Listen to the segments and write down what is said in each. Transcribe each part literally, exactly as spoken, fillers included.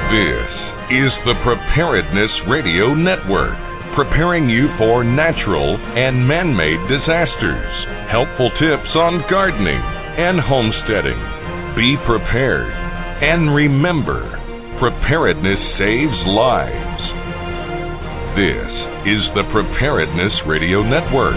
This is the Preparedness Radio Network, preparing you for natural and man-made disasters. Helpful tips on gardening and homesteading. Be prepared. And remember, preparedness saves lives. This is the Preparedness Radio Network.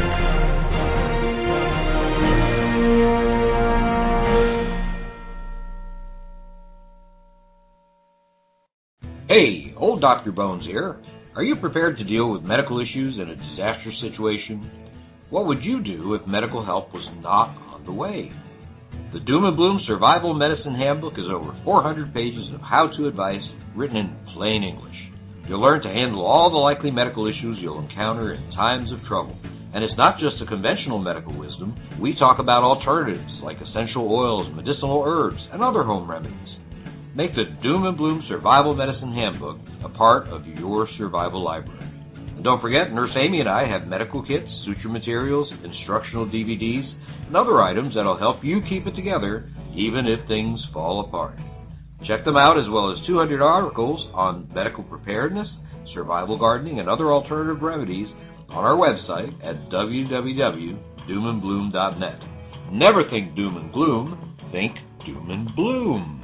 Hey, old Doctor Bones here. Are you prepared to deal with medical issues in a disaster situation? What would you do if medical help was not on the way? The Doom and Bloom Survival Medicine Handbook is over four hundred pages of how-to advice written in plain English. You'll learn to handle all the likely medical issues you'll encounter in times of trouble. And it's not just a conventional medical wisdom. We talk about alternatives like essential oils, medicinal herbs, and other home remedies. Make the Doom and Bloom Survival Medicine Handbook a part of your survival library. And don't forget, Nurse Amy and I have medical kits, suture materials, instructional D V Ds, and other items that'll help you keep it together even if things fall apart. Check them out, as well as two hundred articles on medical preparedness, survival gardening, and other alternative remedies on our website at w w w dot doom and bloom dot net. Never think doom and gloom, think doom and bloom.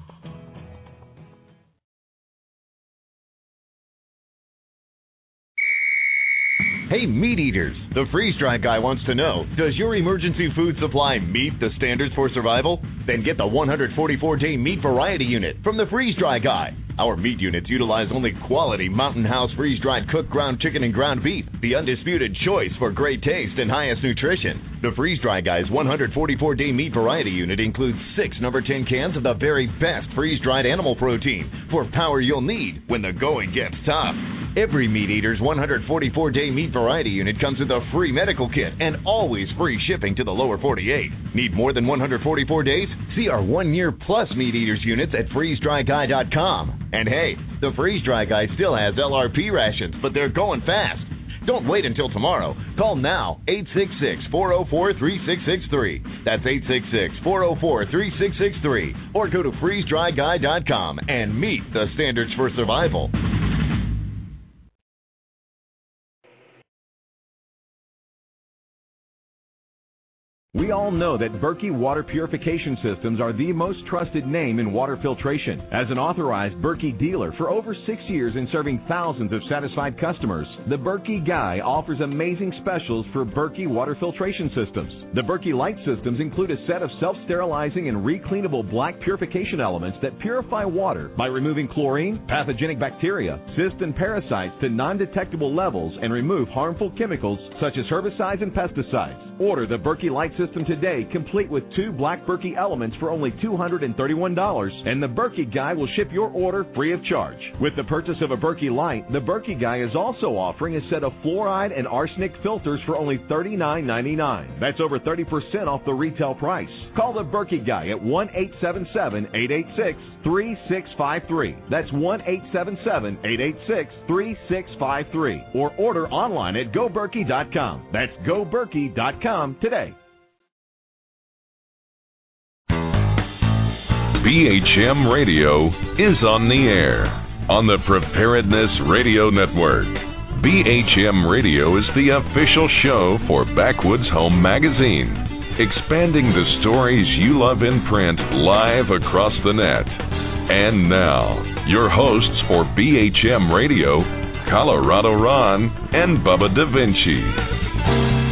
Hey, meat eaters, the freeze-dry guy wants to know, does your emergency food supply meet the standards for survival? Then get the one hundred forty-four day meat variety unit from the freeze-dry guy. Our meat units utilize only quality Mountain House freeze-dried cooked ground chicken and ground beef, the undisputed choice for great taste and highest nutrition. The freeze-dry guy's one hundred forty-four day meat variety unit includes six number ten cans of the very best freeze-dried animal protein for power you'll need when the going gets tough. Every meat eater's one hundred forty-four day meat variety unit comes with a free medical kit and always free shipping to the lower forty-eight. Need more than one hundred forty-four days? See our one year plus meat eaters units at freeze dry guy dot com. And hey, the Freeze Dry Guy still has L R P rations, but they're going fast. Don't wait until tomorrow. Call now, eight six six, four zero four, three six six three. That's eight six six, four zero four, three six six three. Or go to freeze dry guy dot com and meet the standards for survival. We all know that Berkey Water Purification Systems are the most trusted name in water filtration. As an authorized Berkey dealer for over six years and serving thousands of satisfied customers, the Berkey Guy offers amazing specials for Berkey water filtration systems. The Berkey Light systems include a set of self-sterilizing and recleanable black purification elements that purify water by removing chlorine, pathogenic bacteria, cysts, and parasites to non-detectable levels and remove harmful chemicals such as herbicides and pesticides. Order the Berkey Light system today, complete with two black Berkey elements for only two hundred thirty-one dollars, and the Berkey Guy will ship your order free of charge. With the purchase of a Berkey Light, the Berkey Guy is also offering a set of fluoride and arsenic filters for only thirty-nine ninety-nine. That's over thirty percent off the retail price. Call the Berkey Guy at one eight seven seven, eight eight six, three six five three. That's one eight seven seven, eight eight six, three six five three. Or order online at go berkey dot com. That's go berkey dot com today. B H M Radio is on the air on the Preparedness Radio Network. B H M Radio is the official show for Backwoods Home Magazine, expanding the stories you love in print live across the net. And now, your hosts for B H M Radio, Colorado Ron and Bubba Da Vinci.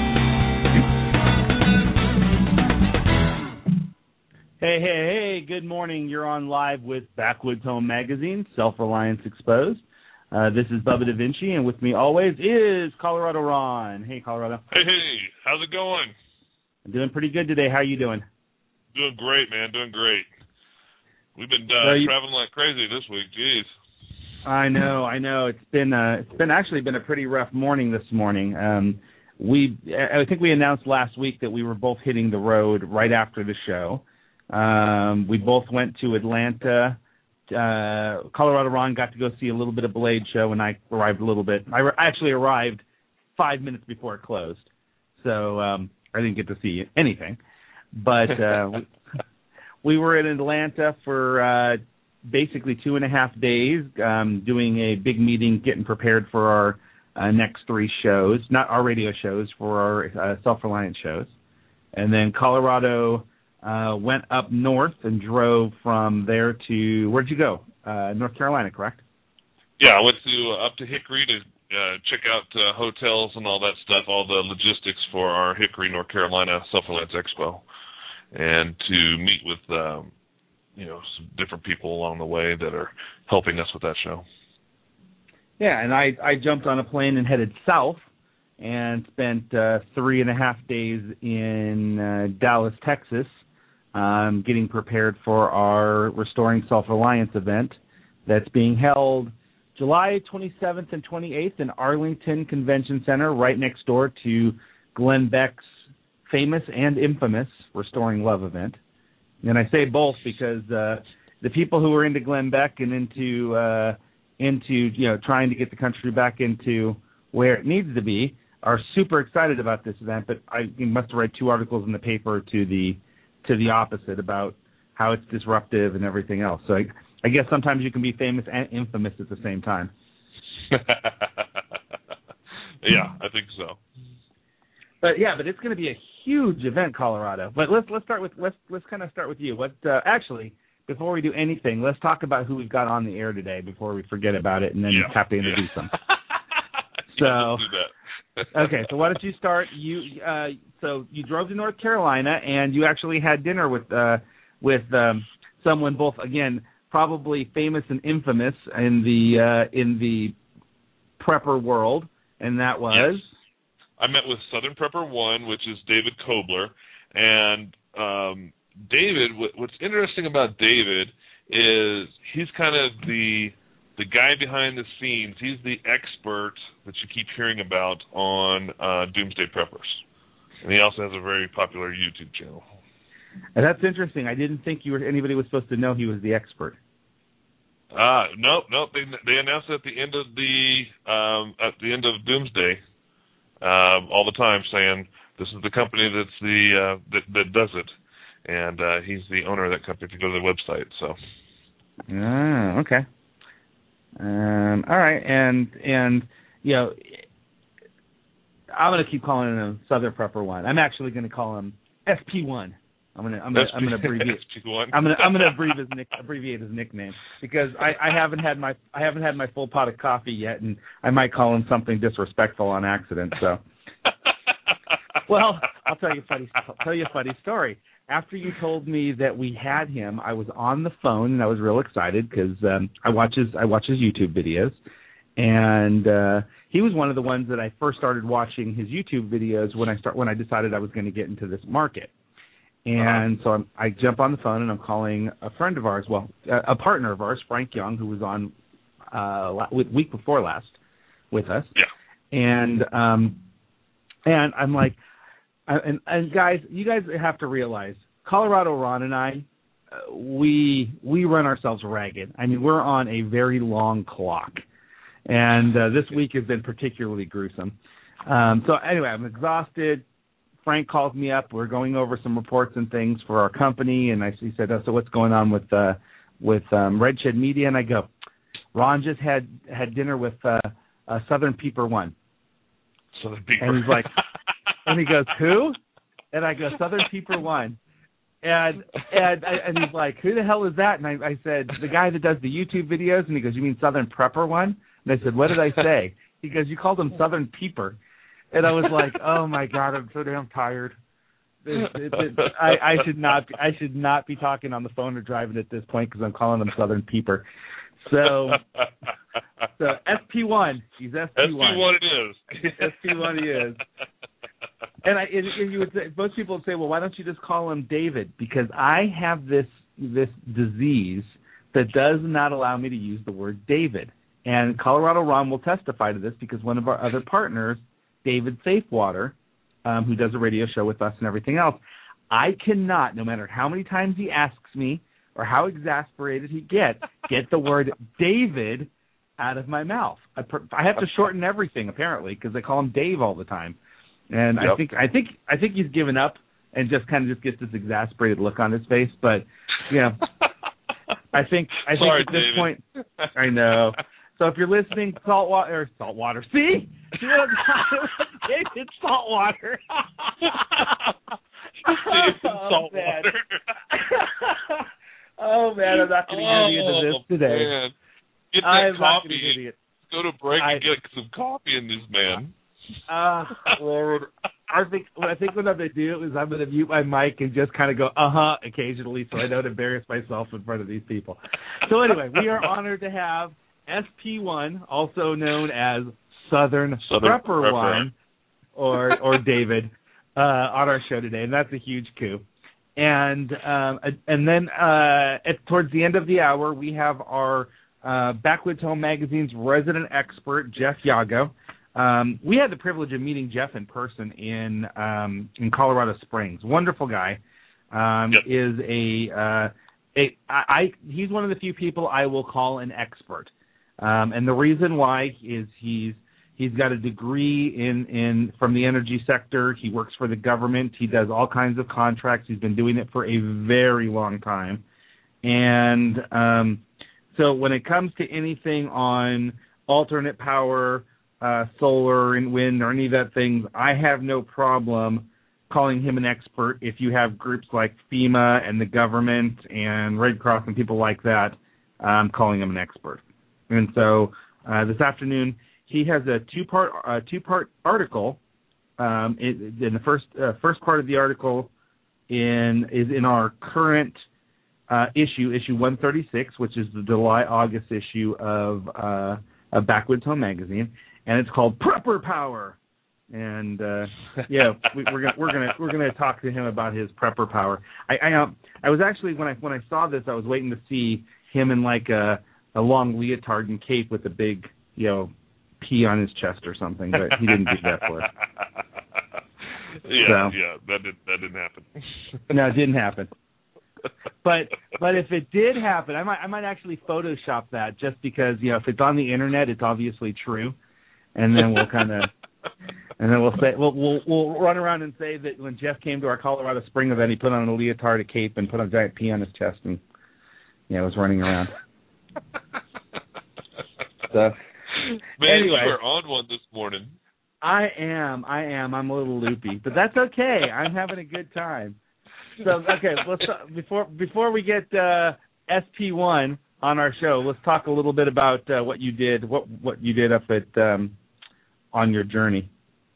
Hey, hey, hey, good morning. You're on live with Backwoods Home Magazine, Self-Reliance Exposed. Uh, this is Bubba Da Vinci, and with me always is Colorado Ron. Hey, Colorado. Hey, hey, how's it going? I'm doing pretty good today. How are you doing? Doing great, man, doing great. We've been uh, so you, traveling like crazy this week, geez. I know, I know. It's been uh, it's been actually been a pretty rough morning this morning. Um, we, I think we announced last week that we were both hitting the road right after the show. Um, we both went to Atlanta. Uh, Colorado Ron got to go see a little bit of Blade show, and I arrived a little bit. I re- actually arrived five minutes before it closed, so um, I didn't get to see anything. But uh, we, we were in Atlanta for uh, basically two and a half days um, doing a big meeting, getting prepared for our uh, next three shows, not our radio shows, for our uh, Self-Reliant shows. And then Colorado uh, went up north and drove from there to, where'd you go? Uh, North Carolina, correct? Yeah, I went to uh, up to Hickory to uh, check out uh, hotels and all that stuff, all the logistics for our Hickory, North Carolina Self-Reliance Expo, and to meet with um, you know some different people along the way that are helping us with that show. Yeah, and I, I jumped on a plane and headed south and spent uh, three and a half days in uh, Dallas, Texas, um, getting prepared for our Restoring Self-Reliance event that's being held July twenty-seventh and twenty-eighth in Arlington Convention Center, right next door to Glenn Beck's famous and infamous Restoring Love event. And I say both because uh, the people who are into Glenn Beck and into uh, into you know trying to get the country back into where it needs to be are super excited about this event. But I must have read two articles in the paper to the to the opposite about how it's disruptive and everything else. So I, I guess sometimes you can be famous and infamous at the same time. Yeah, I think so. But yeah, but it's going to be a huge event, Colorado. But let's let's start with let's let's kind of start with you. What uh, actually, before we do anything, let's talk about who we've got on the air today before we forget about it, and then yeah. you have to introduce yeah. them. So yeah, do that. Okay, so why don't you start? You uh, so you drove to North Carolina and you actually had dinner with uh, with um, someone both again probably famous and infamous in the uh, in the prepper world, and that was. Yes. I met with Southern Prepper One, which is David Kobler, and um, David. What's interesting about David is he's kind of the the guy behind the scenes. He's the expert that you keep hearing about on uh, Doomsday Preppers, and he also has a very popular YouTube channel. And that's interesting. I didn't think you were anybody was supposed to know he was the expert. Ah, uh, nope, nope. They they announced at the end of the um, at the end of Doomsday. Uh, all the time saying this is the company that's the uh, that, that does it, and uh, he's the owner of that company. If you go to the website, so. Ah, okay. Um, all right, and and you know, I'm gonna keep calling him Southern Prepper One. I'm actually gonna call him S P One. I'm gonna I'm gonna I'm gonna abbreviate. S P one. I'm gonna I'm gonna abbreviate his, nick, abbreviate his nickname because I, I haven't had my I haven't had my full pot of coffee yet, and I might call him something disrespectful on accident. So, well, I'll tell you a funny I'll tell you a funny story. After you told me that we had him, I was on the phone and I was real excited because um, I watch his I watch his YouTube videos, and uh, he was one of the ones that I first started watching his YouTube videos when I start when I decided I was going to get into this market. And so I'm, I jump on the phone and I'm calling a friend of ours, well, a, a partner of ours, Frank Young, who was on uh, week before last with us. Yeah. And um, and I'm like, and, and guys, you guys have to realize, Colorado Ron and I, uh, we we run ourselves ragged. I mean, we're on a very long clock, and uh, this week has been particularly gruesome. Um, so anyway, I'm exhausted. Frank calls me up. We're going over some reports and things for our company, and I, he said, oh, so what's going on with uh, with um, Red Shed Media? And I go, Ron just had, had dinner with uh, uh, Southern Peeper One. Southern Peeper. And he's like, and he goes, who? And I go, Southern Peeper One. And and and he's like, who the hell is that? And I, I said, the guy that does the YouTube videos. And he goes, you mean Southern Prepper One? And I said, what did I say? He goes, you called him Southern Peeper. And I was like, "Oh my God, I'm so damn tired. It, it, it, I, I should not. Be, I should not be talking on the phone or driving at this point because I'm calling him Southern Peeper." So, so S P one, he's S P one. S P one it is. S P one he is. And I, and, and you would say, most people would say, "Well, why don't you just call him David?" Because I have this this disease that does not allow me to use the word David. And Colorado Ron will testify to this because one of our other partners, David Safewater, um, who does a radio show with us and everything else, I cannot, no matter how many times he asks me or how exasperated he gets, get the word David out of my mouth. I, per- I have to shorten everything apparently because they call him Dave all the time, and yep. I think I think I think he's given up and just kind of just gets this exasperated look on his face. But you know, I think I Sorry, think at this David. point, I know. So if you're listening, saltwater or saltwater, see, you know, David Saltwater. David Oh, Saltwater. man. Oh man, I'm not going to get into this Oh, today. Man. Get that I'm not coffee. going to get it. Go to break I- and get some coffee in this man. Uh, Lord, I think I think what I'm going to do is I'm going to mute my mic and just kind of go uh huh occasionally, so I don't embarrass myself in front of these people. So anyway, we are honored to have S P one, also known as Southern, Southern Prepper, Prepper. One, or or David, uh, on our show today, and that's a huge coup. And um, and then uh, at, towards the end of the hour, we have our uh, Backwoods Home Magazine's resident expert, Jeff Yago. Um, we had the privilege of meeting Jeff in person in um, in Colorado Springs. Wonderful guy. Um, Yep. Is a, uh, a I, I he's one of the few people I will call an expert. Um, and the reason why is he's he's got a degree in, in from the energy sector. He works for the government. He does all kinds of contracts. He's been doing it for a very long time. And um, so when it comes to anything on alternate power, uh, solar and wind or any of that things, I have no problem calling him an expert if you have groups like FEMA and the government and Red Cross and people like that um, calling him an expert. And so uh, this afternoon he has a two-part uh, two-part article. Um, in, in the first uh, first part of the article in is in our current uh, issue, issue one thirty-six, which is the July-August issue of uh, of Backwoods Home Magazine, and it's called Prepper Power. And uh, yeah, we, we're gonna we're gonna we're gonna talk to him about his prepper power. I I, um, I was actually when I when I saw this, I was waiting to see him in like a a long leotard and cape with a big, you know, P on his chest or something, but he didn't do that for us. Yeah, So. yeah, that did that didn't happen. No, it didn't happen. But but if it did happen, I might I might actually Photoshop that just because, you know, if it's on the internet, it's obviously true, and then we'll kind of and then we'll say we'll we'll we'll run around and say that when Jeff came to our Colorado Spring event, he put on a leotard, a cape, and put a giant P on his chest, and yeah, was running around. So Man, anyway. you were on one this morning. I am, I am. I'm a little loopy, but that's okay. I'm having a good time. So, okay, let's before before we get uh, S P one on our show, let's talk a little bit about uh, what you did, what what you did up at um, on your journey.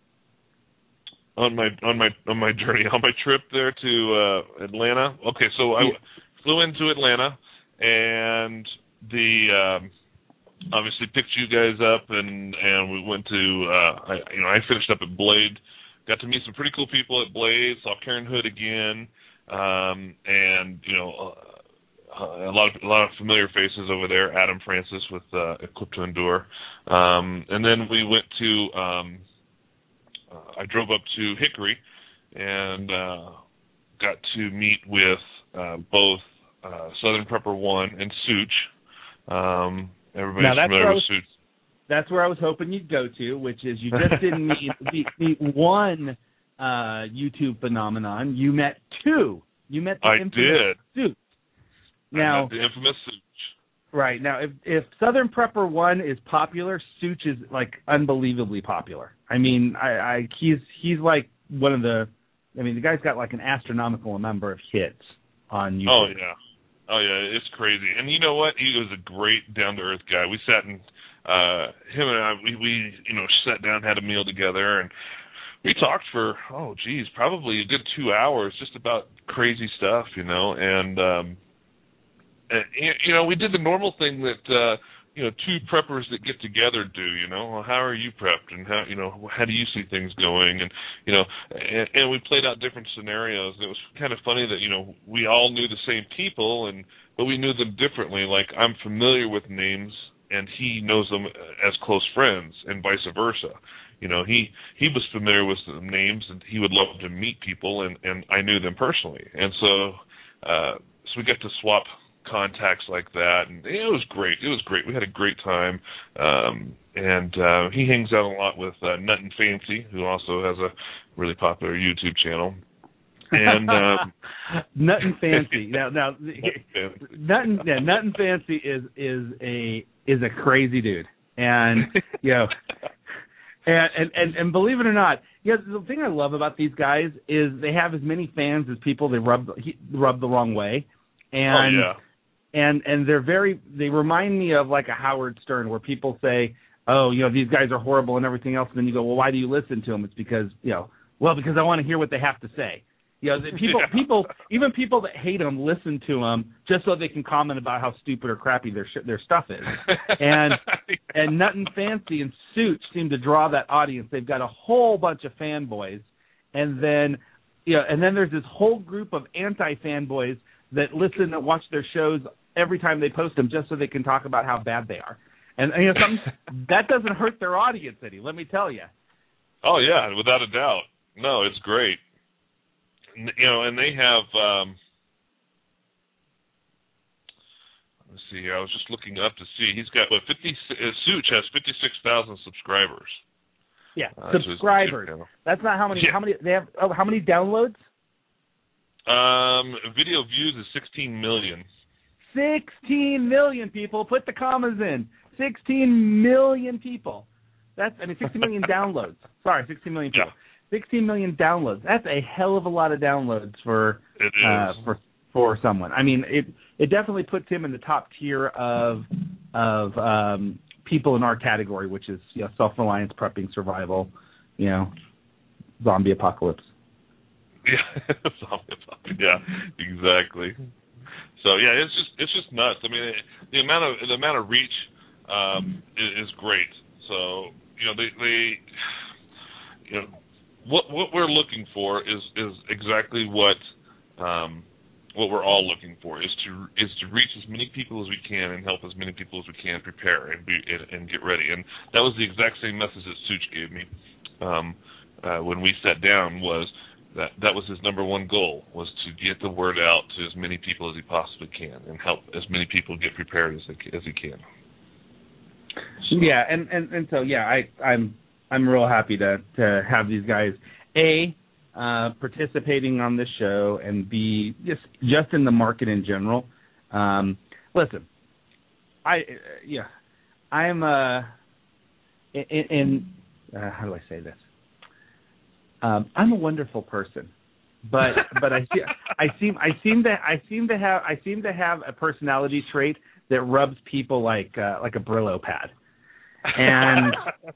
On my on my on my journey, on my trip there to uh, Atlanta. Okay, so I Yeah. flew into Atlanta, and the um, obviously picked you guys up, and and we went to uh, I, you know I finished up at Blade, got to meet some pretty cool people at Blade, saw Karen Hood again, um, and you know uh, a lot of a lot of familiar faces over there. Adam Francis with uh, Equipped to Endure, um, and then we went to. Um, Uh, I drove up to Hickory and uh, got to meet with uh, both uh, Southern Prepper One and Such. Um, everybody's Now, that's familiar where I with was- Such. That's where I was hoping you'd go to, which is you just didn't meet, meet, meet one uh, YouTube phenomenon. You met two. You met the I infamous did. Such. Now, I met the infamous Such. right now, if if Southern Prepper One is popular, Such is like unbelievably popular. I mean, I, I he's he's like one of the. I mean, the guy's got like an astronomical number of hits on YouTube. Oh yeah, oh yeah, it's crazy. And you know what? He was a great down to earth guy. We sat and uh, him and I we, we you know sat down, had a meal together, and we talked for oh geez, probably a good two hours just about crazy stuff, you know, and. um And, you know, we did the normal thing that, uh, you know, two preppers that get together do, you know, well, how are you prepped and how, you know, how do you see things going? And, you know, and, and we played out different scenarios. And it was kind of funny that, you know, we all knew the same people, and but we knew them differently. Like, I'm familiar with names and he knows them as close friends and vice versa. You know, he, he was familiar with the names and he would love to meet people, and, and I knew them personally. And so, uh, so we got to swap contacts like that, and it was great. It was great. We had a great time, um, and uh, he hangs out a lot with uh, Nut and Fancy, who also has a really popular YouTube channel. And um, Nothing Fancy. Now, now, Nothing, yeah, Nothing Fancy is is a is a crazy dude, and you know, and, and and and believe it or not, yeah, the thing I love about these guys is they have as many fans as people they rub rub the wrong way, and oh, yeah. and and they're very they remind me of like a Howard Stern, where people say, oh, you know, these guys are horrible and everything else, and then you go, well, why do you listen to them? It's because, you know, well, because I want to hear what they have to say. You know, the people, yeah. people, even people that hate them listen to them just so they can comment about how stupid or crappy their sh- their stuff is. And and Nothing Fancy and Suits seem to draw that audience. They've got a whole bunch of fanboys, and then, you know, and then there's this whole group of anti-fanboys that listen and watch their shows every time they post them just so they can talk about how bad they are. And, and you know, something that doesn't hurt their audience any. Let me tell you. Oh yeah, without a doubt. No, it's great. You know, and they have. Um, let's see here. I was just looking up to see. He's got what fifty. Uh, Such has fifty-six thousand subscribers. Yeah, uh, subscribers. So That's not how many. Yeah. How many they have? Oh, how many downloads? Um, video views is sixteen million. Sixteen million people. Put the commas in. Sixteen million people. That's I mean, sixteen million downloads. Sorry, sixteen million people. Yeah. Sixteen million downloads. That's a hell of a lot of downloads for it is. Uh, for for someone. I mean, it it definitely puts him in the top tier of of um, people in our category, which is you know, self-reliance, prepping, survival, you know, zombie apocalypse. Yeah, zombie apocalypse. Yeah, exactly. So yeah, it's just it's just nuts. I mean, it, the amount of the amount of reach um, is, is great. So you know, they they you know. What what we're looking for is, is exactly what um, what we're all looking for is to is to reach as many people as we can and help as many people as we can prepare and be and, and get ready. And that was the exact same message that Such gave me um, uh, when we sat down. Was that that was his number one goal, was to get the word out to as many people as he possibly can and help as many people get prepared as they, as he can. So. Yeah, and, and, and so yeah, I I'm. I'm real happy to, to have these guys, A, uh, participating on this show, and B, just just in the market in general. Um, listen, I uh, yeah, I'm uh, in, in uh, how do I say this? Um, I'm a wonderful person, but but I see, I seem I seem to I seem to have I seem to have a personality trait that rubs people like uh, like a Brillo pad. And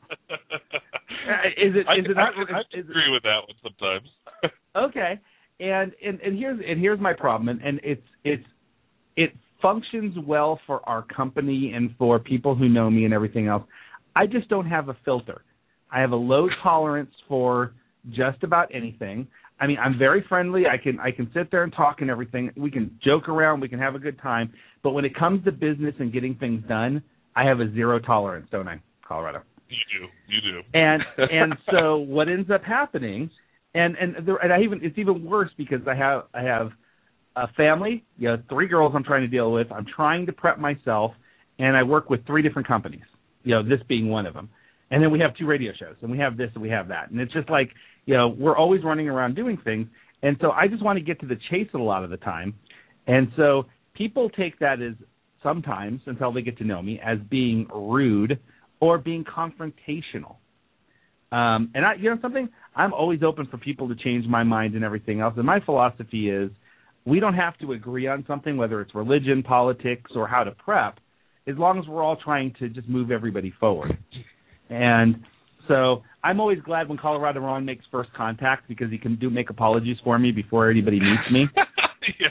is it I, is it I, not? I, I is, agree is, with that one sometimes. Okay, and, and and here's and here's my problem, and, and it's it's it functions well for our company and for people who know me and everything else. I just don't have a filter. I have a low tolerance for just about anything. I mean, I'm very friendly. I can I can sit there and talk and everything. We can joke around. We can have a good time. But when it comes to business and getting things done, I have a zero tolerance, don't I, Colorado? You do, you do. And and so what ends up happening, and and, there, and I even it's even worse because I have I have a family, you know, three girls I'm trying to deal with. I'm trying to prep myself, and I work with three different companies. You know, this being one of them. And then we have two radio shows, and we have this and we have that, and it's just like you know we're always running around doing things, and so I just want to get to the chase a lot of the time, and so people take that as sometimes, until they get to know me, as being rude or being confrontational. Um, and I, you know something, I'm always open for people to change my mind and everything else. And my philosophy is we don't have to agree on something, whether it's religion, politics, or how to prep, as long as we're all trying to just move everybody forward. And so I'm always glad when Colorado Ron makes first contact because he can do make apologies for me before anybody meets me. yeah.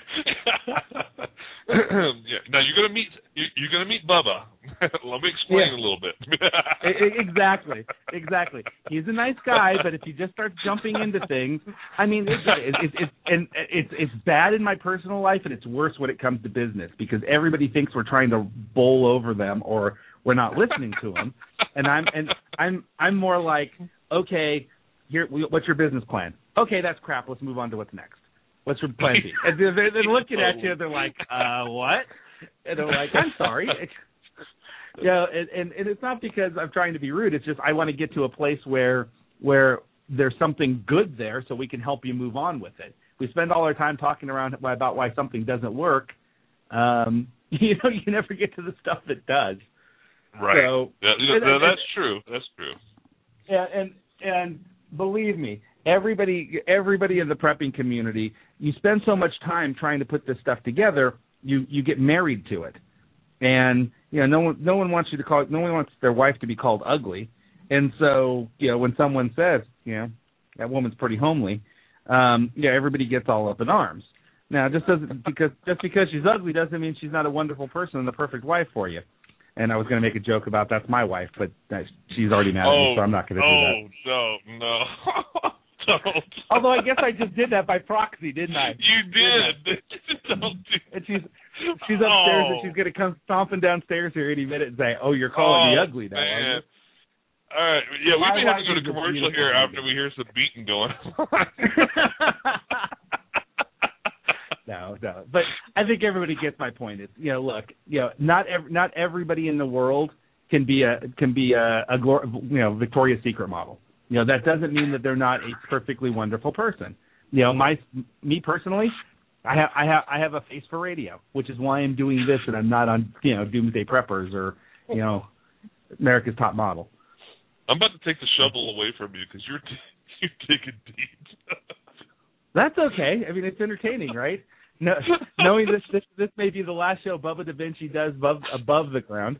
yeah. Now you're gonna meet you're gonna meet Bubba. Let me explain yeah. a little bit. exactly, exactly. He's a nice guy, but if he just starts jumping into things, I mean, it's it's, it's, it's and it's it's bad in my personal life, and it's worse when it comes to business because everybody thinks we're trying to bowl over them or we're not listening to them. And I'm and I'm I'm more like, okay, here, what's your business plan? Okay, that's crap. Let's move on to what's next. What's your plan B? And they're, they're looking at you, they're like, uh, what? And they're like, I'm sorry. You know, and, and, and it's not because I'm trying to be rude. It's just I want to get to a place where where there's something good there so we can help you move on with it. we spend all our time talking around about why something doesn't work. Um, you know, you never get to the stuff that does. Right. So, yeah, and, no, and, that's true. That's true. Yeah, and and believe me, everybody everybody in the prepping community, you spend so much time trying to put this stuff together, you you get married to it. And you know, no one no one wants you to call no one wants their wife to be called ugly. And so, you know, when someone says, you know, that woman's pretty homely, um, yeah, everybody gets all up in arms. Now, just doesn't because just because she's ugly doesn't mean she's not a wonderful person and the perfect wife for you. And I was going to make a joke about that's my wife, but she's already mad at oh, me, so I'm not going to oh, do that. Oh, no, no. Don't. Although I guess I just did that by proxy, didn't I? You did. Don't do and she's she's upstairs oh. and she's going to come stomping downstairs here any minute and say, oh, you're calling oh, me ugly now, man. aren't you? All right. Yeah, we My may have to wife go to is a commercial here beautiful after we hear some beating going on. No, no. But I think everybody gets my point. It's, you know, look, you know, not ev- not everybody in the world can be a can be a, a glor- you know Victoria's Secret model. You know, that doesn't mean that they're not a perfectly wonderful person. You know, my me personally, I have I have I have a face for radio, which is why I'm doing this and I'm not on, you know, Doomsday Preppers or, you know, America's Top Model. I'm about to take the shovel away from you because you're t- you're digging deep. That's okay. I mean, it's entertaining, right? No, knowing this, this this may be the last show Bubba Da Vinci does above above the ground.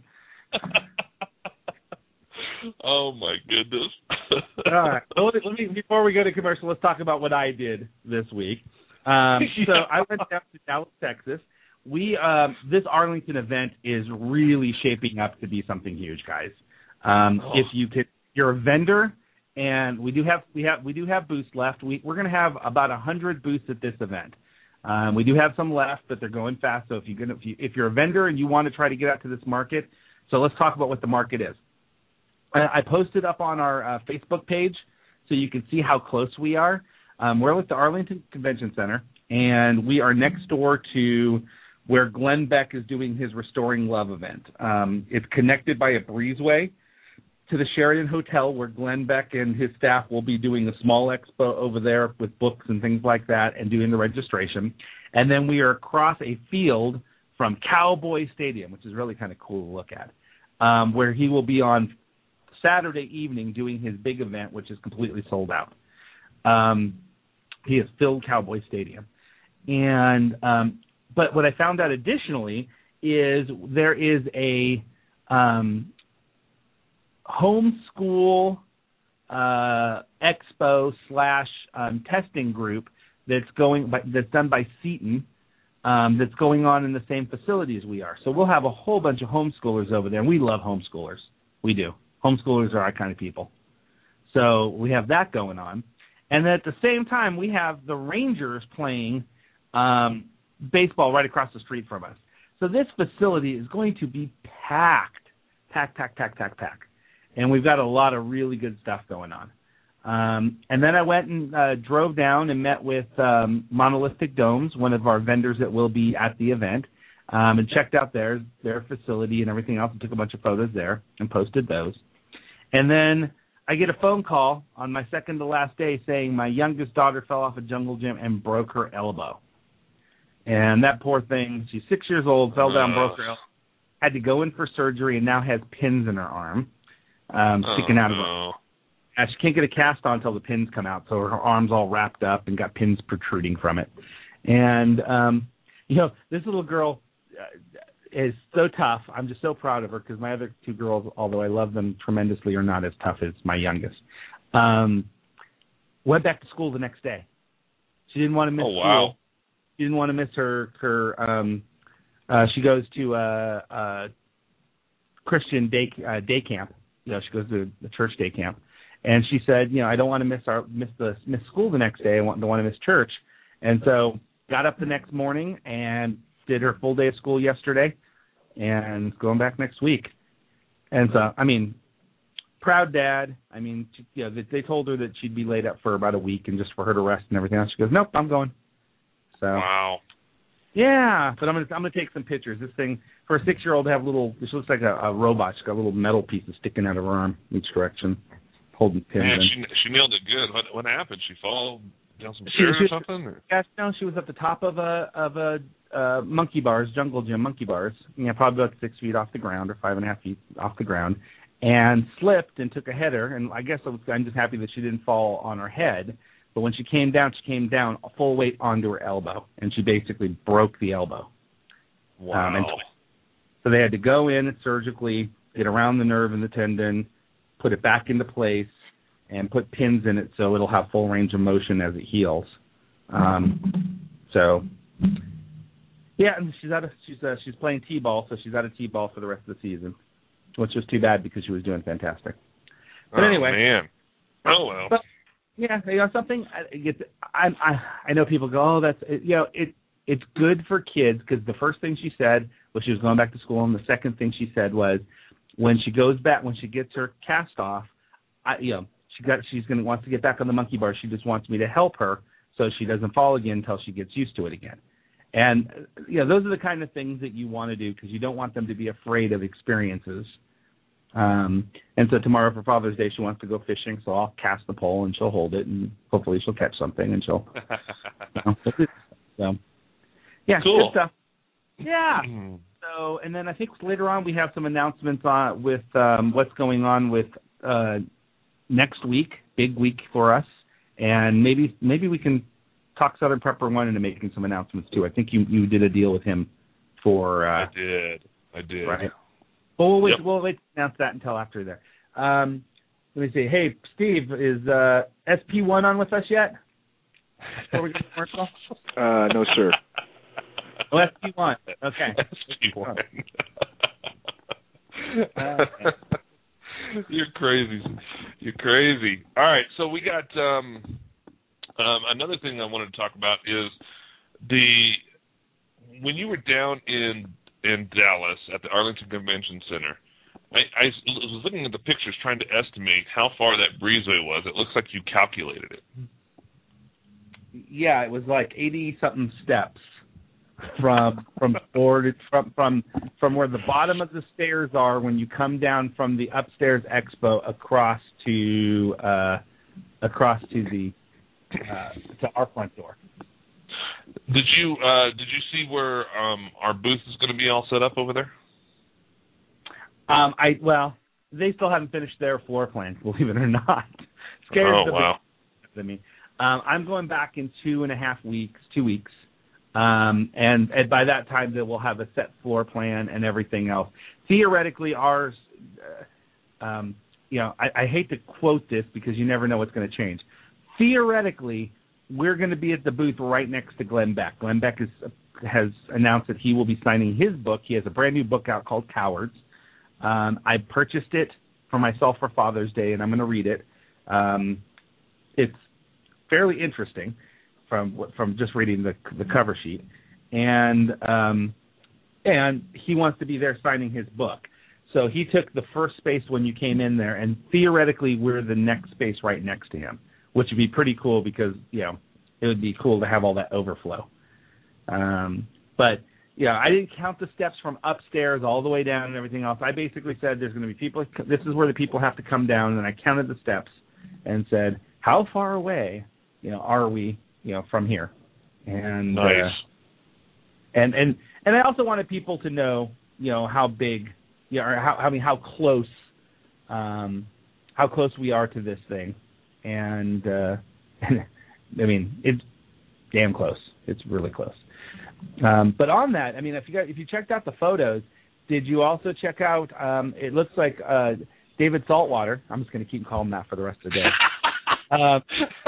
Oh my goodness! All right. Well, let, me, let me before we go to commercial, let's talk about what I did this week. Um, so I went down to Dallas, Texas. We um, this Arlington event is really shaping up to be something huge, guys. Um, oh. If you could, you're a vendor. And we do have we have we do have booths left. We we're going to have about a hundred booths at this event. Um, we do have some left, but they're going fast. So if you're gonna if, you, if you're a vendor and you want to try to get out to this market, so let's talk about what the market is. I, I posted up on our uh, Facebook page so you can see how close we are. Um, we're at the Arlington Convention Center, and we are next door to where Glenn Beck is doing his Restoring Love event. Um, it's connected by a breezeway to the Sheraton Hotel, where Glenn Beck and his staff will be doing a small expo over there with books and things like that and doing the registration. And then we are across a field from Cowboy Stadium, which is really kind of cool to look at, um, where he will be on Saturday evening doing his big event, which is completely sold out. Um, he has filled Cowboy Stadium. And um, but what I found out additionally is there is a um, homeschool uh, expo slash um, testing group that's going by, that's done by Seton, um, that's going on in the same facility as we are. So we'll have a whole bunch of homeschoolers over there, and we love homeschoolers. We do. Homeschoolers are our kind of people. So we have that going on. And then at the same time, we have the Rangers playing um, baseball right across the street from us. So this facility is going to be packed, packed, packed, packed, packed, packed. And we've got a lot of really good stuff going on. Um, and then I went and uh, drove down and met with um, Monolithic Domes, one of our vendors that will be at the event, um, and checked out their their facility and everything else and took a bunch of photos there and posted those. And then I get a phone call on my second to last day saying my youngest daughter fell off a jungle gym and broke her elbow. And that poor thing, she's six years old, fell down, broke her elbow, had to go in for surgery, and now has pins in her arm. Um, sticking oh, out of her. No. Uh, she can't get a cast on until the pins come out, so her arm's all wrapped up and got pins protruding from it. And, um, you know, this little girl uh, is so tough. I'm just so proud of her because my other two girls, although I love them tremendously, are not as tough as my youngest. Um, went back to school the next day. She didn't want to miss oh, wow. school. She didn't want to miss her, her um, uh, she goes to a, a Christian day, uh, day camp. You know, she goes to the church day camp, and she said, you know, I don't want to miss our miss the miss school the next day. I want, don't want to miss church, and so got up the next morning and did her full day of school yesterday, and going back next week. And so, I mean, proud dad. I mean, she, you know, they, they told her that she'd be laid up for about a week and just for her to rest and everything else. She goes, nope, I'm going. So wow. Yeah, but I'm gonna I'm gonna take some pictures. This thing for a six year old to have little. This looks like a, a robot. She's got little metal pieces sticking out of her arm each direction, holding pins. Man, in. she she nailed it good. What what happened? She fall down some She, stairs she, or something? Or? Yeah, no, she was at the top of a of a uh, monkey bars, jungle gym monkey bars. You know, probably about six feet off the ground or five and a half feet off the ground, and slipped and took a header. And I guess I was, I'm just happy that she didn't fall on her head. But when she came down, she came down full weight onto her elbow, and she basically broke the elbow. Wow. Um, and so they had to go in and surgically get around the nerve and the tendon, put it back into place, and put pins in it so it'll have full range of motion as it heals. Um, so, yeah, and she's out of she's uh, she's playing t-ball, so she's out of t-ball for the rest of the season, which was too bad because she was doing fantastic. But oh, anyway, man. Oh well. But, yeah, you know something. I, I I I know people go, oh, that's you know it. It's good for kids because the first thing she said was she was going back to school, and the second thing she said was when she goes back, when she gets her cast off, I, you know, she got she's going to wants to get back on the monkey bar. She just wants me to help her so she doesn't fall again until she gets used to it again. And you know, those are the kind of things that you want to do because you don't want them to be afraid of experiences. Um, and so tomorrow for Father's Day, she wants to go fishing, so I'll cast the pole and she'll hold it, and hopefully she'll catch something, and she'll. You know, so, yeah, cool. Good stuff. Yeah. So, and then I think later on we have some announcements on with um, what's going on with uh, next week, big week for us, and maybe maybe we can talk Southern Prepper One into making some announcements too. I think you you did a deal with him for. Uh, I did. I did. Right. Well, we'll wait. Yep. We'll wait to announce that until after there. Um, let me see. Hey, Steve, is uh, S P one on with us yet? Before we get to commercial? Uh, no, sir. Oh, S P one. Okay. S P one. Okay. You're crazy. You're crazy. All right, so we got um, um, another thing I wanted to talk about is the when you were down in in Dallas at the Arlington Convention Center. I, I was looking at the pictures trying to estimate how far that breezeway was. It looks like you calculated it. Yeah, it was like eighty something steps from from floor to, from from from where the bottom of the stairs are when you come down from the upstairs expo across to uh, across to the uh, to our front door. Did you uh, did you see where um, our booth is going to be all set up over there? Um, I well, they still haven't finished their floor plan, believe it or not. Scared oh the wow! I mean, um, I'm going back in two and a half weeks, two weeks, um, and, and by that time they will have a set floor plan and everything else. Theoretically, ours, uh, um, you know, I, I hate to quote this because you never know what's going to change. Theoretically, we're going to be at the booth right next to Glenn Beck. Glenn Beck is, has announced that he will be signing his book. He has a brand new book out called Cowards. Um, I purchased it for myself for Father's Day, and I'm going to read it. Um, it's fairly interesting from from just reading the the cover sheet, and um, and he wants to be there signing his book. So he took the first space when you came in there, and theoretically we're the next space right next to him, which would be pretty cool because, you know, it would be cool to have all that overflow. Um, but, you know, I didn't count the steps from upstairs all the way down and everything else. I basically said there's going to be people, this is where the people have to come down, and I counted the steps and said, how far away, you know, are we, you know, from here? And, nice. uh, and, and, and I also wanted people to know, you know, how big, yeah, or how, I mean, how close, um, how close we are to this thing. And, uh, I mean, it's damn close. It's really close. Um, but on that, I mean, if you got, if you checked out the photos, did you also check out? Um, it looks like uh, David Saltwater. I'm just going to keep calling him that for the rest of the day. um,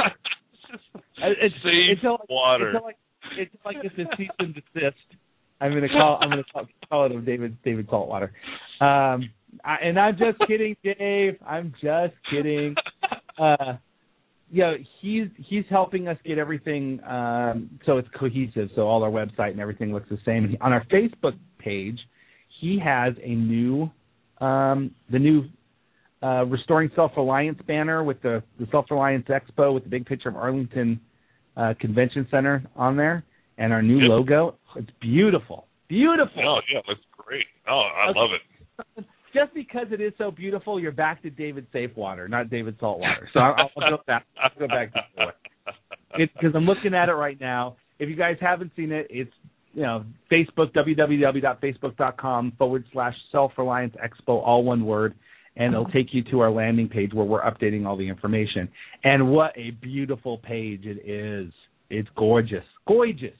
it's, Save it's like, water. It's like, it's like it's a cease and desist. I'm going to call. I'm going to call, call it David David Saltwater. Um, I, and I'm just kidding, Dave. I'm just kidding. Uh, you know, he's he's helping us get everything um, so it's cohesive, so all our website and everything looks the same. On our Facebook page, he has a new um, the new uh, Restoring Self-Reliance banner with the, the Self-Reliance Expo with the big picture of Arlington uh, Convention Center on there, and our new yep. logo. It's beautiful, beautiful. Oh yeah, that's great. Oh, I okay. love it. Just because it is so beautiful, you're back to David Safewater, not David Saltwater. So I'll, I'll go back. I'll go back to Because I'm looking at it right now. If you guys haven't seen it, it's you know Facebook www.facebook.com forward slash Self-Reliance Expo, all one word, and it'll take you to our landing page where we're updating all the information. And what a beautiful page it is! It's gorgeous, gorgeous.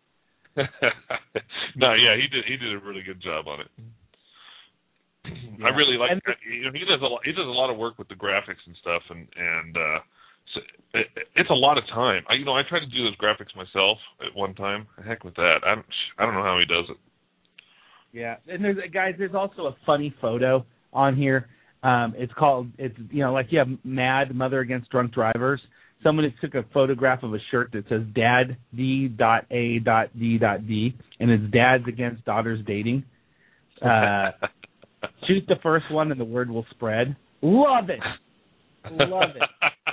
No, yeah, he did. He did a really good job on it. Yeah. I really like. And, you know, he does a lot. He does a lot of work with the graphics and stuff, and and uh, so it, it's a lot of time. I, you know, I tried to do those graphics myself at one time. Heck with that. I don't. I don't know how he does it. Yeah, and there's guys. There's also a funny photo on here. Um, it's called. It's you know like you have Mad Mother Against Drunk Drivers. Someone took a photograph of a shirt that says Dad D dot A dot D dot D, and it's Dads Against Daughters Dating. Uh, shoot the first one, and the word will spread. Love it, love it.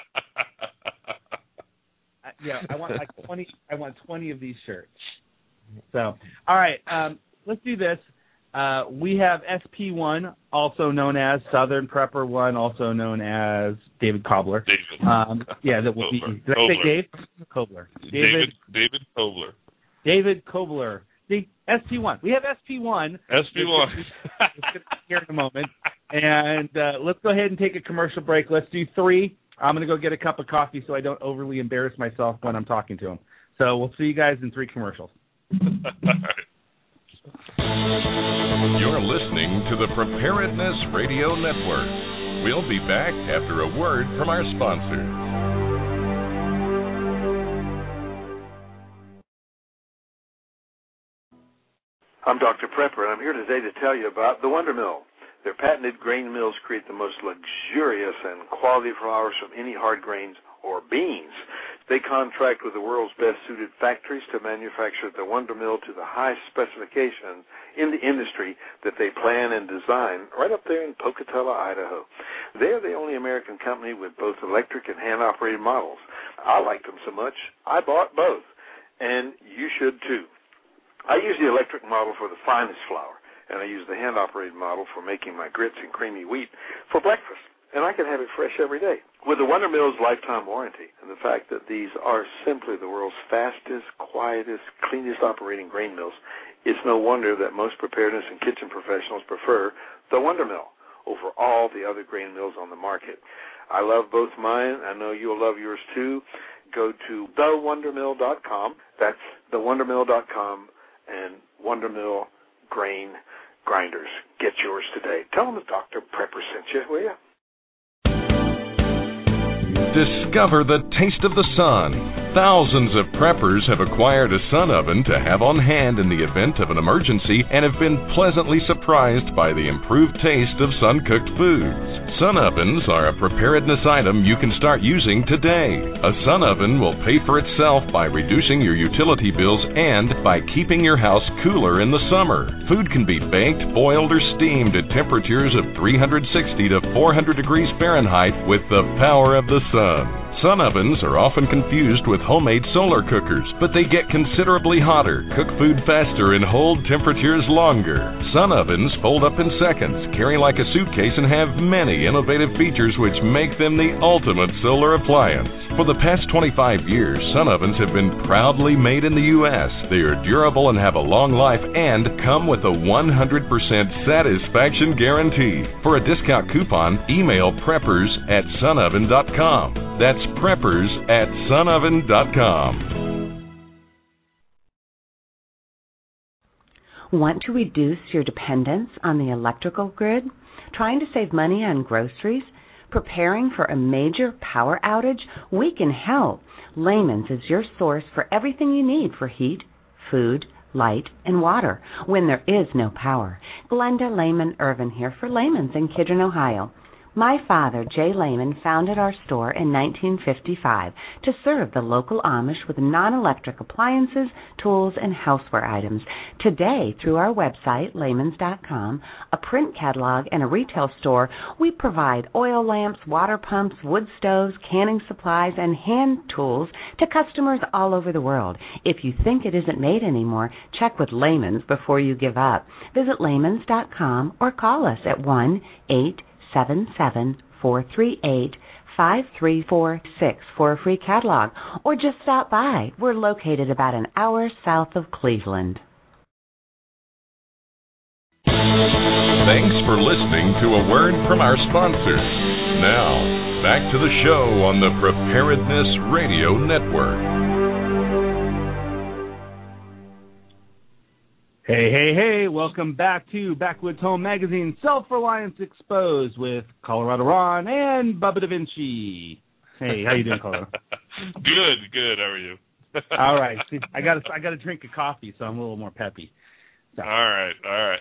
uh, yeah, I want like twenty. I want twenty of these shirts. So, all right, um, let's do this. Uh, we have S P one, also known as Southern Prepper one, also known as David Kobler. David. Um, yeah, that will be. Did I say Dave? Kobler. David. David. David Kobler. David Kobler. The S P one. We have S P one. S P one. Here in a moment, and uh, let's go ahead and take a commercial break. Let's do three. I'm going to go get a cup of coffee so I don't overly embarrass myself when I'm talking to him. So we'll see you guys in three commercials. You're listening to the Preparedness Radio Network. We'll be back after a word from our sponsor. I'm Doctor Prepper, and I'm here today to tell you about the Wonder Mill. Their patented grain mills create the most luxurious and quality flours from any hard grains or beans. They contract with the world's best-suited factories to manufacture the Wonder Mill to the highest specifications in the industry that they plan and design right up there in Pocatello, Idaho. They're the only American company with both electric and hand-operated models. I liked them so much, I bought both, and you should too. I use the electric model for the finest flour, and I use the hand-operated model for making my grits and creamy wheat for breakfast. And I can have it fresh every day. With the Wonder Mill's lifetime warranty and the fact that these are simply the world's fastest, quietest, cleanest operating grain mills, it's no wonder that most preparedness and kitchen professionals prefer the Wonder Mill over all the other grain mills on the market. I love both mine. I know you'll love yours too. Go to the wonder mill dot com. That's the wonder mill dot com and Wonder Mill Grain Grinders. Get yours today. Tell them that Doctor Prepper sent you, will you? Discover the taste of the sun. Thousands of preppers have acquired a sun oven to have on hand in the event of an emergency and have been pleasantly surprised by the improved taste of sun-cooked foods. Sun ovens are a preparedness item you can start using today. A sun oven will pay for itself by reducing your utility bills and by keeping your house cooler in the summer. Food can be baked, boiled, or steamed at temperatures of three hundred sixty to four hundred degrees Fahrenheit with the power of the sun. Sun ovens are often confused with homemade solar cookers, but they get considerably hotter, cook food faster, and hold temperatures longer. Sun ovens fold up in seconds, carry like a suitcase, and have many innovative features which make them the ultimate solar appliance. For the past twenty-five years, sun ovens have been proudly made in the U S They are durable and have a long life and come with a one hundred percent satisfaction guarantee. For a discount coupon, email preppers at sunoven dot com. That's preppers at sunoven dot com. Want to reduce your dependence on the electrical grid? Trying to save money on groceries? Preparing for a major power outage? We can help. Layman's is your source for everything you need for heat, food, light, and water when there is no power. Glenda Lehman Irvin here for Layman's in Kidron, Ohio. My father, Jay Lehman, founded our store in nineteen fifty-five to serve the local Amish with non-electric appliances, tools, and houseware items. Today, through our website, layman's dot com, a print catalog, and a retail store, we provide oil lamps, water pumps, wood stoves, canning supplies, and hand tools to customers all over the world. If you think it isn't made anymore, check with Layman's before you give up. Visit layman's dot com or call us at one eight seven seven, four three eight, five three four six for a free catalog, or just stop by. We're located about an hour south of Cleveland. Thanks for listening to a word from our sponsors. Now, back to the show on the Preparedness Radio Network. Hey, hey, hey, welcome back to Backwoods Home Magazine, Self-Reliance Exposed with Colorado Ron and Bubba Da Vinci. Hey, how you doing, Colorado? Good, good. How are you? All right. See, I got I got to drink a coffee, so I'm a little more peppy. So. All right, all right.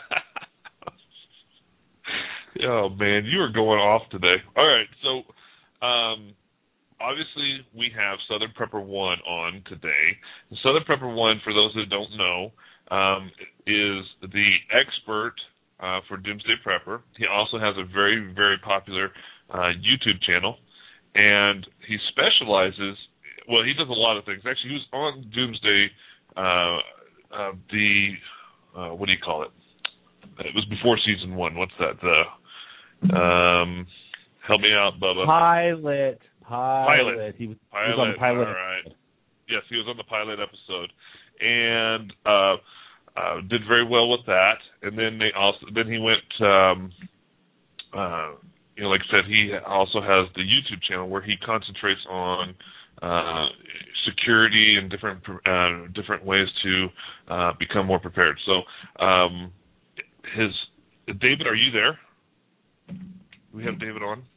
Oh, man, you are going off today. All right, so um, obviously we have Southern Prepper One on today. Southern Prepper One, for those who don't know, Um, is the expert uh, for Doomsday Prepper. He also has a very, very popular uh, YouTube channel, and he specializes, well, he does a lot of things. Actually, he was on Doomsday, uh, uh, the, uh, what do you call it? It was before season one. What's that? The, um, help me out, Bubba. Pilot. Pilot. Pilot. He was, pilot. He was on the pilot. All right. Yes, he was on the pilot episode. And uh, uh, did very well with that. And then they also then he went, um, uh, you know, like I said, he also has the YouTube channel where he concentrates on uh, security and different uh, different ways to uh, become more prepared. So, um, his David, are you there? Do we have David on?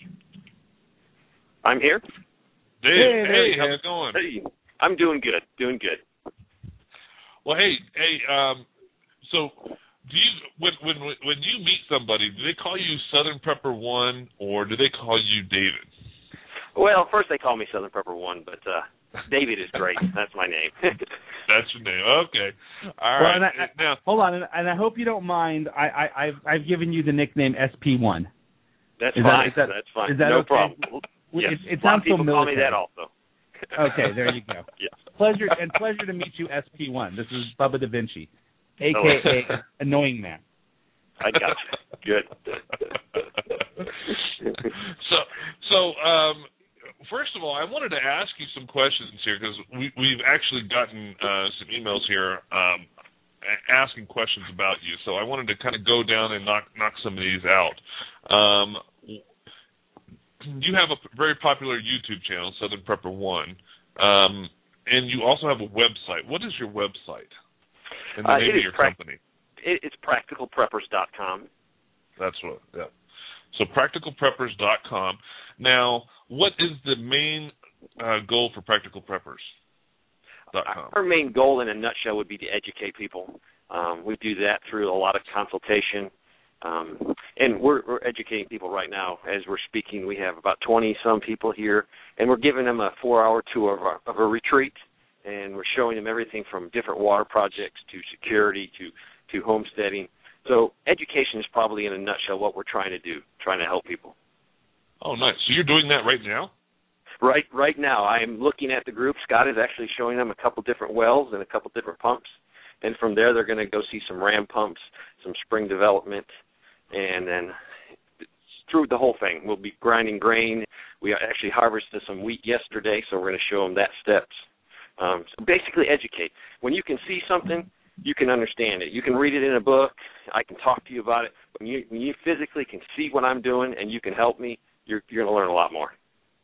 I'm here. Dave, hey, hey, hey how's it going? Hey, I'm doing good, doing good. Well, hey, hey. Um, so, do you when when when you meet somebody, do they call you Southern Prepper One or do they call you David? Well, first they call me Southern Prepper One, but uh, David is great. That's my name. That's your name. Okay. All well, right. And I, I, now, hold on, and, and I hope you don't mind. I, I, I've I've given you the nickname S P one. That's is fine. That, that, That's fine. Is that no okay? problem. It, Yes. it a lot sounds of people so call me military. that also. Okay, there you go. Yeah. Pleasure and pleasure to meet you, S P one. This is Bubba Da Vinci, a k a. Oh. Annoying Man. I got you. Good. so, so um, first of all, I wanted to ask you some questions here because we, we've actually gotten uh, some emails here um, asking questions about you. So I wanted to kind of go down and knock knock some of these out. Um, you have a very popular YouTube channel, Southern Prepper One, um, and you also have a website. What is your website and the uh, name of your pra- company? It, it's practical preppers dot com. That's what, yeah. So practical preppers dot com. Now, what is the main uh, goal for Practical Preppers dot com? Our main goal, in a nutshell, would be to educate people. Um, we do that through a lot of consultation. Um, and we're, we're educating people right now. As we're speaking, we have about twenty-some people here, and we're giving them a four-hour tour of, our, of a retreat, and we're showing them everything from different water projects to security to, to homesteading. So education is probably, in a nutshell, what we're trying to do, trying to help people. Oh, nice. So you're doing that right now? Right right now, I am looking at the group. Scott is actually showing them a couple different wells and a couple different pumps. And from there, they're going to go see some ram pumps, some spring development, and then through the whole thing. We'll be grinding grain. We actually harvested some wheat yesterday, so we're going to show them that steps. Um, so basically educate. When you can see something, you can understand it. You can read it in a book. I can talk to you about it. When you, when you physically can see what I'm doing and you can help me, you're, you're going to learn a lot more.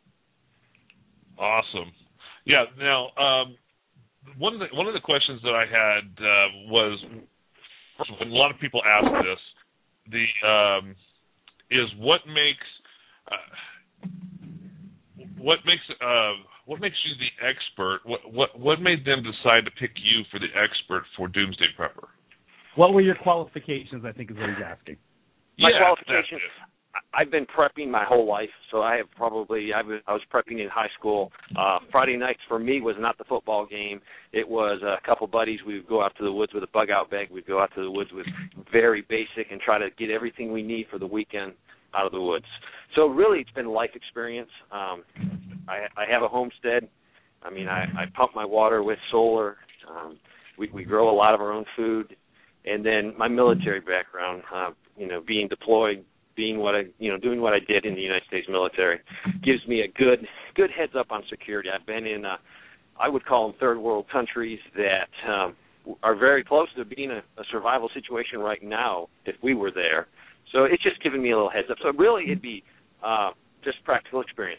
Awesome. Yeah, now, um, one of the, one of the questions that I had uh, was, when a lot of people ask this, the um, is what makes uh, what makes uh, what makes you the expert? What what what made them decide to pick you for the expert for Doomsday Prepper? What were your qualifications? I think is what he's asking. My yeah, qualifications. I've been prepping my whole life, so I have probably I was, I was prepping in high school. Uh, Friday nights for me was not the football game. It was a couple buddies. We would go out to the woods with a bug-out bag. We'd go out to the woods with very basic and try to get everything we need for the weekend out of the woods. So really it's been life experience. Um, I, I have a homestead. I mean, I, I pump my water with solar. Um, we, we grow a lot of our own food. And then my military background, uh, you know, being deployed being what I, you know, doing what I did in the United States military gives me a good, good heads up on security. I've been in, uh, I would call them third world countries that um, are very close to being a, a survival situation right now if we were there. So it's just giving me a little heads up. So really, it'd be uh, just practical experience.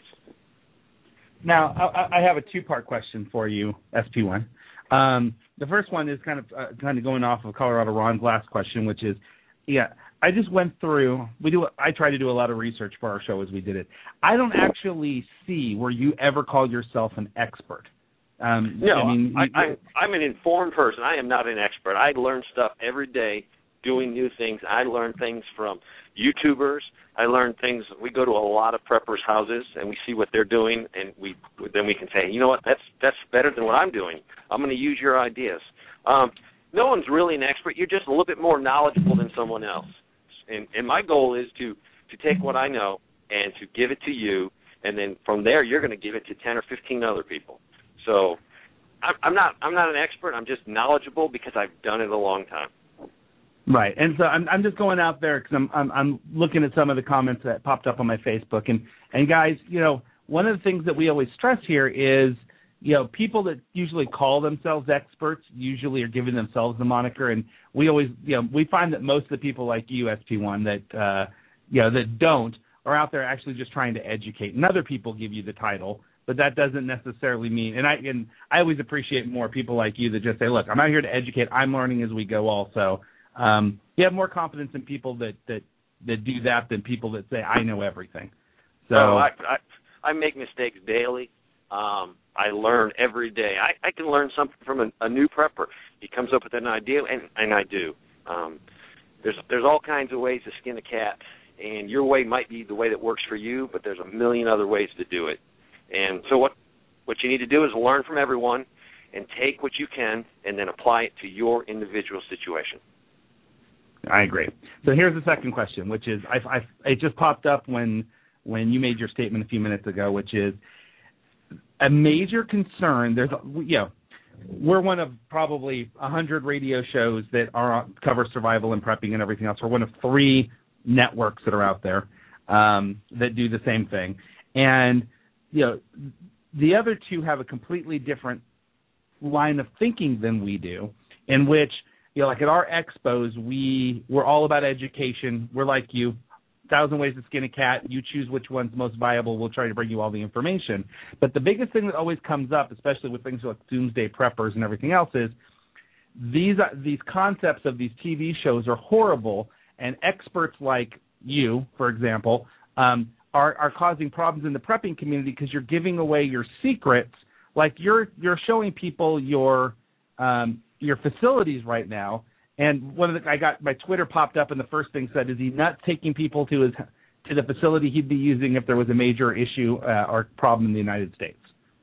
Now, I, I have a two-part question for you, S P one. Um, the first one is kind of uh, kind of going off of Colorado Ron's last question, which is, yeah, I just went through. We do. I try to do a lot of research for our show as we did it. I don't actually see where you ever call yourself an expert. Um, no, I mean, I, I, I'm an informed person. I am not an expert. I learn stuff every day, doing new things. I learn things from YouTubers. I learn things. We go to a lot of preppers' houses and we see what they're doing, and we then we can say, you know what, that's that's better than what I'm doing. I'm going to use your ideas. Um, no one's really an expert. You're just a little bit more knowledgeable than someone else. And, and my goal is to to take what I know and to give it to you, and then from there you're going to give it to ten or fifteen other people. So I'm not I'm not an expert. I'm just knowledgeable because I've done it a long time. Right, and so I'm I'm just going out there because I'm I'm I'm looking at some of the comments that popped up on my Facebook, and and guys, you know, one of the things that we always stress here is, you know, people that usually call themselves experts usually are giving themselves the moniker, and we always, you know, we find that most of the people like you, S P one, that uh, you know, that don't are out there actually just trying to educate, and other people give you the title. But that doesn't necessarily mean, and I and I always appreciate more people like you that just say, look, I'm out here to educate. I'm learning as we go also. Um, you have more confidence in people that, that, that do that than people that say, I know everything. So oh, I, I, I make mistakes daily. Um, I learn every day. I, I can learn something from a, a new prepper. He comes up with an idea, and, and I do. Um, there's there's all kinds of ways to skin a cat, and your way might be the way that works for you, but there's a million other ways to do it. And so what what you need to do is learn from everyone and take what you can and then apply it to your individual situation. I agree. So here's the second question, which is I, I, it just popped up when when you made your statement a few minutes ago, which is a major concern. There's, you know, we're one of probably a hundred radio shows that are cover survival and prepping and everything else. We're one of three networks that are out there um, that do the same thing, and you know, the other two have a completely different line of thinking than we do, in which, you know, like at our expos, we, we're all about education. We're like you, thousand ways to skin a cat. You choose which one's most viable. We'll try to bring you all the information. But the biggest thing that always comes up, especially with things like Doomsday Preppers and everything else, is these these concepts of these T V shows are horrible, and experts like you, for example, um, are, are causing problems in the prepping community because you're giving away your secrets. Like you're you're showing people your um, your facilities right now, and one of the I got my Twitter popped up, and the first thing said, "Is he not taking people to his to the facility he'd be using if there was a major issue uh, or problem in the United States?"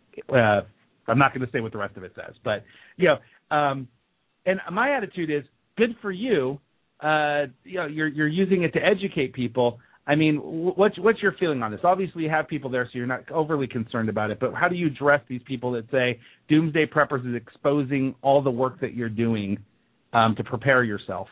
Uh, I'm not going to say what the rest of it says, but you know, um, and my attitude is, good for you. Uh, you know, you're you're using it to educate people. I mean, what's what's your feeling on this? Obviously, you have people there, so you're not overly concerned about it. But how do you address these people that say Doomsday Preppers is exposing all the work that you're doing um, to prepare yourself?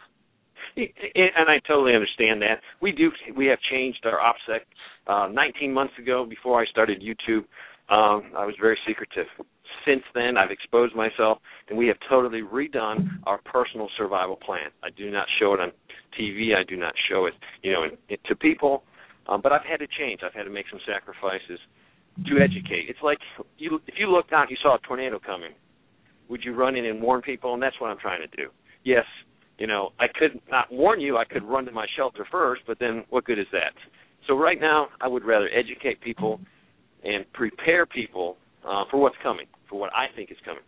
And I totally understand that. We do. We have changed our OPSEC. Uh, nineteen months ago, before I started YouTube, um, I was very secretive. Since then, I've exposed myself, and we have totally redone our personal survival plan. I do not show it on T V. I do not show it, you know, it, to people. Um, but I've had to change. I've had to make some sacrifices to educate. It's like you, if you looked out and you saw a tornado coming, would you run in and warn people? And that's what I'm trying to do. Yes, you know, I could not warn you. I could run to my shelter first, but then what good is that? So right now, I would rather educate people and prepare people uh, for what's coming, for what I think is coming.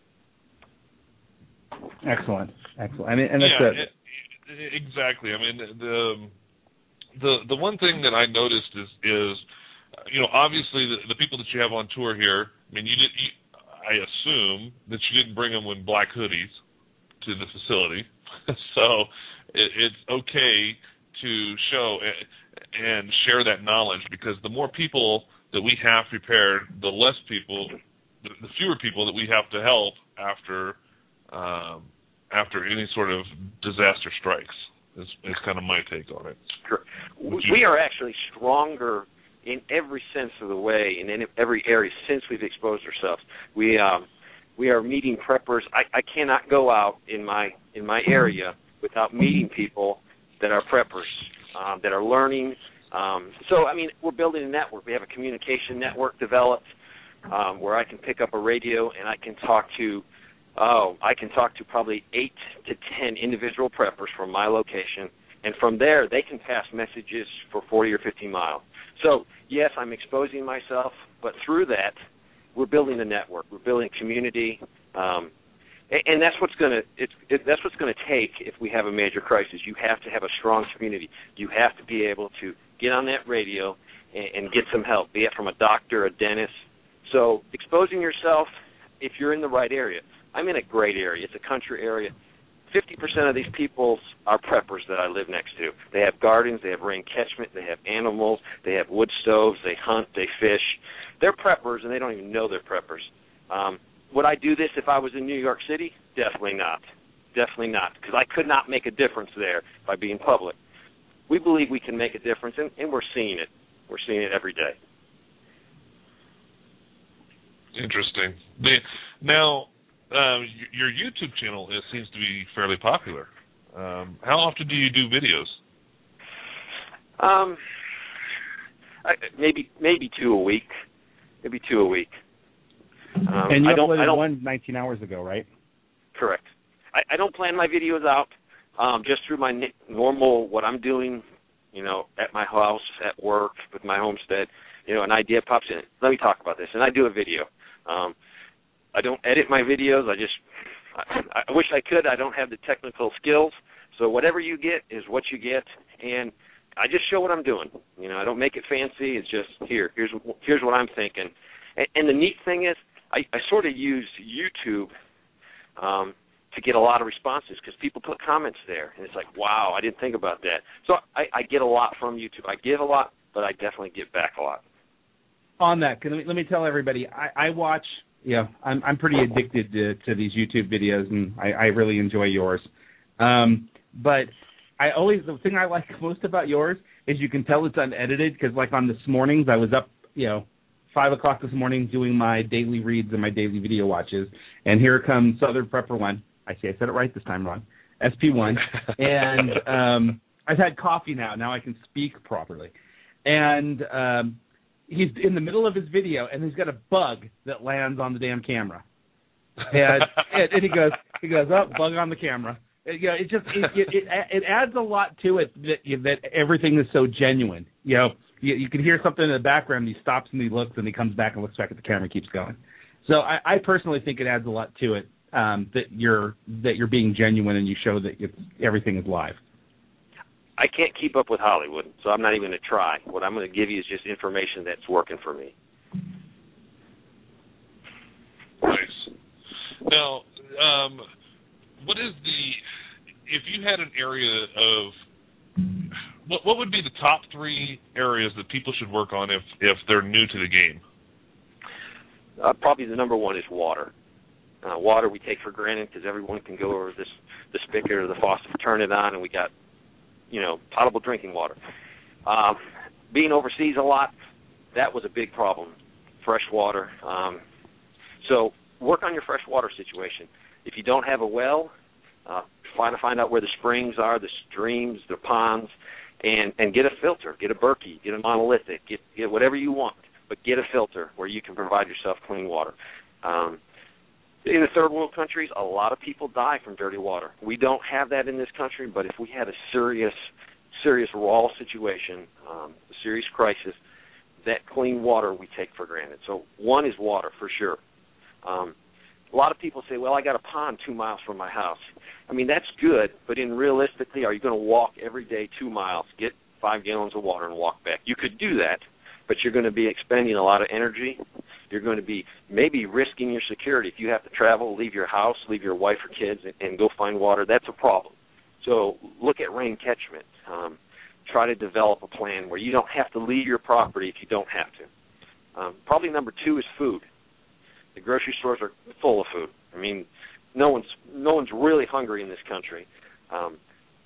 Excellent, excellent. I mean, and that's yeah, it, exactly. I mean, the the the one thing that I noticed is is you know, obviously the, the people that you have on tour here. I mean, you did. You, I assume that you didn't bring them in black hoodies to the facility, so it, it's okay to show and share that knowledge, because the more people that we have prepared, the less people, the, the fewer people that we have to help after um, after any sort of disaster strikes. Is, is kind of my take on it. Correct. We are actually stronger in every sense of the way, and in every area since we've exposed ourselves. We um, we are meeting preppers. I, I cannot go out in my in my area without meeting people that are preppers, um, that are learning. Um, so, I mean, we're building a network. We have a communication network developed um, where I can pick up a radio and I can talk to, oh, I can talk to probably eight to ten individual preppers from my location, and from there they can pass messages for forty or fifty miles. So, yes, I'm exposing myself, but through that, we're building a network. We're building community, um, and, and that's what's going to it's it, that's what's going to take if we have a major crisis. You have to have a strong community. You have to be able to get on that radio and, and get some help, be it from a doctor, a dentist. So, exposing yourself if you're in the right area. I'm in a great area. It's a country area. fifty percent of these people are preppers that I live next to. They have gardens, they have rain catchment, they have animals, they have wood stoves, they hunt, they fish. They're preppers, and they don't even know they're preppers. Um, would I do this if I was in New York City? Definitely not. Definitely not, because I could not make a difference there by being public. We believe we can make a difference, and, and we're seeing it. We're seeing it every day. Interesting. Now, Um, your YouTube channel it seems to be fairly popular. Um, how often do you do videos? Um, I, maybe maybe two a week. Maybe two a week. Um, and you I don't, uploaded I don't, one nineteen hours ago, right? Correct. I, I don't plan my videos out um, just through my normal what I'm doing. You know, at my house, at work, with my homestead. You know, an idea pops in. Let me talk about this, and I do a video. Um, I don't edit my videos. I just, I, I wish I could. I don't have the technical skills. So whatever you get is what you get, and I just show what I'm doing. You know, I don't make it fancy. It's just here. Here's here's what I'm thinking. And, and the neat thing is, I, I sort of use YouTube um, to get a lot of responses because people put comments there, and it's like, wow, I didn't think about that. So I, I get a lot from YouTube. I give a lot, but I definitely give back a lot. On that, can, let, me, let me tell everybody, I, I watch. Yeah, I'm I'm pretty addicted to, to these YouTube videos, and I, I really enjoy yours. Um, but I always the thing I like most about yours is you can tell it's unedited because, like on this mornings, I was up, you know, five o'clock this morning doing my daily reads and my daily video watches, and here comes Southern Prepper One. I see I said it right this time, Ron. S P one, and um, I've had coffee now. Now I can speak properly, and. Um, He's in the middle of his video, and he's got a bug that lands on the damn camera. And, and, and he goes, he goes, oh, bug on the camera. And, you know, it just it, it, it, it adds a lot to it that that everything is so genuine. You know, you, you can hear something in the background. He stops and he looks, and he comes back and looks back at the camera, and keeps going. So I, I personally think it adds a lot to it um, that you're that you're being genuine and you show that it's, everything is live. I can't keep up with Hollywood, so I'm not even going to try. What I'm going to give you is just information that's working for me. Nice. Now, um, what is the, if you had an area of, what what would be the top three areas that people should work on if, if they're new to the game? Uh, probably the number one is water. Uh, water we take for granted because everyone can go over this the spigot or the faucet, turn it on, and we got, you know, potable drinking water. Um, being overseas a lot, that was a big problem. Fresh water. Um, so work on your fresh water situation. If you don't have a well, uh, find find out where the springs are, the streams, the ponds, and, and get a filter. Get a Berkey. Get a monolithic. Get get whatever you want, but get a filter where you can provide yourself clean water. Um, In the third world countries, a lot of people die from dirty water. We don't have that in this country, but if we had a serious, serious raw situation, um, a serious crisis, that clean water we take for granted. So one is water for sure. Um, a lot of people say, well, I got a pond two miles from my house. I mean, that's good, but in realistically, are you going to walk every day two miles, get five gallons of water, and walk back? You could do that, but you're going to be expending a lot of energy. You're going to be maybe risking your security. If you have to travel, leave your house, leave your wife or kids, and, and go find water, that's a problem. So look at rain catchment. Um, try to develop a plan where you don't have to leave your property if you don't have to. Um, probably number two is food. The grocery stores are full of food. I mean, no one's no one's really hungry in this country. Um,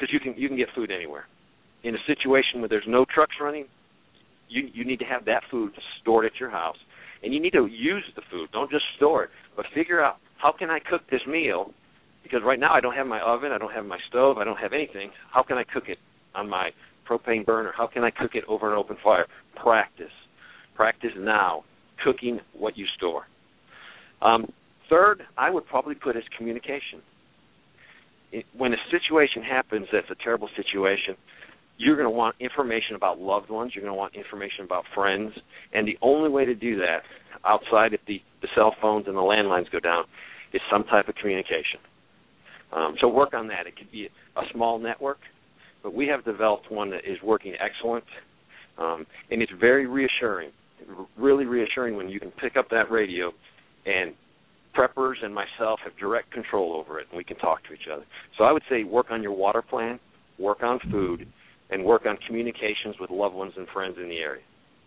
because you can you can get food anywhere. In a situation where there's no trucks running, you you need to have that food stored at your house, and you need to use the food. Don't just store it, but figure out how can I cook this meal, because right now I don't have my oven, I don't have my stove, I don't have anything. How can I cook it on my propane burner? How can I cook it over an open fire? Practice. Practice now, cooking what you store. Um, third, I would probably put as communication. It, when a situation happens that's a terrible situation, you're going to want information about loved ones. You're going to want information about friends. And the only way to do that, outside if the, the cell phones and the landlines go down, is some type of communication. Um, so work on that. It could be a small network, but we have developed one that is working excellent, um, and it's very reassuring, really reassuring when you can pick up that radio and preppers and myself have direct control over it, and we can talk to each other. So I would say work on your water plan, work on food, and work on communications with loved ones and friends in the area.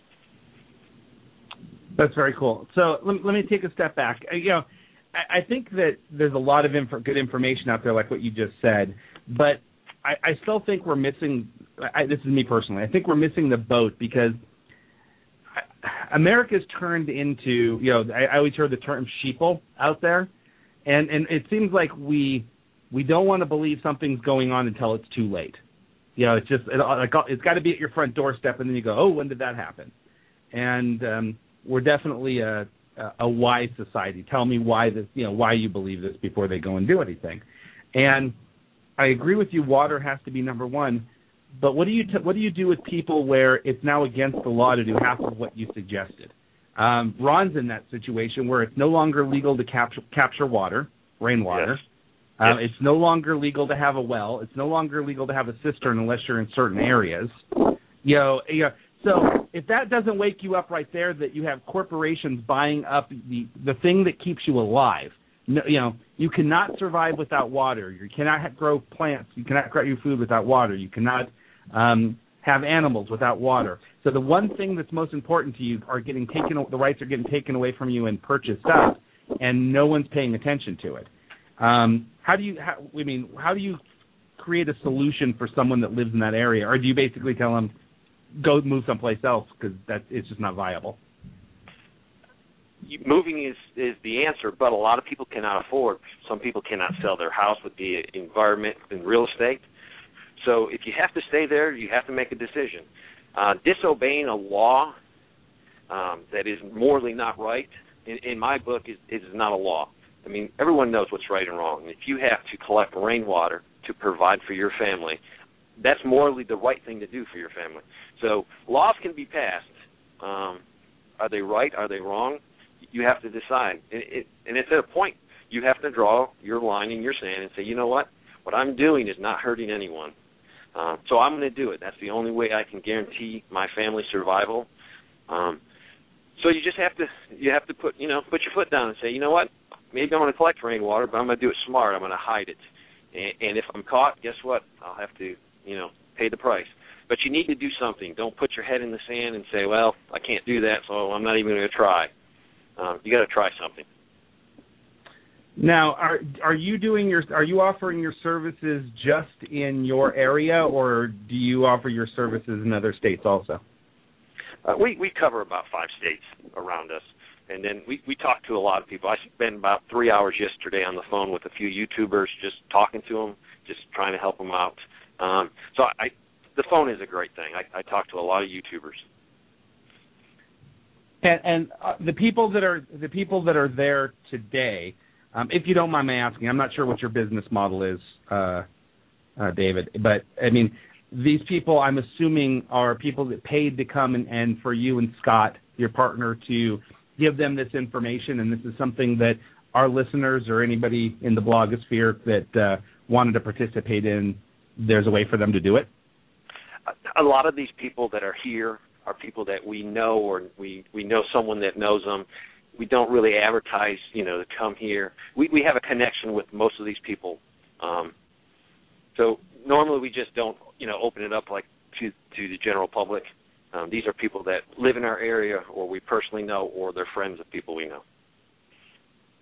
That's very cool. So let, let me take a step back. You know, I, I think that there's a lot of inf- good information out there, like what you just said, but I, I still think we're missing, I, this is me personally, I think we're missing the boat because America's turned into, you know, I, I always hear the term sheeple out there, and, and it seems like we we don't want to believe something's going on until it's too late. You know, it's just, it, it's got to be at your front doorstep, and then you go, oh, when did that happen? And um, we're definitely a, a, a wise society. Tell me why this, you know, why you believe this before they go and do anything. And I agree with you, water has to be number one. But what do you t- what do you do with people where it's now against the law to do half of what you suggested? Um, Ron's in that situation where it's no longer legal to capture capture water, rainwater. Yes. Um, yes. It's no longer legal to have a well. It's no longer legal to have a cistern unless you're in certain areas. You know, you know, so if that doesn't wake you up right there, that you have corporations buying up the the thing that keeps you alive. No, you know, you cannot survive without water. You cannot grow plants. You cannot grow your food without water. You cannot um, have animals without water. So the one thing that's most important to you are getting taken. The rights are getting taken away from you and purchased up, and no one's paying attention to it. Um, how do you? How, I mean, how do you create a solution for someone that lives in that area, or do you basically tell them go move someplace else because that it's just not viable? Moving is, is the answer, but a lot of people cannot afford. Some people cannot sell their house with the environment and real estate. So if you have to stay there, you have to make a decision. Uh, disobeying a law um, that is morally not right, in, in my book, is, is not a law. I mean, everyone knows what's right and wrong. If you have to collect rainwater to provide for your family, that's morally the right thing to do for your family. So laws can be passed. Um, are they right? Are they wrong? You have to decide. It, it, and it's at a point you have to draw your line in your sand and say, you know what? What I'm doing is not hurting anyone. Uh, so I'm going to do it. That's the only way I can guarantee my family's survival. Um, so you just have to you have to put you know put your foot down and say, you know what? Maybe I'm going to collect rainwater, but I'm going to do it smart. I'm going to hide it. And, and if I'm caught, guess what? I'll have to you know pay the price. But you need to do something. Don't put your head in the sand and say, well, I can't do that, so I'm not even going to try. Um, you got to try something. Now, are are you doing your are you offering your services just in your area, or do you offer your services in other states also? Uh, we we cover about five states around us, and then we we talk to a lot of people. I spent about three hours yesterday on the phone with a few YouTubers, just talking to them, just trying to help them out. Um, so I, the phone is a great thing. I, I talk to a lot of YouTubers. And, and uh, the people that are the people that are there today, um, if you don't mind me asking, I'm not sure what your business model is, uh, uh, David, but I mean, these people, I'm assuming, are people that paid to come and, and for you and Scott, your partner, to give them this information, and this is something that our listeners or anybody in the blogosphere that uh, wanted to participate in, there's a way for them to do it? A lot of these people that are here are people that we know, or we, we know someone that knows them. We don't really advertise, you know, to come here. We we have a connection with most of these people. Um, so normally we just don't, you know, open it up like to to the general public. Um, these are people that live in our area, or we personally know, or they're friends of people we know.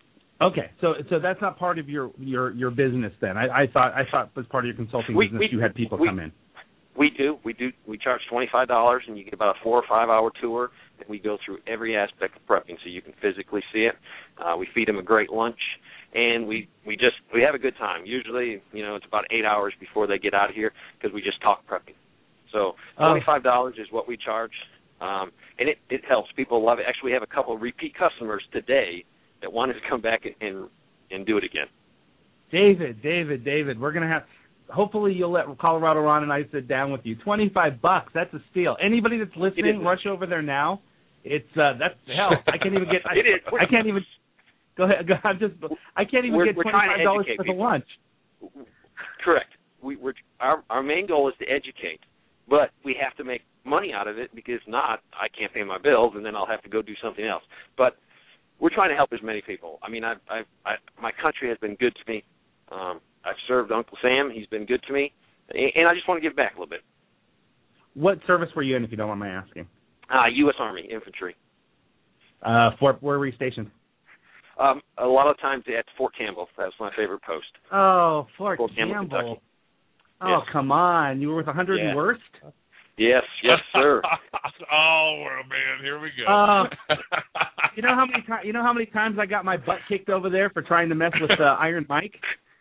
Okay, so so that's not part of your your, your business then. I, I thought I thought as part of your consulting we, business we, you had people we, come in. We do. We do. We charge twenty-five dollars, and you get about a four or five hour tour. And we go through every aspect of prepping, so you can physically see it. Uh, we feed them a great lunch, and we we just we have a good time. Usually, you know, it's about eight hours before they get out of here because we just talk prepping. So twenty-five dollars is what we charge, um, and it it helps. People love it. Actually, we have a couple of repeat customers today that wanted to come back and and, and do it again. David, David, David, we're gonna have. Hopefully you'll let Colorado Ron and I sit down with you. Twenty-five bucks, that's a steal. Anybody that's listening, rush over there now. It's uh, that's hell. I can't even get. I, it is. I can't even. Go ahead. Go, I'm just. I can't even we're, get we're twenty-five dollars for the lunch. Correct. We, we're our our main goal is to educate, but we have to make money out of it because if not, I can't pay my bills, and then I'll have to go do something else. But we're trying to help as many people. I mean, I've, I've I, my country has been good to me. Um, I've served Uncle Sam. He's been good to me, and I just want to give back a little bit. What service were you in, if you don't mind my asking? Uh, U S Army Infantry. Uh, Fort, where were you stationed? Um, a lot of times at Fort Campbell. That was my favorite post. Oh, Fort, Fort Campbell, Campbell. Kentucky. Oh, yes. Come on. You were with one hundred yeah. and Worst? Yes, yes, sir. Oh, well, man, here we go. Uh, you know how many times? You know how many times I got my butt kicked over there for trying to mess with uh, Iron Mike?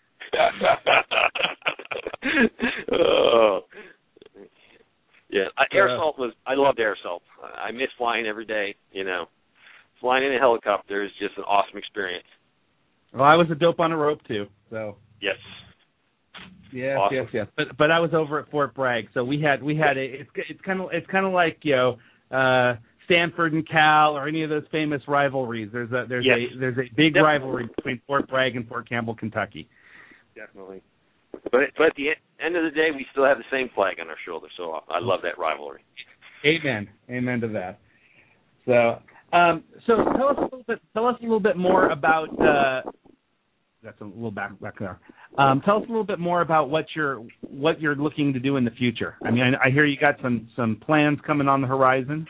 oh. Yeah, air assault was. I loved air assault. I miss flying every day. You know, flying in a helicopter is just an awesome experience. Well, I was a dope on a rope too. So yes, yes, awesome. yes, yes. But but I was over at Fort Bragg, so we had we had a. It's it's kind of it's kind of like you know. Uh, Stanford and Cal, or any of those famous rivalries. There's a there's yes. a there's a big Definitely. rivalry between Fort Bragg and Fort Campbell, Kentucky. Definitely. But but at the end of the day, we still have the same flag on our shoulder. So I love that rivalry. Amen. Amen to that. So um, so tell us a little bit. Tell us a little bit more about. Uh, that's a little back back there. Um, tell us a little bit more about what you're what you're looking to do in the future. I mean, I, I hear you got some some plans coming on the horizon.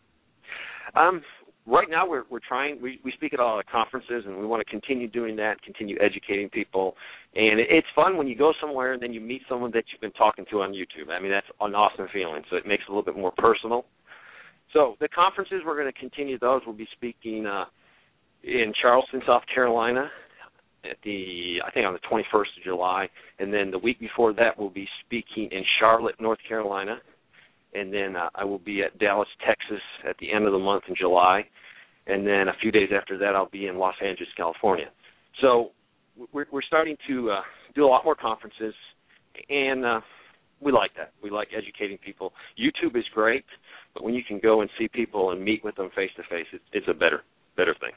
Um, right now we're we're trying. We, we speak at all the conferences, and we want to continue doing that, continue educating people. And it, it's fun when you go somewhere and then you meet someone that you've been talking to on YouTube. I mean, that's an awesome feeling. So it makes it a little bit more personal. So the conferences, we're going to continue those. We'll be speaking uh, in Charleston, South Carolina, at the I think on the twenty-first of July, and then the week before that we'll be speaking in Charlotte, North Carolina. And then uh, I will be at Dallas, Texas at the end of the month in July. And then a few days after that, I'll be in Los Angeles, California. So we're, we're starting to uh, do a lot more conferences, and uh, we like that. We like educating people. YouTube is great, but when you can go and see people and meet with them face-to-face, it's, it's a better better thing.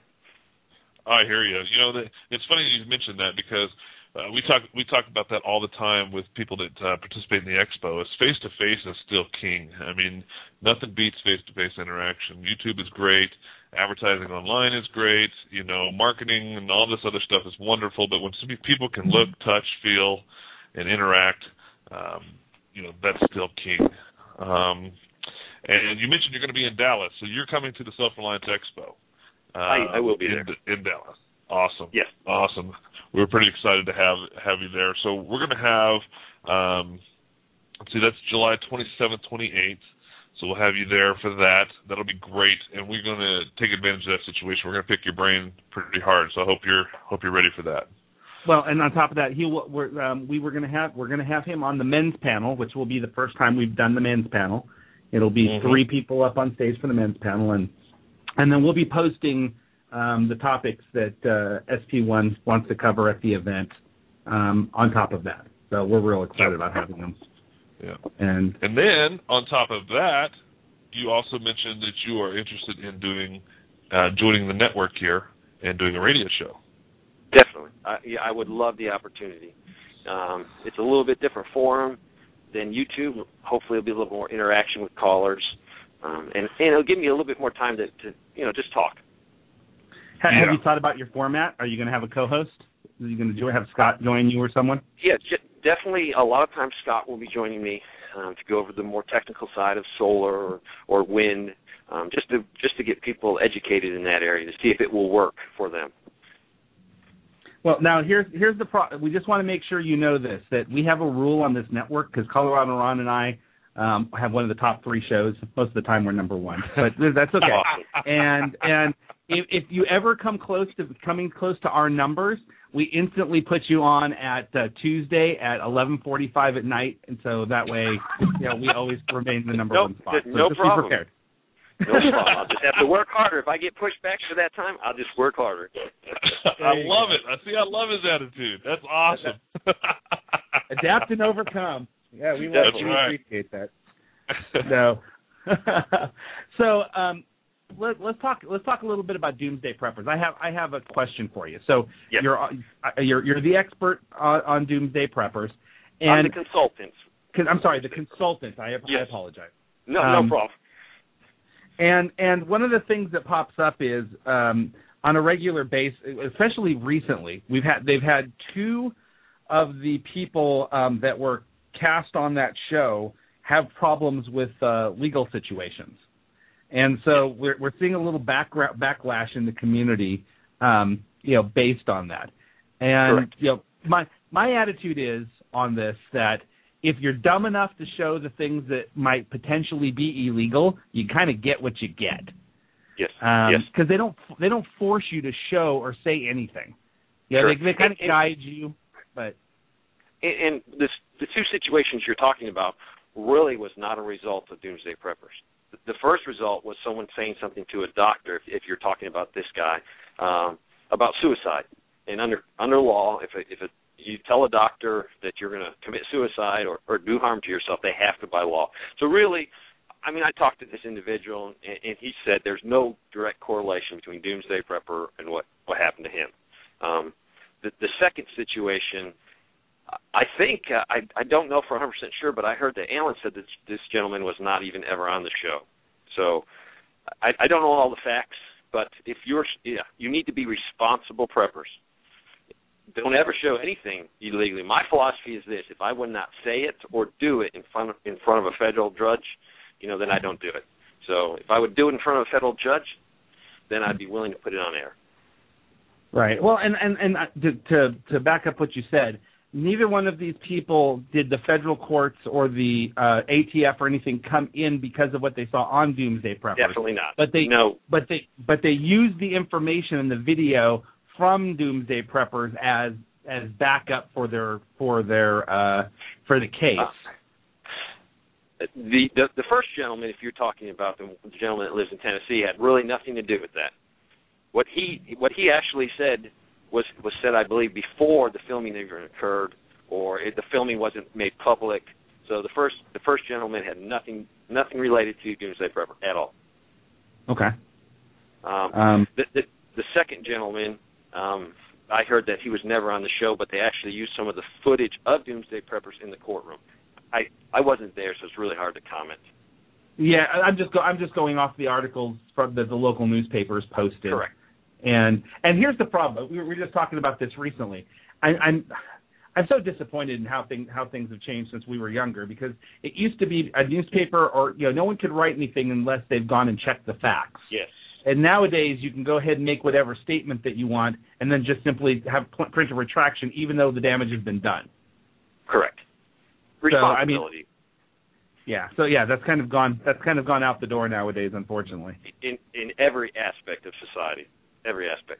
I hear you. You know, the, it's funny you mentioned that because Uh, we talk we talk about that all the time with people that uh, participate in the expo. Is face to face is still king. I mean, nothing beats face to face interaction. YouTube is great. Advertising online is great. You know, marketing and all this other stuff is wonderful. But when some people can look, touch, feel, and interact, um, you know, that's still king. Um, and you mentioned you're going to be in Dallas, so you're coming to the Self-Reliance Expo. Uh, I, I will be in, there in Dallas. Awesome. Yes. Awesome. We're pretty excited to have have you there. So we're going to have, um, let's see, that's July twenty-seventh, twenty-eighth. So we'll have you there for that. That'll be great, and we're going to take advantage of that situation. We're going to pick your brain pretty hard. So I hope you're hope you're ready for that. Well, and on top of that, he will, we're, um, we were going to have we're going to have him on the men's panel, which will be the first time we've done the men's panel. It'll be mm-hmm. three people up on stage for the men's panel, and and then we'll be posting Um, the topics that uh, S P one wants to cover at the event um, on top of that. So we're real excited about having them. Yeah. And and then on top of that, you also mentioned that you are interested in doing uh, joining the network here and doing a radio show. Definitely. I, yeah, I would love the opportunity. Um, it's a little bit different forum than YouTube. Hopefully it'll be a little more interaction with callers. Um, and, and it'll give me a little bit more time to, to you know, just talk. Have, yeah. have you thought about your format? Are you going to have a co-host? Are you going to have Scott join you or someone? Yeah, j- definitely. A lot of times Scott will be joining me um, to go over the more technical side of solar or, or wind, um, just to just to get people educated in that area to see if it will work for them. Well, now here's here's the pro- we just want to make sure you know this, that we have a rule on this network because Colorado Ron and I um, have one of the top three shows. Most of the time we're number one, but that's okay. and and if, if you ever come close to coming close to our numbers, we instantly put you on at uh, Tuesday at eleven forty-five at night, and so that way, you know, we always remain the number nope, one spot. So no just problem. be prepared. No problem. I'll just have to work harder. If I get pushed back for that time, I'll just work harder. I love it. I see. I love his attitude. That's awesome. Adapt and overcome. Yeah, we, That's we right. appreciate that. No. so um, let, let's talk. Let's talk a little bit about Doomsday Preppers. I have I have a question for you. So yes. you're you're you're the expert on, on Doomsday Preppers, and I'm the consultant. I'm sorry, the consultant. I, yes. I apologize. No, um, no problem. And and one of the things that pops up is um, on a regular basis, especially recently, we've had they've had two of the people um, that were cast on that show have problems with uh, legal situations, and so we're we're seeing a little back, backlash in the community, um, you know, based on that. And Correct. you know, my my attitude is on this that if you're dumb enough to show the things that might potentially be illegal, you kind of get what you get. Yes. Um, yes. Because they don't they don't force you to show or say anything. Yeah, sure. they, they kind of and, guide you, but and, and this, the two situations you're talking about really was not a result of Doomsday Preppers. The first result was someone saying something to a doctor, if, if you're talking about this guy, um, about suicide. And under under law, if a, if a you tell a doctor that you're going to commit suicide or, or do harm to yourself, they have to by law. So really, I mean, I talked to this individual, and, and he said there's no direct correlation between Doomsday Prepper and what, what happened to him. Um, the, the second situation, I think, uh, I, I don't know for one hundred percent sure, but I heard that Alan said that this gentleman was not even ever on the show. So I, I don't know all the facts, but if you're, yeah, you need to be responsible preppers. Don't ever show anything illegally. My philosophy is this: if I would not say it or do it in front of, in front of a federal judge, you know, then I don't do it. So if I would do it in front of a federal judge, then I'd be willing to put it on air. Right. Well, and and and to to, to back up what you said, neither one of these people did the federal courts or the uh, A T F or anything come in because of what they saw on Doomsday Preppers. Definitely not. But they no. But they but they used the information in the video from Doomsday Preppers as as backup for their for their uh, for the case. Uh, the, the the first gentleman, if you're talking about the, the gentleman that lives in Tennessee, had really nothing to do with that. What he what he actually said was was said, I believe, before the filming even occurred, or it, the filming wasn't made public. So the first the first gentleman had nothing nothing related to Doomsday Prepper at all. Okay. Um, um, the, the the second gentleman. Um, I heard that he was never on the show, but they actually used some of the footage of Doomsday Preppers in the courtroom. I, I wasn't there, so it's really hard to comment. Yeah, I'm just go, I'm just going off the articles from that the local newspapers posted. Correct. And and here's the problem. We were, we were just talking about this recently. I, I'm I'm so disappointed in how things how things have changed since we were younger, because it used to be a newspaper, or you know, no one could write anything unless they've gone and checked the facts. Yes. And nowadays, you can go ahead and make whatever statement that you want, and then just simply have print a retraction, even though the damage has been done. Correct. Responsibility. So, I mean, yeah. So yeah, that's kind of gone. That's kind of gone out the door nowadays, unfortunately. In in every aspect of society, every aspect.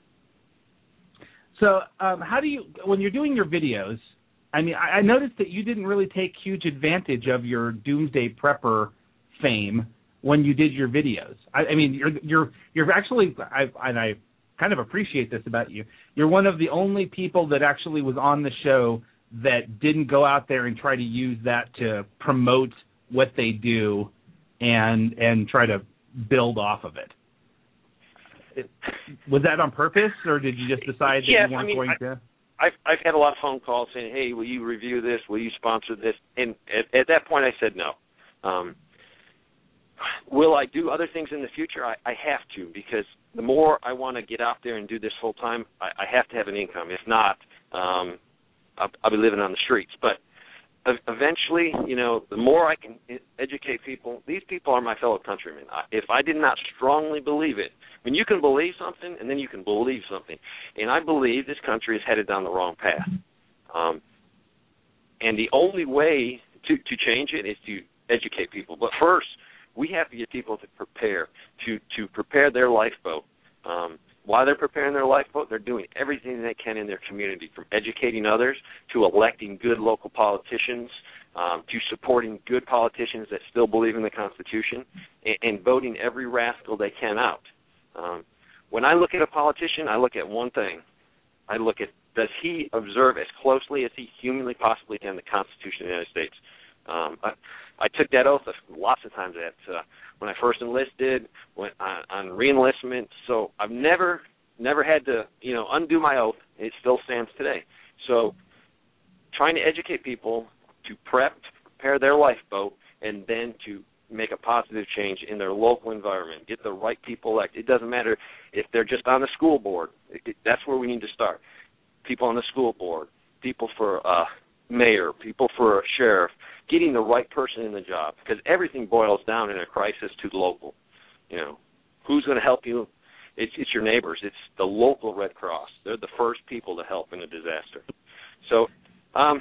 So um, how do you, when you're doing your videos? I mean, I, I noticed that you didn't really take huge advantage of your Doomsday Prepper fame when you did your videos. I, I mean, you're you're you're actually, I, and I kind of appreciate this about you. You're one of the only people that actually was on the show that didn't go out there and try to use that to promote what they do and and try to build off of it. it was that on purpose, or did you just decide that yes, you weren't I mean, going I, to? I've I've had a lot of phone calls saying, "Hey, will you review this? Will you sponsor this?" And at, at that point, I said no. Um, Will I do other things in the future? I, I have to, because the more I want to get out there and do this full time, I, I have to have an income. If not, um, I'll, I'll be living on the streets. But eventually, you know, the more I can educate people. These people are my fellow countrymen. I, if I did not strongly believe it, I mean, you can believe something, and then you can believe something. And I believe this country is headed down the wrong path. Um, and the only way to, to change it is to educate people. But first, we have to get people to prepare, to, to prepare their lifeboat. Um, while they're preparing their lifeboat, they're doing everything they can in their community, from educating others to electing good local politicians, um, to supporting good politicians that still believe in the Constitution, and, and voting every rascal they can out. Um, when I look at a politician, I look at one thing. I look at, does he observe as closely as he humanly possibly can the Constitution of the United States? Um, I, I took that oath lots of times at uh, when I first enlisted, when on, on re-enlistment. So I've never never had to you know undo my oath. It still stands today. So trying to educate people to prep, to prepare their lifeboat, and then to make a positive change in their local environment. Get the right people elected. It doesn't matter if they're just on the school board. It, it, that's where we need to start. People on the school board, people for uh, mayor, people for a sheriff, getting the right person in the job, because everything boils down in a crisis to the local. You know, who's going to help you? It's, it's your neighbors. It's the local Red Cross. They're the first people to help in a disaster. So um,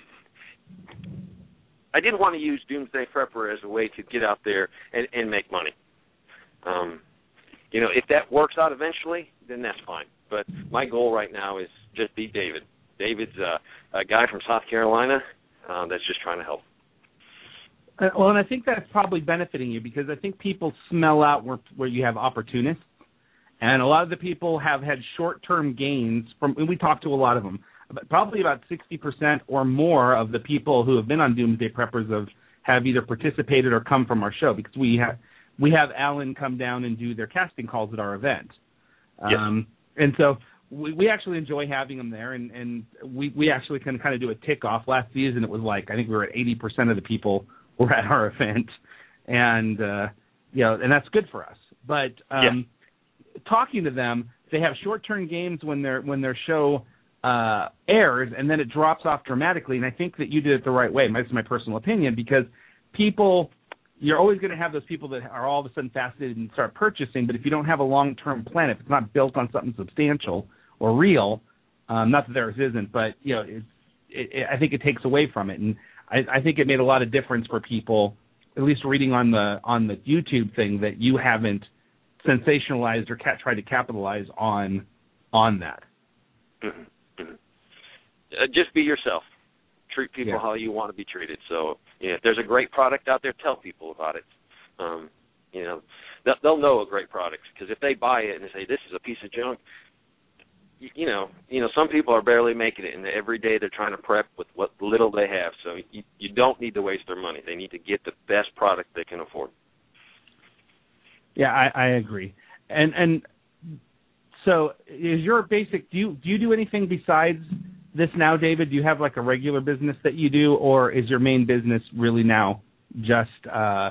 I didn't want to use Doomsday Prepper as a way to get out there and, and make money. Um, you know, if that works out eventually, then that's fine. But my goal right now is just be David. David's uh, a guy from South Carolina uh, that's just trying to help. Uh, well, and I think that's probably benefiting you, because I think people smell out where, where you have opportunists. And a lot of the people have had short-term gains from, and we talked to a lot of them, but probably about sixty percent or more of the people who have been on Doomsday Preppers have, have either participated or come from our show, because we have, we have Alan come down and do their casting calls at our event. Yes. Um, and so we, we actually enjoy having them there, and, and we, we actually can kind of do a tick-off. Last season it was like, I think we were at eighty percent of the people were at our event, and, uh, you know, and that's good for us. But um, yeah. talking to them, they have short-term games when, their when their show uh, airs, and then it drops off dramatically, and I think that you did it the right way. This is my personal opinion, because people – you're always going to have those people that are all of a sudden fascinated and start purchasing, but if you don't have a long-term plan, if it's not built on something substantial or real, um, not that theirs isn't, but you know, it, it, it, I think it takes away from it, and I, I think it made a lot of difference for people, at least reading on the on the YouTube thing, that you haven't sensationalized or ca- tried to capitalize on on that. Mm-hmm. Mm-hmm. Uh, just be yourself. Treat people yeah. how you want to be treated. So, you know, if there's a great product out there, tell people about it. Um, you know, they'll, they'll know a great product, because if they buy it and they say, this is a piece of junk, you, you know, you know, some people are barely making it, and every day they're trying to prep with what little they have. So you, you don't need to waste their money. They need to get the best product they can afford. Yeah, I, I agree. And and so is your basic, do you do you do anything besides this now, David? Do you have like a regular business that you do, or is your main business really now just uh,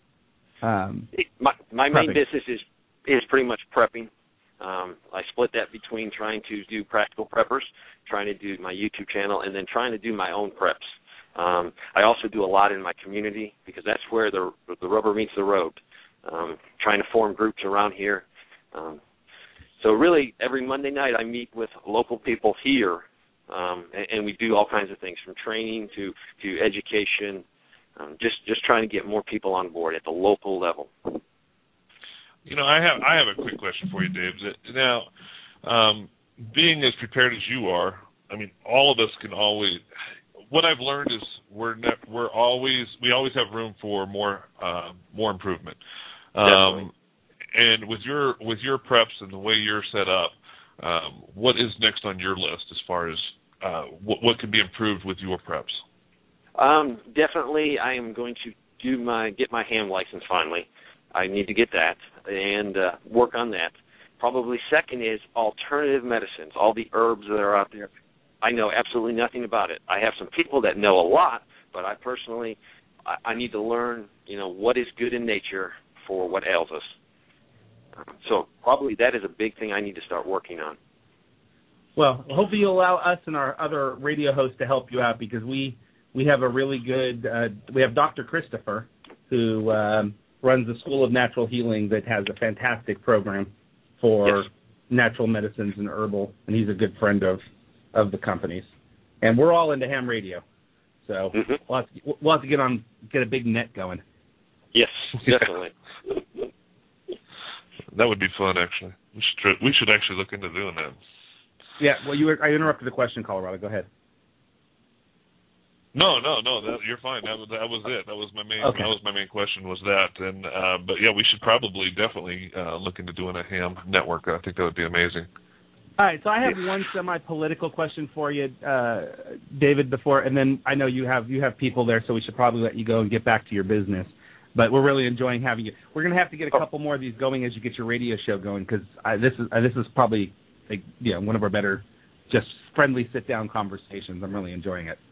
um, my my main prepping? business is is pretty much prepping. Um, I split that between trying to do practical preppers, trying to do my YouTube channel, and then trying to do my own preps. Um, I also do a lot in my community, because that's where the the rubber meets the road. Um, trying to form groups around here. Um, so really, every Monday night I meet with local people here. Um, and, and we do all kinds of things, from training to, to education, um, just just trying to get more people on board at the local level. You know, I have I have a quick question for you, Dave. Now, um, being as prepared as you are, I mean, all of us can always. What I've learned is we're ne- we're always we always have room for more uh, more improvement. Um, and with your with your preps and the way you're set up, um, what is next on your list as far as uh, what, what can be improved with your preps? Um, definitely, I am going to do my get my ham license finally. I need to get that and uh, work on that. Probably second is alternative medicines, all the herbs that are out there. I know absolutely nothing about it. I have some people that know a lot, but I personally, I, I need to learn, you know, what is good in nature for what ails us. So probably that is a big thing I need to start working on. Well, hopefully you'll allow us and our other radio hosts to help you out, because we we have a really good, uh, we have Doctor Christopher, who um, runs the School of Natural Healing that has a fantastic program for yes. natural medicines and herbal, and he's a good friend of, of the company's. And we're all into ham radio, so mm-hmm. we'll, have to, we'll have to get on get a big net going. Yes, definitely. That would be fun, actually. We should we should actually look into doing that. Yeah. Well, you were, I interrupted the question, Colorado. Go ahead. No, no, no. That, you're fine. That was that was it. That was my main. Okay. That was my main question. Was that? And uh, but yeah, we should probably definitely uh, look into doing a ham network. I think that would be amazing. All right. So I have one semi-political question for you, uh, David. Before, and then I know you have you have people there, so we should probably let you go and get back to your business. But we're really enjoying having you. We're going to have to get a couple more of these going as you get your radio show going, because this is uh, this is probably like, you know, one of our better, just friendly sit-down conversations. I'm really enjoying it.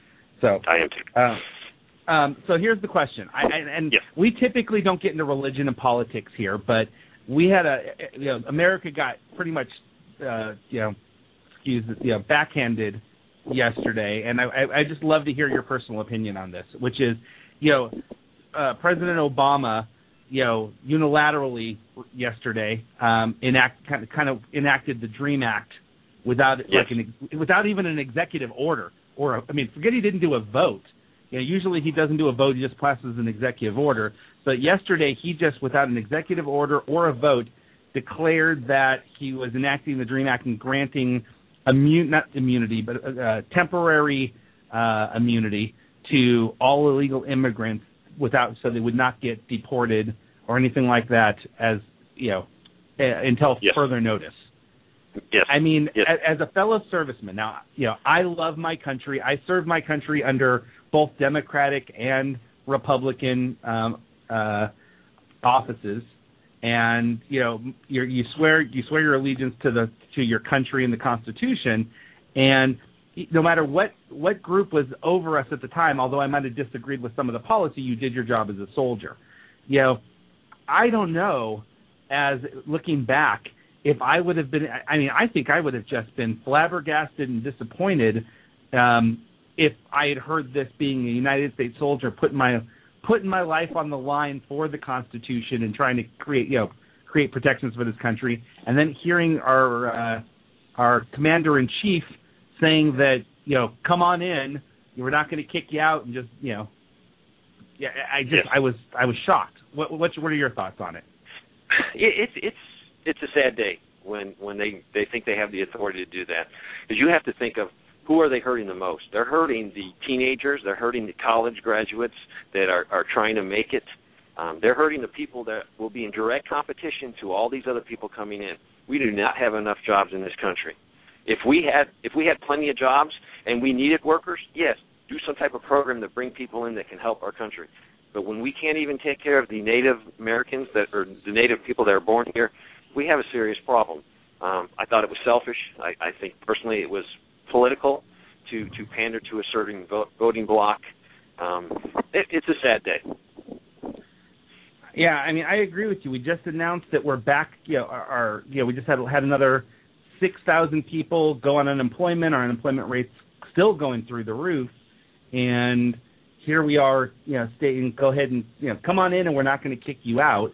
So I am too. Uh, um, so here's the question, I, I, and yes. we typically don't get into religion and politics here, but we had a, you know, America got pretty much, uh, you know, excuse, you know, backhanded yesterday, and I, I, I just love to hear your personal opinion on this, which is, you know, uh, President Obama, you know, unilaterally yesterday um, enact kind of, kind of enacted the DREAM Act without yes. like an, without even an executive order. Or, a, I mean, forget he didn't do a vote. You know, usually he doesn't do a vote, he just passes an executive order. But yesterday he just, without an executive order or a vote, declared that he was enacting the DREAM Act and granting immun- not immunity, but uh, temporary uh, immunity to all illegal immigrants without, so they would not get deported or anything like that, as you know, uh, until yes. further notice. Yes. I mean, yes. as a fellow serviceman, now, you know, I love my country. I served my country under both Democratic and Republican um, uh, offices, and you know, you're, you swear you swear your allegiance to the to your country and the Constitution, and no matter what what group was over us at the time, although I might have disagreed with some of the policy, you did your job as a soldier. You know, I don't know, as looking back, if I would have been, I mean, I think I would have just been flabbergasted and disappointed um, if I had heard this being a United States soldier putting my putting my life on the line for the Constitution and trying to create, you know, create protections for this country, and then hearing our uh, our commander in chief saying that, you know, come on in, we're not going to kick you out, and just, you know, yeah, I just, yes. I was, I was shocked. What, what, what are your thoughts on it? it it's it's. It's a sad day when, when they, they think they have the authority to do that. Because you have to think of who are they hurting the most. They're hurting the teenagers. They're hurting the college graduates that are, are trying to make it. Um, they're hurting the people that will be in direct competition to all these other people coming in. We do not have enough jobs in this country. If we had if we had plenty of jobs and we needed workers, yes, do some type of program to bring people in that can help our country. But when we can't even take care of the Native Americans that or the Native people that are born here, we have a serious problem. Um, I thought it was selfish. I, I think personally it was political to, to pander to a certain vote, voting bloc. Um, it, it's a sad day. Yeah, I mean, I agree with you. We just announced that we're back. You know, our, our you know, we just had had another six thousand people go on unemployment. Our unemployment rate's still going through the roof, and here we are, you know, stating, go ahead and, you know, come on in, and we're not going to kick you out.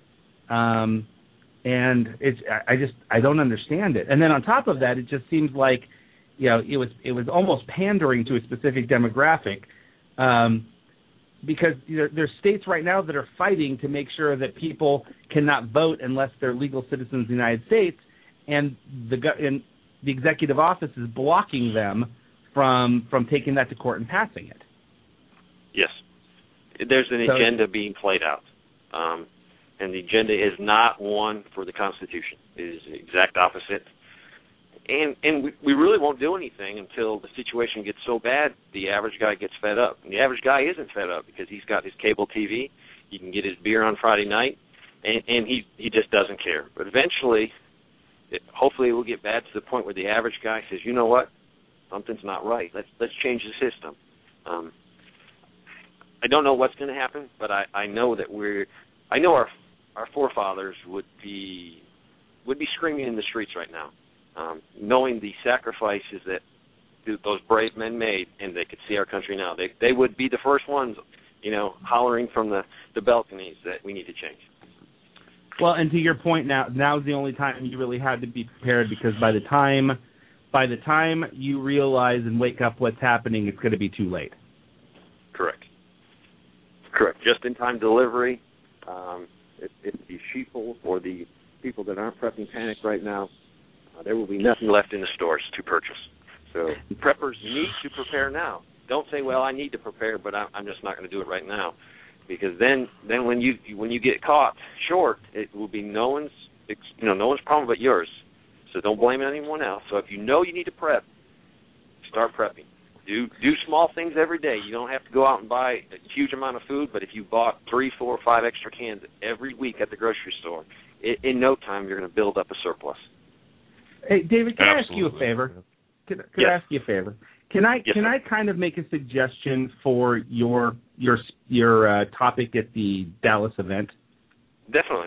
Um, And it's, I just, I don't understand it. And then on top of that, it just seems like, you know, it was, it was almost pandering to a specific demographic, um, because you know, there's states right now that are fighting to make sure that people cannot vote unless they're legal citizens of the United States, and the and the executive office is blocking them from from taking that to court and passing it. Yes, there's an so, agenda being played out. Um, And the agenda is not one for the Constitution. It is the exact opposite. And and we, we really won't do anything until the situation gets so bad the average guy gets fed up. And the average guy isn't fed up because he's got his cable T V, he can get his beer on Friday night, and, and he, he just doesn't care. But eventually, it, hopefully it will get bad to the point where the average guy says, you know what, something's not right. Let's let's change the system. Um, I don't know what's going to happen, but I, I know that we're I know our our forefathers would be would be screaming in the streets right now, um, knowing the sacrifices that those brave men made, and they could see our country now. They they would be the first ones you know, hollering from the, the balconies that we need to change. Well, and to your point, now now's the only time you really had to be prepared, because by the time by the time you realize and wake up what's happening, it's going to be too late. Correct. Correct. Just-in-time delivery. Um, if, if the sheeple or the people that aren't prepping panic right now, uh, there will be nothing left in the stores to purchase. So preppers need to prepare now. Don't say, "Well, I need to prepare, but I'm just not going to do it right now," because then, then when you when you get caught short, it will be no one's you know no one's problem but yours. So don't blame anyone else. So if you know you need to prep, start prepping. Do do small things every day. You don't have to go out and buy a huge amount of food, but if you bought three, four, five extra cans every week at the grocery store, it, in no time you're going to build up a surplus. Hey, David, can Absolutely. I ask you a favor? Can, can yes. I ask you a favor? Can I yes, can sir. I kind of make a suggestion for your your your uh, topic at the Dallas event? Definitely.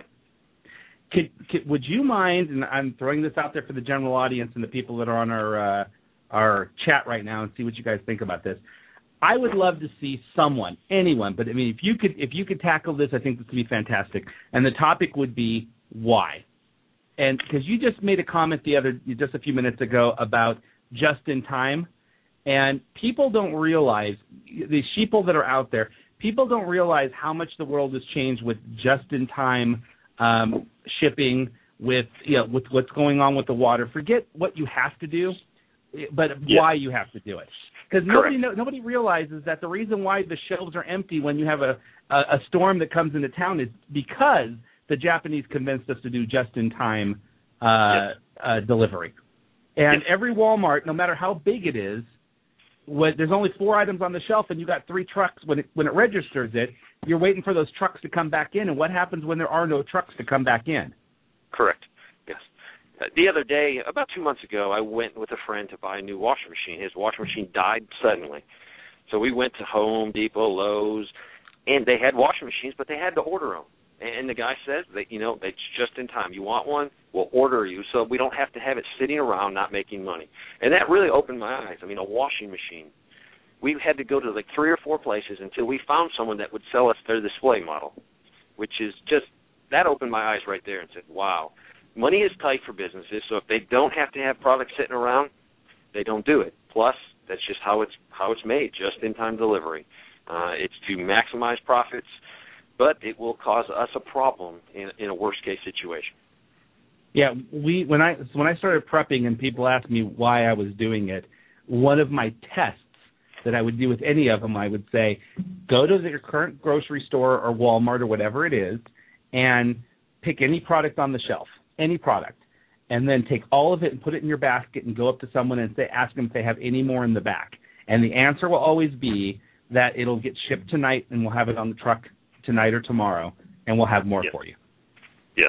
Could, could, would you mind, and I'm throwing this out there for the general audience and the people that are on our uh, our chat right now, and see what you guys think about this. I would love to see someone, anyone, but I mean, if you could if you could tackle this, I think this would be fantastic. And the topic would be why. And because you just made a comment the other just a few minutes ago about just in time, and people don't realize, the sheeple that are out there, people don't realize how much the world has changed with just in time um, shipping, with you know with what's going on with the water. Forget what you have to do, but yeah. why you have to do it. Because nobody know, nobody realizes that the reason why the shelves are empty when you have a, a, a storm that comes into town is because the Japanese convinced us to do just-in-time uh, yes. uh, delivery. And yes. every Walmart, no matter how big it is, when there's only four items on the shelf and you got three trucks, when it, when it registers it, you're waiting for those trucks to come back in. And what happens when there are no trucks to come back in? Correct. Yes. Uh, the other day, about two months ago, I went with a friend to buy a new washing machine. His washing machine died suddenly. So we went to Home Depot, Lowe's, and they had washing machines, but they had to order them. And the guy says that, you know, it's just in time. You want one, we'll order you, so we don't have to have it sitting around not making money. And that really opened my eyes. I mean, a washing machine. We had to go to like three or four places until we found someone that would sell us their display model, which is just, that opened my eyes right there and said, wow. Money is tight for businesses, so if they don't have to have products sitting around, they don't do it. Plus, that's just how it's how it's made, just-in-time delivery. Uh, it's to maximize profits, but it will cause us a problem in, in a worst-case situation. Yeah, we when I when I started prepping and people asked me why I was doing it, one of my tests that I would do with any of them, I would say, go to your current grocery store or Walmart or whatever it is, and pick any product on the shelf. Any product, and then take all of it and put it in your basket and go up to someone and say, ask them if they have any more in the back. And the answer will always be that it'll get shipped tonight and we'll have it on the truck tonight or tomorrow, and we'll have more yes. for you. Yes.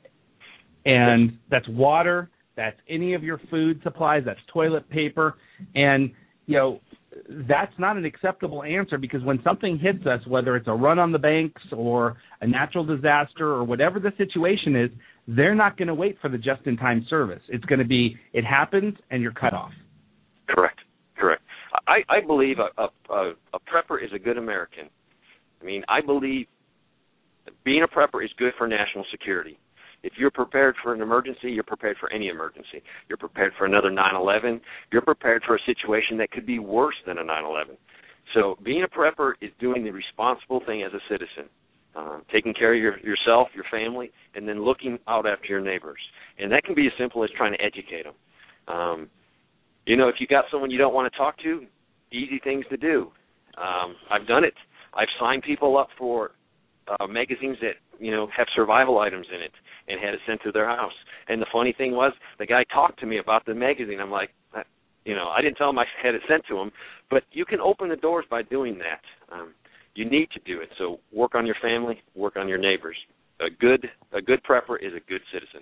And yes. that's water, that's any of your food supplies, that's toilet paper, and, you know, that's not an acceptable answer, because when something hits us, whether it's a run on the banks or a natural disaster or whatever the situation is, they're not going to wait for the just-in-time service. It's going to be, it happens and you're cut off. Correct. Correct. I, I believe a, a, a prepper is a good American. I mean, I believe being a prepper is good for national security. If you're prepared for an emergency, you're prepared for any emergency. You're prepared for another nine eleven. You're prepared for a situation that could be worse than a nine eleven. So being a prepper is doing the responsible thing as a citizen, um, taking care of your, yourself, your family, and then looking out after your neighbors. And that can be as simple as trying to educate them. Um, you know, if you got someone you don't want to talk to, easy things to do. Um, I've done it. I've signed people up for uh, magazines that, you know, have survival items in it, and had it sent to their house. And the funny thing was, the guy talked to me about the magazine. I'm like, you know, I didn't tell him I had it sent to him, but you can open the doors by doing that. Um, you need to do it. So work on your family, work on your neighbors. A good a good prepper is a good citizen.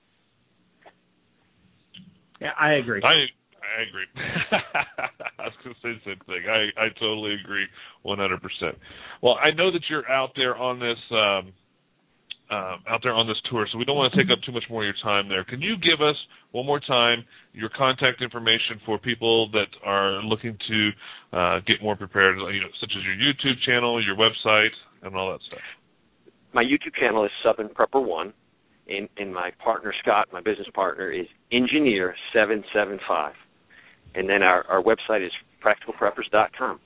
Yeah, I agree. I I agree. I was going to say the same thing. I, I totally agree one hundred percent. Well, I know that you're out there on this um, uh, out there on this tour, so we don't want to take up too much more of your time there. Can you give us one more time your contact information for people that are looking to uh, get more prepared, you know, such as your YouTube channel, your website, and all that stuff? My YouTube channel is Southern Prepper One, and, and my partner Scott, my business partner, is Engineer seven seven five, and then our, our website is practical preppers dot com.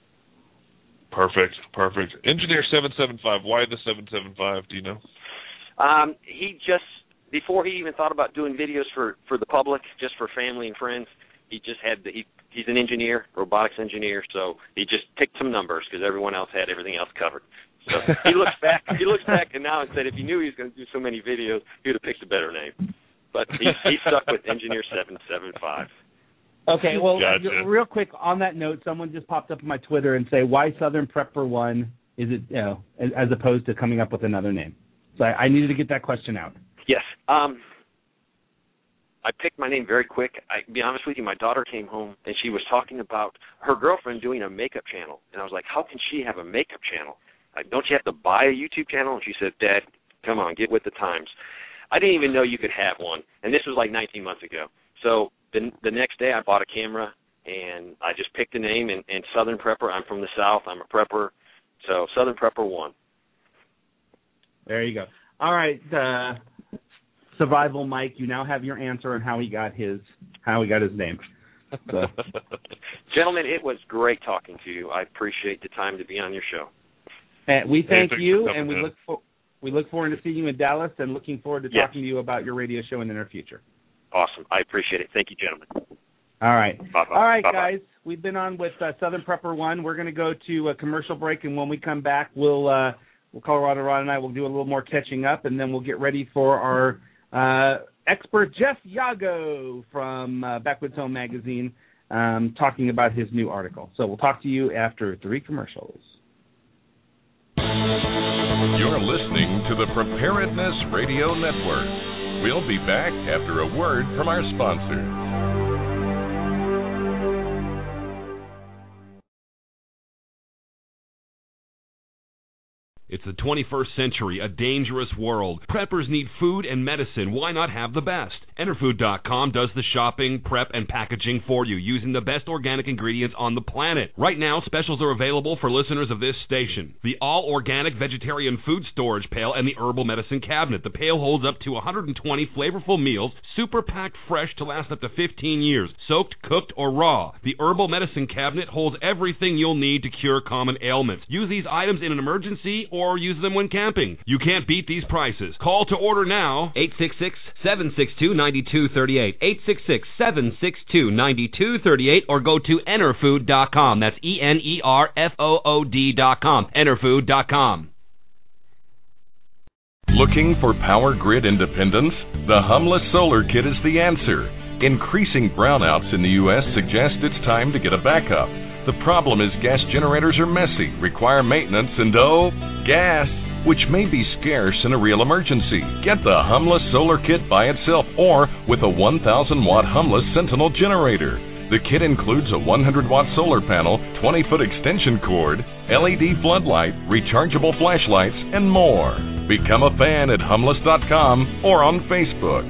Perfect, perfect. Engineer seven seven five. Why the seven seven five? Do you know? Um, he just before he even thought about doing videos for, for the public, just for family and friends, he just had the, he he's an engineer, robotics engineer, so he just picked some numbers because everyone else had everything else covered. So he looks back. He looks back and now and said, if he knew he was going to do so many videos, he would have picked a better name. But he he stuck with Engineer seven seven five. Okay, well, Gotcha. real quick on that note, someone just popped up on my Twitter and say, "Why Southern Prepper One? Is it, you know, as, as opposed to coming up with another name?" So I, I needed to get that question out. Yes. Um, I picked my name very quick. I to be honest with you, my daughter came home and she was talking about her girlfriend doing a makeup channel, and I was like, "How can she have a makeup channel? Like, don't you have to buy a YouTube channel?" And she said, "Dad, come on, get with the times." I didn't even know you could have one, and this was like nineteen months ago. So the the next day I bought a camera, and I just picked a name, and, and Southern Prepper. I'm from the South. I'm a prepper. So Southern Prepper One. There you go. All right, uh, Survival Mike, you now have your answer on how he got his how he got his name. So. Gentlemen, it was great talking to you. I appreciate the time to be on your show. And we thank Hey, you, thanks for and we coming look for, we look forward to seeing you in Dallas, and looking forward to Yes. talking to you about your radio show in the near future. Awesome. I appreciate it. Thank you, gentlemen. All right. Bye-bye. All right, Bye-bye. guys. We've been on with uh, Southern Prepper One. We're going to go to a commercial break, and when we come back, we'll, uh, we'll Colorado Rod and I will do a little more catching up, and then we'll get ready for our uh, expert, Jeff Yago from uh, Backwoods Home Magazine, um, talking about his new article. So we'll talk to you after three commercials. You're listening to the Preparedness Radio Network. We'll be back after a word from our sponsor. It's the twenty-first century, a dangerous world. Preppers need food and medicine. Why not have the best? Enerfood dot com does the shopping, prep, and packaging for you using the best organic ingredients on the planet. Right now, specials are available for listeners of this station. The all-organic vegetarian food storage pail and the herbal medicine cabinet. The pail holds up to one hundred twenty flavorful meals, super packed fresh to last up to fifteen years, soaked, cooked, or raw. The herbal medicine cabinet holds everything you'll need to cure common ailments. Use these items in an emergency or use them when camping. You can't beat these prices. Call to order now. eight six six, seven six two, nine two three eight. eight six six, seven six two, nine two three eight or go to enerfood dot com. That's E N E R F O O D dot com. enerfood dot com. Looking for power grid independence? The Humless Solar Kit is the answer. Increasing brownouts in the U S suggest it's time to get a backup. The problem is gas generators are messy, require maintenance, and oh, gas, which may be scarce in a real emergency. Get the Humless Solar Kit by itself or with a one thousand watt Humless Sentinel generator. The kit includes a one hundred watt solar panel, twenty foot extension cord, L E D floodlight, rechargeable flashlights, and more. Become a fan at humless dot com or on Facebook.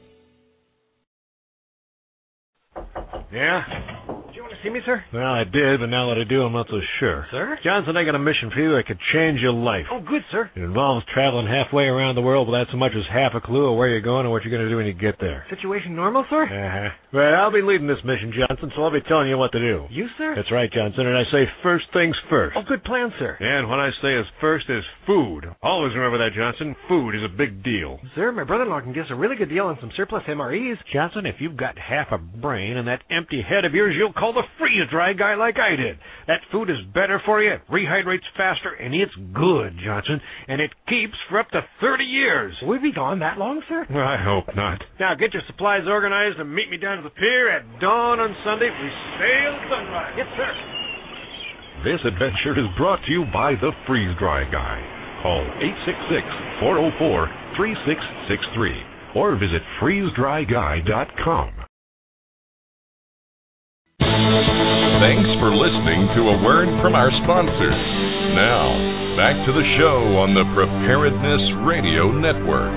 Yeah? Did you want to see me, sir? Well, I did, but now that I do, I'm not so sure. Sir? Johnson, I got a mission for you that could change your life. Oh, good, sir. It involves traveling halfway around the world without so much as half a clue of where you're going and what you're going to do when you get there. Situation normal, sir? Uh-huh. Well, I'll be leading this mission, Johnson, so I'll be telling you what to do. You, sir? That's right, Johnson, and I say first things first. Oh, good plan, sir. And what I say is first is food. Always remember that, Johnson. Food is a big deal. Sir, my brother-in-law can give us a really good deal on some surplus M R Es. Johnson, if you've got half a brain and that empty head of yours, you'll call the freeze-dry guy like I did. That food is better for you, it rehydrates faster, and it's good, Johnson. And it keeps for up to thirty years. Will we be gone that long, sir? Well, I hope not. Now, get your supplies organized and meet me down to the pier at dawn on Sunday. We sail at sunrise. Yes, sir. This adventure is brought to you by the Freeze-Dry Guy. Call eight six six, four oh four, three six six three or visit freeze dry guy dot com. Thanks for listening to a word from our sponsors. Now, back to the show on the Preparedness Radio Network.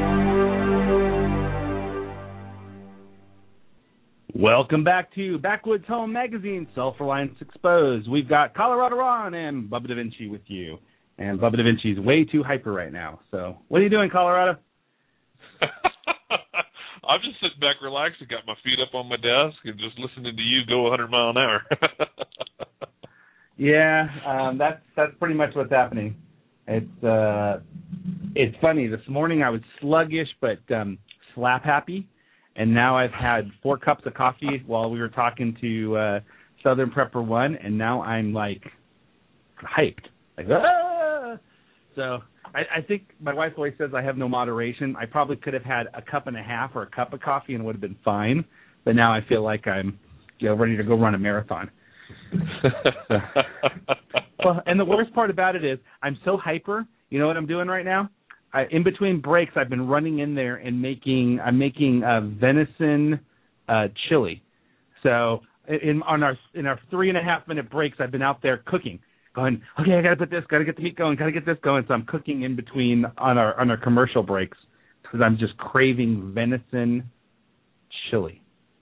Welcome back to Backwoods Home Magazine, Self-Reliance Exposed. We've got Colorado Ron and Bubba Da Vinci with you. And Bubba Da Vinci's way too hyper right now. So what are you doing, Colorado? I'm just sitting back relaxing, got my feet up on my desk, and just listening to you go one hundred mile an hour. Yeah, um, that's that's pretty much what's happening. It's uh, it's funny. This morning I was sluggish but um, slap happy, and now I've had four cups of coffee while we were talking to uh, Southern Prepper One, and now I'm like hyped. Like, ah! So I, I think my wife always says I have no moderation. I probably could have had a cup and a half or a cup of coffee and it would have been fine, but now I feel like I'm, you know, ready to go run a marathon. So, well, and the worst part about it is I'm so hyper. You know what I'm doing right now? I, in between breaks, I've been running in there and making I'm making uh, venison uh, chili. So in on our in our three and a half minute breaks, I've been out there cooking, going, okay, I got to put this, got to get the meat going, got to get this going. So I'm cooking in between on our on our commercial breaks because I'm just craving venison chili.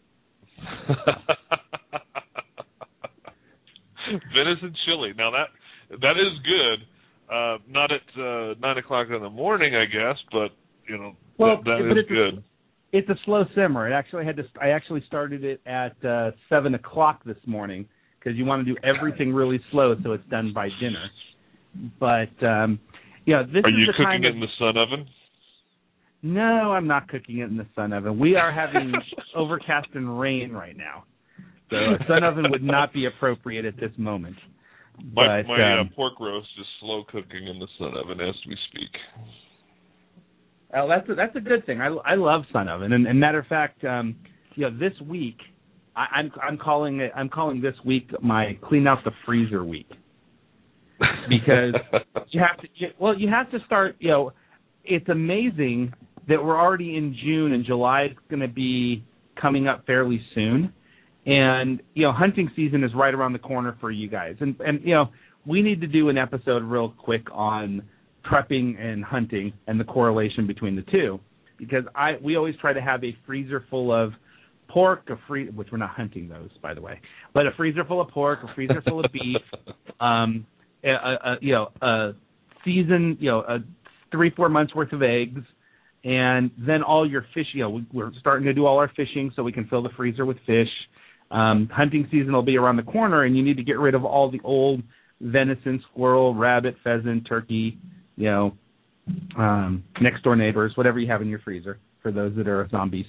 Venison chili. Now that that is good. Uh, not at uh, nine o'clock in the morning, I guess, but you know well, that, that but is it's good. A, it's a slow simmer. It actually had to. I actually started it at uh, seven o'clock this morning because you want to do everything really slow so it's done by dinner. But um, yeah, this are is you the cooking time it of, in the sun oven? No, I'm not cooking it in the sun oven. We are having overcast and rain right now. So a sun oven would not be appropriate at this moment. My, but, my um, uh, pork roast is slow cooking in the sun oven as we speak. Oh, that's a, that's a good thing. I, I love sun oven, and, and matter of fact, um, you know, this week I, I'm I'm calling it I'm calling this week my clean out the freezer week because you have to. You, well, you have to start. You know, it's amazing that we're already in June and July is going to be coming up fairly soon. And, you know, hunting season is right around the corner for you guys. And, and you know, we need to do an episode real quick on prepping and hunting and the correlation between the two. Because I we always try to have a freezer full of pork, a free, which we're not hunting those, by the way, but a freezer full of pork, a freezer full of beef, um, a, a, you know, a season, you know, a three, four months worth of eggs. And then all your fish, you know, we, we're starting to do all our fishing so we can fill the freezer with fish. Um, hunting season will be around the corner, and you need to get rid of all the old venison, squirrel, rabbit, pheasant, turkey, you know, um, next door neighbors, whatever you have in your freezer for those that are zombies.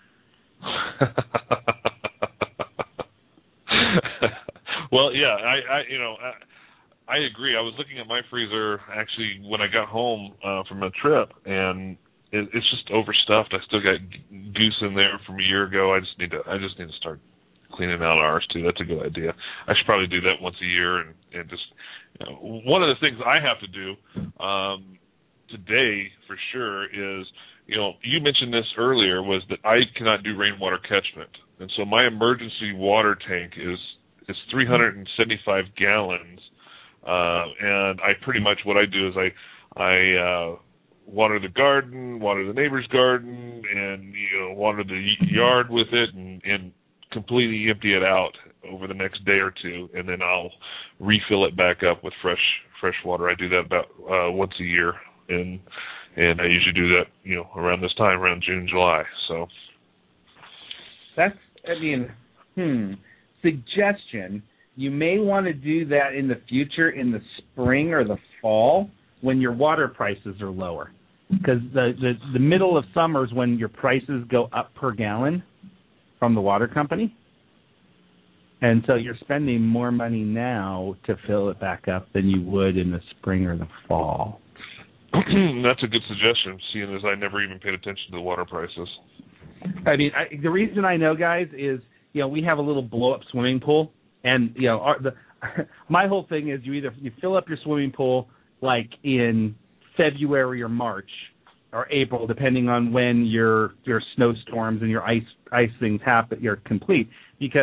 Well, yeah, I, I you know, I, I agree. I was looking at my freezer actually when I got home uh, from a trip, and it, it's just overstuffed. I still got goose in there from a year ago. I just need to, I just need to start cleaning out ours too. That's a good idea. I should probably do that once a year, and, and just you know, one of the things I have to do um, today for sure is, you know, you mentioned this earlier, was that I cannot do rainwater catchment, and so my emergency water tank is is three hundred seventy-five gallons, uh, and I pretty much what I do is I I uh, water the garden, water the neighbor's garden, and you know water the yard with it, and, and completely empty it out over the next day or two, and then I'll refill it back up with fresh fresh water. I do that about uh, once a year, and and I usually do that, you know, around this time, around June, July. So that's, I mean, hmm, suggestion. You may want to do that in the future, in the spring or the fall, when your water prices are lower, because the, the the middle of summer is when your prices go up per gallon from the water company, and so you're spending more money now to fill it back up than you would in the spring or the fall. That's a good suggestion, seeing as I never even paid attention to the water prices. I mean, I, the reason I know, guys, is, you know, we have a little blow-up swimming pool, and, you know, our, the, my whole thing is you either you fill up your swimming pool like in February or March or April, depending on when your your snowstorms and your ice ice things happen, you're complete. Because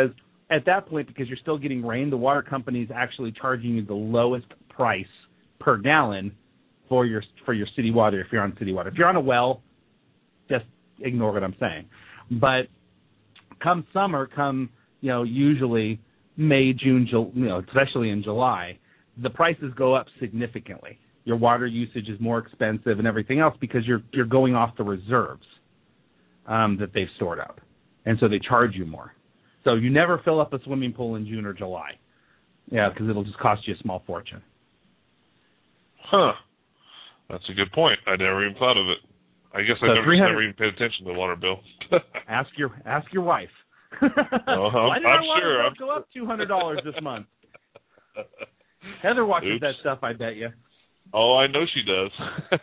at that point, because you're still getting rain, the water company is actually charging you the lowest price per gallon for your for your city water if you're on city water. If you're on a well, just ignore what I'm saying. But come summer, come, you know, usually May, June, Ju- you know, especially in July, the prices go up significantly. Your water usage is more expensive and everything else because you're you're going off the reserves um, that they've stored up, and so they charge you more. So you never fill up a swimming pool in June or July, yeah, because it'll just cost you a small fortune. Huh. That's a good point. I never even thought of it. I guess So I never, never even paid attention to the water bill. ask your ask your wife. Uh-huh. Why did I'm our water sure. bill I'm... go up two hundred dollars this month? Heather watches Oops. that stuff, I bet you. Oh, I know she does.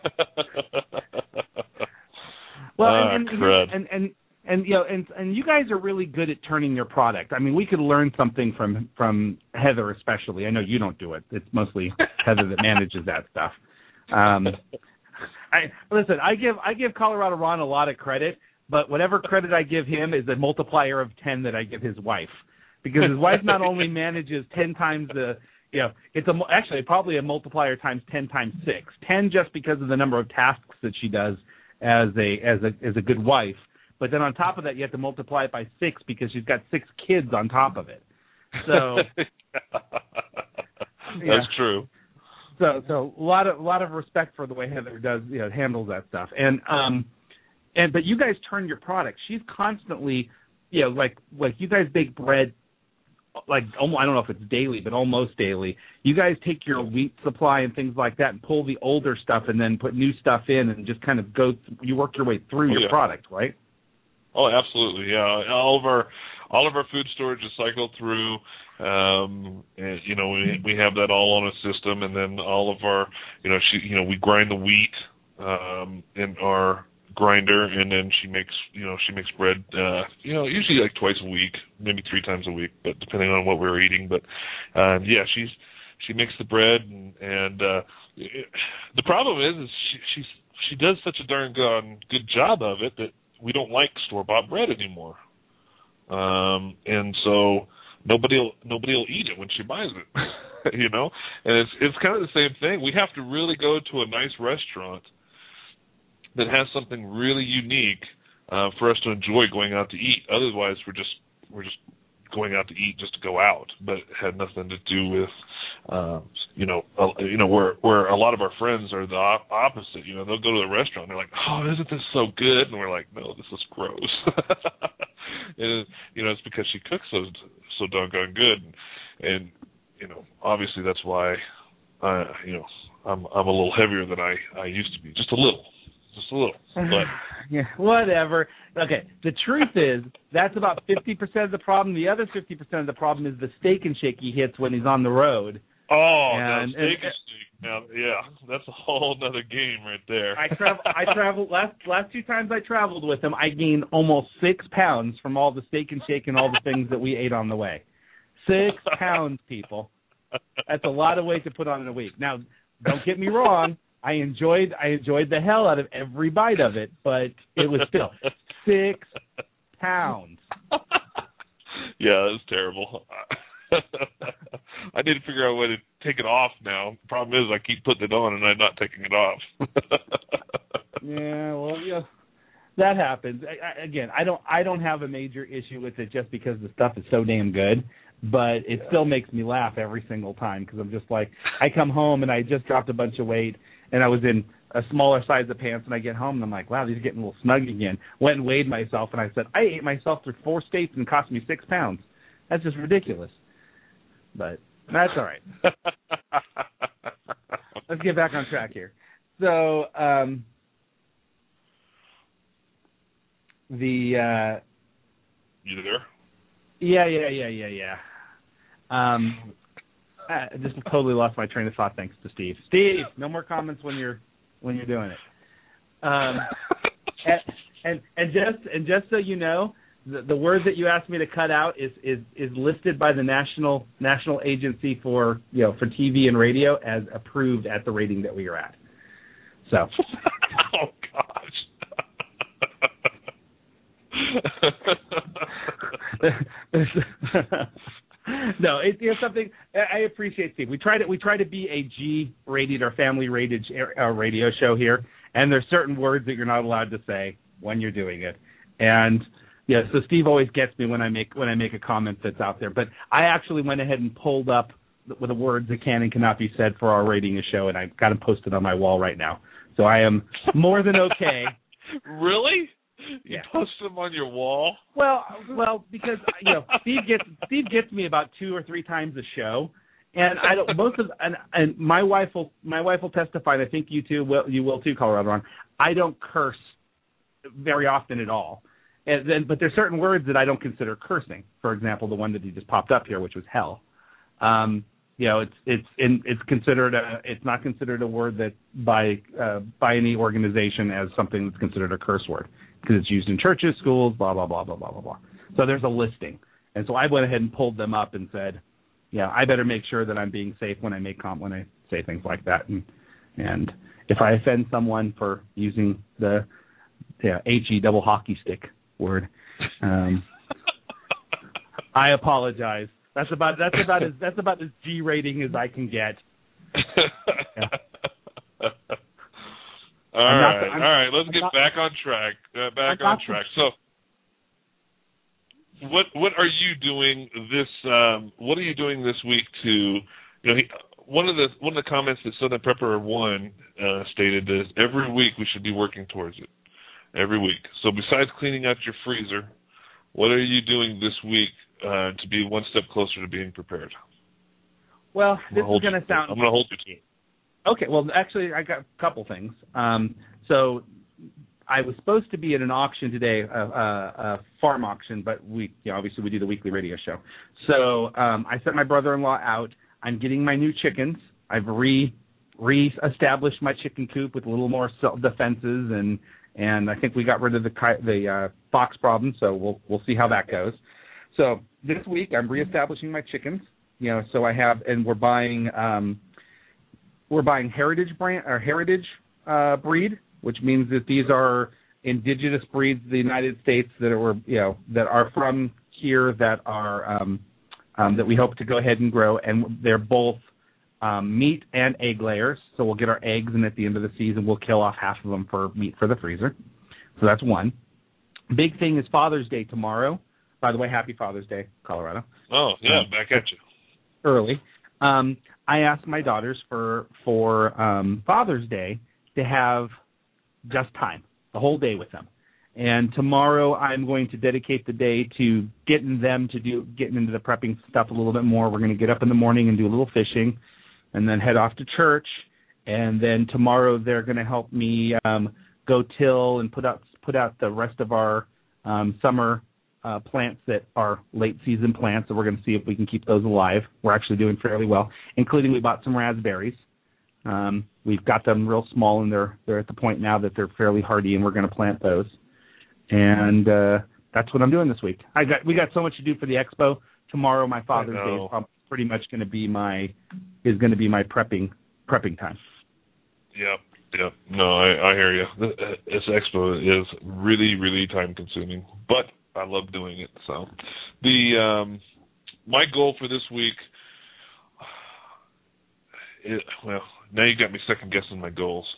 Well, ah, and, and, crud. and and and you know, and and you guys are really good at turning your product. I mean, we could learn something from from Heather, especially. I know you don't do it. It's mostly Heather that manages that stuff. Um, I listen. I give I give Colorado Ron a lot of credit, but whatever credit I give him is a multiplier of ten that I give his wife, because his wife not only manages ten times the, you know, it's a actually probably a multiplier times ten times six. Ten just because of the number of tasks that she does as a as a as a good wife, but then on top of that you have to multiply it by six because she's got six kids on top of it. So that's yeah. true. So so a lot of a lot of respect for the way Heather does, you know, handles that stuff. And um and but you guys turn your product. She's constantly, you know, like like you guys bake bread like almost, I don't know if it's daily, but almost daily. You guys take your wheat supply and things like that and pull the older stuff and then put new stuff in and just kind of go th- you work your way through Oh, your yeah. product, right? Oh, absolutely, yeah. All of our all of our food storage is cycled through. Um, and, you know, we we have that all on a system, and then all of our, you know, she, you know, we grind the wheat um, in our grinder, and then she makes, you know, she makes bread, uh, you know, usually like twice a week, maybe three times a week, but depending on what we're eating. But uh, yeah, she's she makes the bread, and, and uh, it, the problem is, is she she's, she does such a darn good, good job of it that we don't like store-bought bread anymore, um, and so nobody will nobody will eat it when she buys it, you know. And it's it's kind of the same thing. We have to really go to a nice restaurant that has something really unique uh, for us to enjoy going out to eat. Otherwise, we're just we're just going out to eat just to go out, but it had nothing to do with. Uh, you know, uh, you know, where where a lot of our friends are the op- opposite. You know, they'll go to the restaurant and they're like, "Oh, isn't this so good?" And we're like, "No, this is gross." And you know, it's because she cooks so so doggone good, and, and you know, obviously that's why I, you know, I'm I'm a little heavier than I I used to be, just a little, just a little. But yeah, whatever. Okay, the truth is that's about fifty percent of the problem. The other fifty percent of the problem is the steak and shake he hits when he's on the road. Oh, and, now steak and steak. Now, yeah, that's a whole other game right there. I travel. I traveled last last two times I traveled with him. I gained almost six pounds from all the steak and shake and all the things that we ate on the way. Six pounds, people. That's a lot of weight to put on in a week. Now, don't get me wrong. I enjoyed I enjoyed the hell out of every bite of it, but it was still six pounds. Yeah, that's terrible. I need to figure out a way to take it off now. The problem is I keep putting it on and I'm not taking it off. Yeah, well, yeah, that happens. I, I, again, I don't I don't have a major issue with it just because the stuff is so damn good, but it yeah. still makes me laugh every single time because I'm just like, I come home and I just dropped a bunch of weight and I was in a smaller size of pants and I get home and I'm like, wow, these are getting a little snug again. Went and weighed myself and I said, I ate myself through four states and it cost me six pounds. That's just ridiculous. But that's all right. Let's get back on track here. So um, the uh, you there? Yeah, yeah, yeah, yeah, yeah. Um, I just totally lost my train of thought. Thanks to Steve. Steve, no more comments when you're when you're doing it. Um, and, and and just and just so you know. The, the word that you asked me to cut out is, is, is listed by the National National Agency for you know for T V and radio as approved at the rating that we are at. So. Oh gosh. no, it, it's something I appreciate, Steve. We try to we try to be a G-rated or family-rated uh, radio show here, and there's certain words that you're not allowed to say when you're doing it. And yeah, so Steve always gets me when I make when I make a comment that's out there. But I actually went ahead and pulled up with the words that can and cannot be said for our rating a show, and I've got them posted on my wall right now. So I am more than okay. Really? You yeah. posted them on your wall? Well, well, because you know Steve gets Steve gets me about two or three times a show, and I don't most of and, and my wife will my wife will testify, and I think you too will you will too, Colorado Ron. I don't curse very often at all, and then but there's certain words that I don't consider cursing. For example, the one that he just popped up here, which was hell. Um, you know, it's it's in, it's considered a, it's not considered a word that by uh, by any organization as something that's considered a curse word because it's used in churches, schools, blah blah blah blah blah blah blah. So there's a listing, and so I went ahead and pulled them up and said, yeah, I better make sure that I'm being safe when I make com- when I say things like that, and and if I offend someone for using the yeah, H E double hockey stick word, um, I apologize. That's about that's about as that's about as G rating as I can get. Yeah. all I'm right, the, all right. Let's I'm get not, back on track. Uh, back I'm on track. So, what what are you doing this? Um, what are you doing this week to? You know, he, one of the one of the comments that Southern Prepper One uh, stated is every week we should be working towards it. Every week. So besides cleaning out your freezer, what are you doing this week uh, to be one step closer to being prepared? Well, this is going to sound... I'm going to hold you to it. Okay, well, actually, I got a couple things. Um, so I was supposed to be at an auction today, a, a, a farm auction, but we, you know, obviously we do the weekly radio show. So um, I sent my brother-in-law out. I'm getting my new chickens. I've re re-established my chicken coop with a little more self-defenses and And I think we got rid of the the uh, fox problem, so we'll we'll see how that goes. So this week I'm reestablishing my chickens, you know. So I have, and we're buying um, we're buying heritage brand or heritage uh, breed, which means that these are indigenous breeds of the United States that are you know that are from here that are um, um, that we hope to go ahead and grow, and they're both Um, meat and egg layers, so we'll get our eggs, and at the end of the season, we'll kill off half of them for meat for the freezer. So that's one. Big thing is Father's Day tomorrow. By the way, happy Father's Day, Colorado. Oh, yeah, um, back at you. Early. Um, I asked my daughters for, for um, Father's Day to have just time, the whole day with them. And tomorrow I'm going to dedicate the day to getting them to do, getting into the prepping stuff a little bit more. We're going to get up in the morning and do a little fishing, and then head off to church, and then tomorrow they're going to help me um, go till and put out put out the rest of our um, summer uh, plants that are late season plants. So we're going to see if we can keep those alive. We're actually doing fairly well, including we bought some raspberries. Um, we've got them real small, and they're they're at the point now that they're fairly hardy, and we're going to plant those. And uh, that's what I'm doing this week. I got we got so much to do for the expo tomorrow. My Father's Day is pretty much going to be my is going to be my prepping prepping time. Yep, yep. No, I, I hear you. This expo is really, really time consuming, but I love doing it. So, the um, my goal for this week, it, well, now you got me second guessing my goals.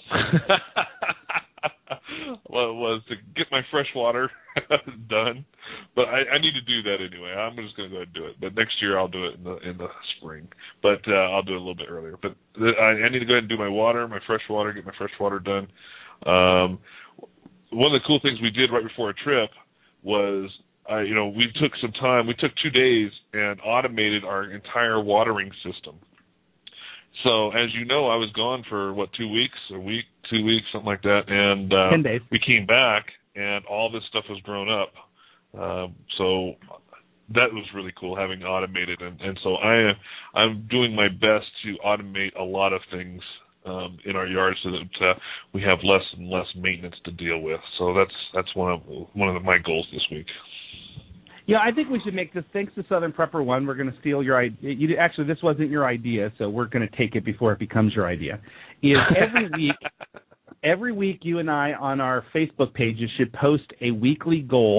Well, it was to get my fresh water done, but I, I need to do that anyway. I'm just going to go ahead and do it. But next year I'll do it in the in the spring. But uh, I'll do it a little bit earlier. But I, I need to go ahead and do my water, my fresh water, get my fresh water done. Um, one of the cool things we did right before a trip was, uh, you know, we took some time. We took two days and automated our entire watering system. So, as you know, I was gone for, what, two weeks, a week, two weeks, something like that. And uh, Ten days. We came back, and all this stuff has grown up. Um, so that was really cool, having automated. And, and so I, I'm doing my best to automate a lot of things um, in our yard so that uh, we have less and less maintenance to deal with. So that's that's one of one of my goals this week. Yeah, I think we should make this. Thanks to Southern Prepper One, we're going to steal your idea. You, actually, this wasn't your idea, so we're going to take it before it becomes your idea. Is every week, every week, you and I on our Facebook pages should post a weekly goal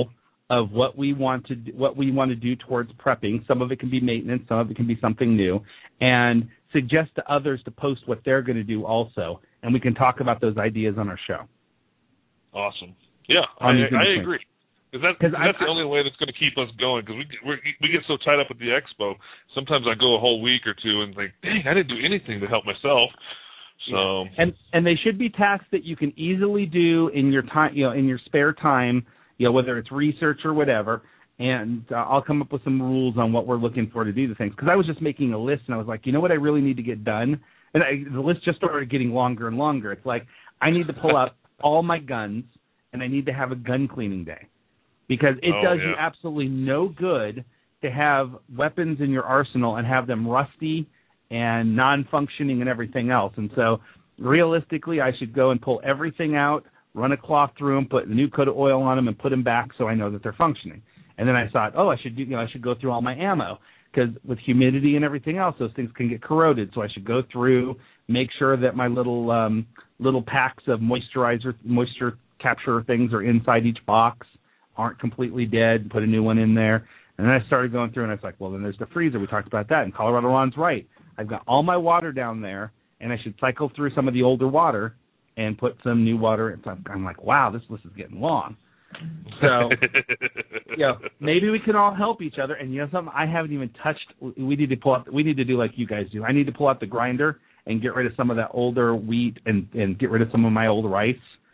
of what we want to do, what we want to do towards prepping. Some of it can be maintenance, some of it can be something new, and suggest to others to post what they're going to do also, and we can talk about those ideas on our show. Awesome. Yeah, I, I agree. Because that, that's I, the only way that's going to keep us going. Because we we're, we get so tied up with the expo. Sometimes I go a whole week or two and think, dang, I didn't do anything to help myself. So and and they should be tasks that you can easily do in your time, you know, in your spare time, you know, whether it's research or whatever. And uh, I'll come up with some rules on what we're looking for to do the things. Because I was just making a list and I was like, you know what, I really need to get done. And I, the list just started getting longer and longer. It's like I need to pull out all my guns and I need to have a gun cleaning day. Because it oh, does yeah. you absolutely no good to have weapons in your arsenal and have them rusty and non-functioning and everything else. And so realistically, I should go and pull everything out, run a cloth through them, put a new coat of oil on them, and put them back so I know that they're functioning. And then I thought, oh, I should do, you know, I should go through all my ammo because with humidity and everything else, those things can get corroded. So I should go through, make sure that my little um, little packs of moisturizer, moisture capture things are inside each box, aren't completely dead, put a new one in there. And then I started going through, and I was like, well, then there's the freezer. We talked about that. And Colorado Ron's right. I've got all my water down there, and I should cycle through some of the older water and put some new water in. So I'm like, wow, this list is getting long. So, you know, maybe we can all help each other. And you know something? I haven't even touched. We need to pull out. We need to do like you guys do. I need to pull out the grinder and get rid of some of that older wheat and, and get rid of some of my old rice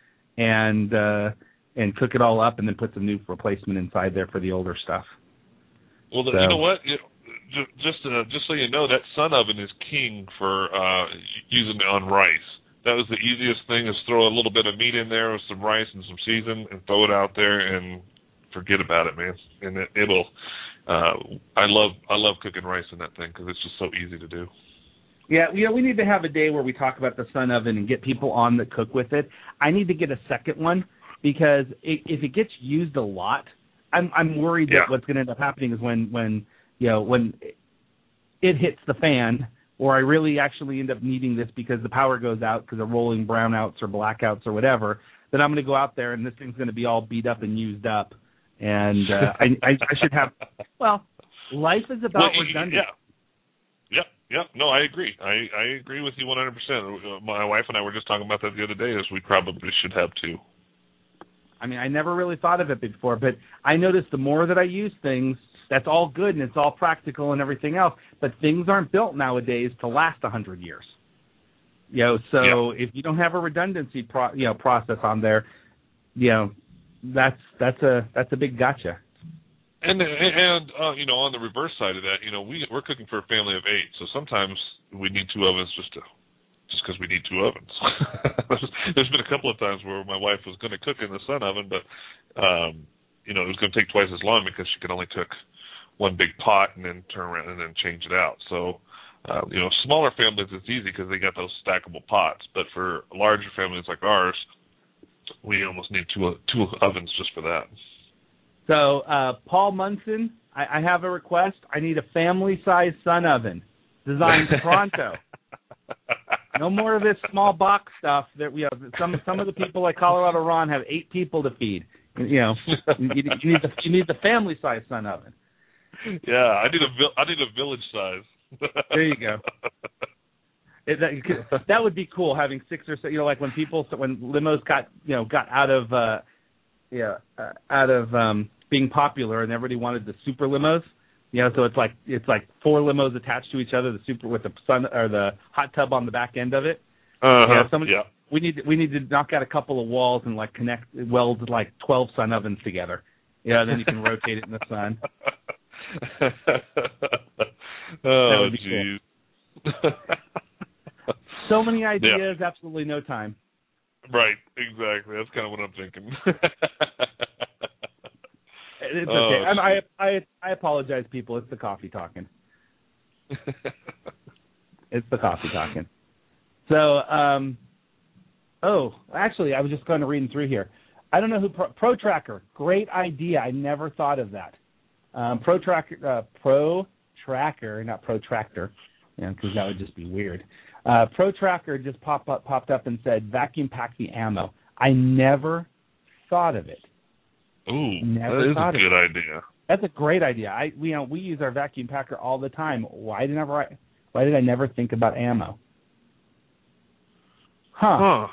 and uh, and cook it all up and then put some new replacement inside there for the older stuff. Well, the, so. you know what? You, just uh, just so you know, that sun oven is king for uh, using it on rice. That was the easiest thing, is throw a little bit of meat in there with some rice and some season and throw it out there and forget about it, man. And it, it'll, uh, I love I love cooking rice in that thing because it's just so easy to do. Yeah, you know, we need to have a day where we talk about the sun oven and get people on that cook with it. I need to get a second one because it, if it gets used a lot, I'm I'm worried yeah. that what's going to end up happening is when, when you know, when it hits the fan, or I really actually end up needing this because the power goes out because of rolling brownouts or blackouts or whatever, then I'm going to go out there and this thing's going to be all beat up and used up. And uh, I, I, I should have, well, life is about well, redundancy. Yeah, yeah, yeah. No, I agree. I, I agree with you one hundred percent. My wife and I were just talking about that the other day, as we probably should have too. I mean, I never really thought of it before, but I noticed the more that I use things, that's all good and it's all practical and everything else, but things aren't built nowadays to last a hundred years. You know, so yeah. if you don't have a redundancy pro, you know, process on there, you know, that's that's a that's a big gotcha. And and uh, you know, on the reverse side of that, you know, we we're cooking for a family of eight, so sometimes we need two ovens just to just because we need two ovens. There's been a couple of times where my wife was going to cook in the sun oven, but um, you know, it was going to take twice as long because she could only cook one big pot and then turn around and then change it out. So, uh, you know, smaller families, it's easy because they got those stackable pots. But for larger families like ours, we almost need two two ovens just for that. So, uh, Paul Munson, I, I have a request. I need a family-sized sun oven designed pronto. No more of this small box stuff that we have. Some some of the people like Colorado Ron have eight people to feed. You know, you, you need the you need the family-sized sun oven. Yeah, I need a I need a village size. There you go. It, that, that would be cool, having six or so. You know, like when people when limos got you know got out of uh, yeah uh, out of um, being popular and everybody wanted the super limos. You know, so it's like it's like four limos attached to each other, the super with the sun or the hot tub on the back end of it. Uh-huh. You know, somebody, yeah. We need we need to knock out a couple of walls and like connect weld like twelve sun ovens together. Yeah, then you can rotate it in the sun. Oh, jeez. Cool. So many ideas, yeah. Absolutely no time. Right, exactly. That's kind of what I'm thinking. It's oh, okay. And I, I I apologize, people. It's the coffee talking. It's the coffee talking. So, um, oh, actually, I was just kind of reading through here. I don't know who Pro, ProTracker. Great idea. I never thought of that. Um, ProTracker, uh, ProTracker, not Protractor, you know, because that would just be weird. Uh, ProTracker just pop up, popped up and said, vacuum pack the ammo. I never thought of it. Ooh, Never that is thought a of good it. idea. That's a great idea. I, you know, we use our vacuum packer all the time. Why did never? I, why did I never think about ammo? Huh. Huh.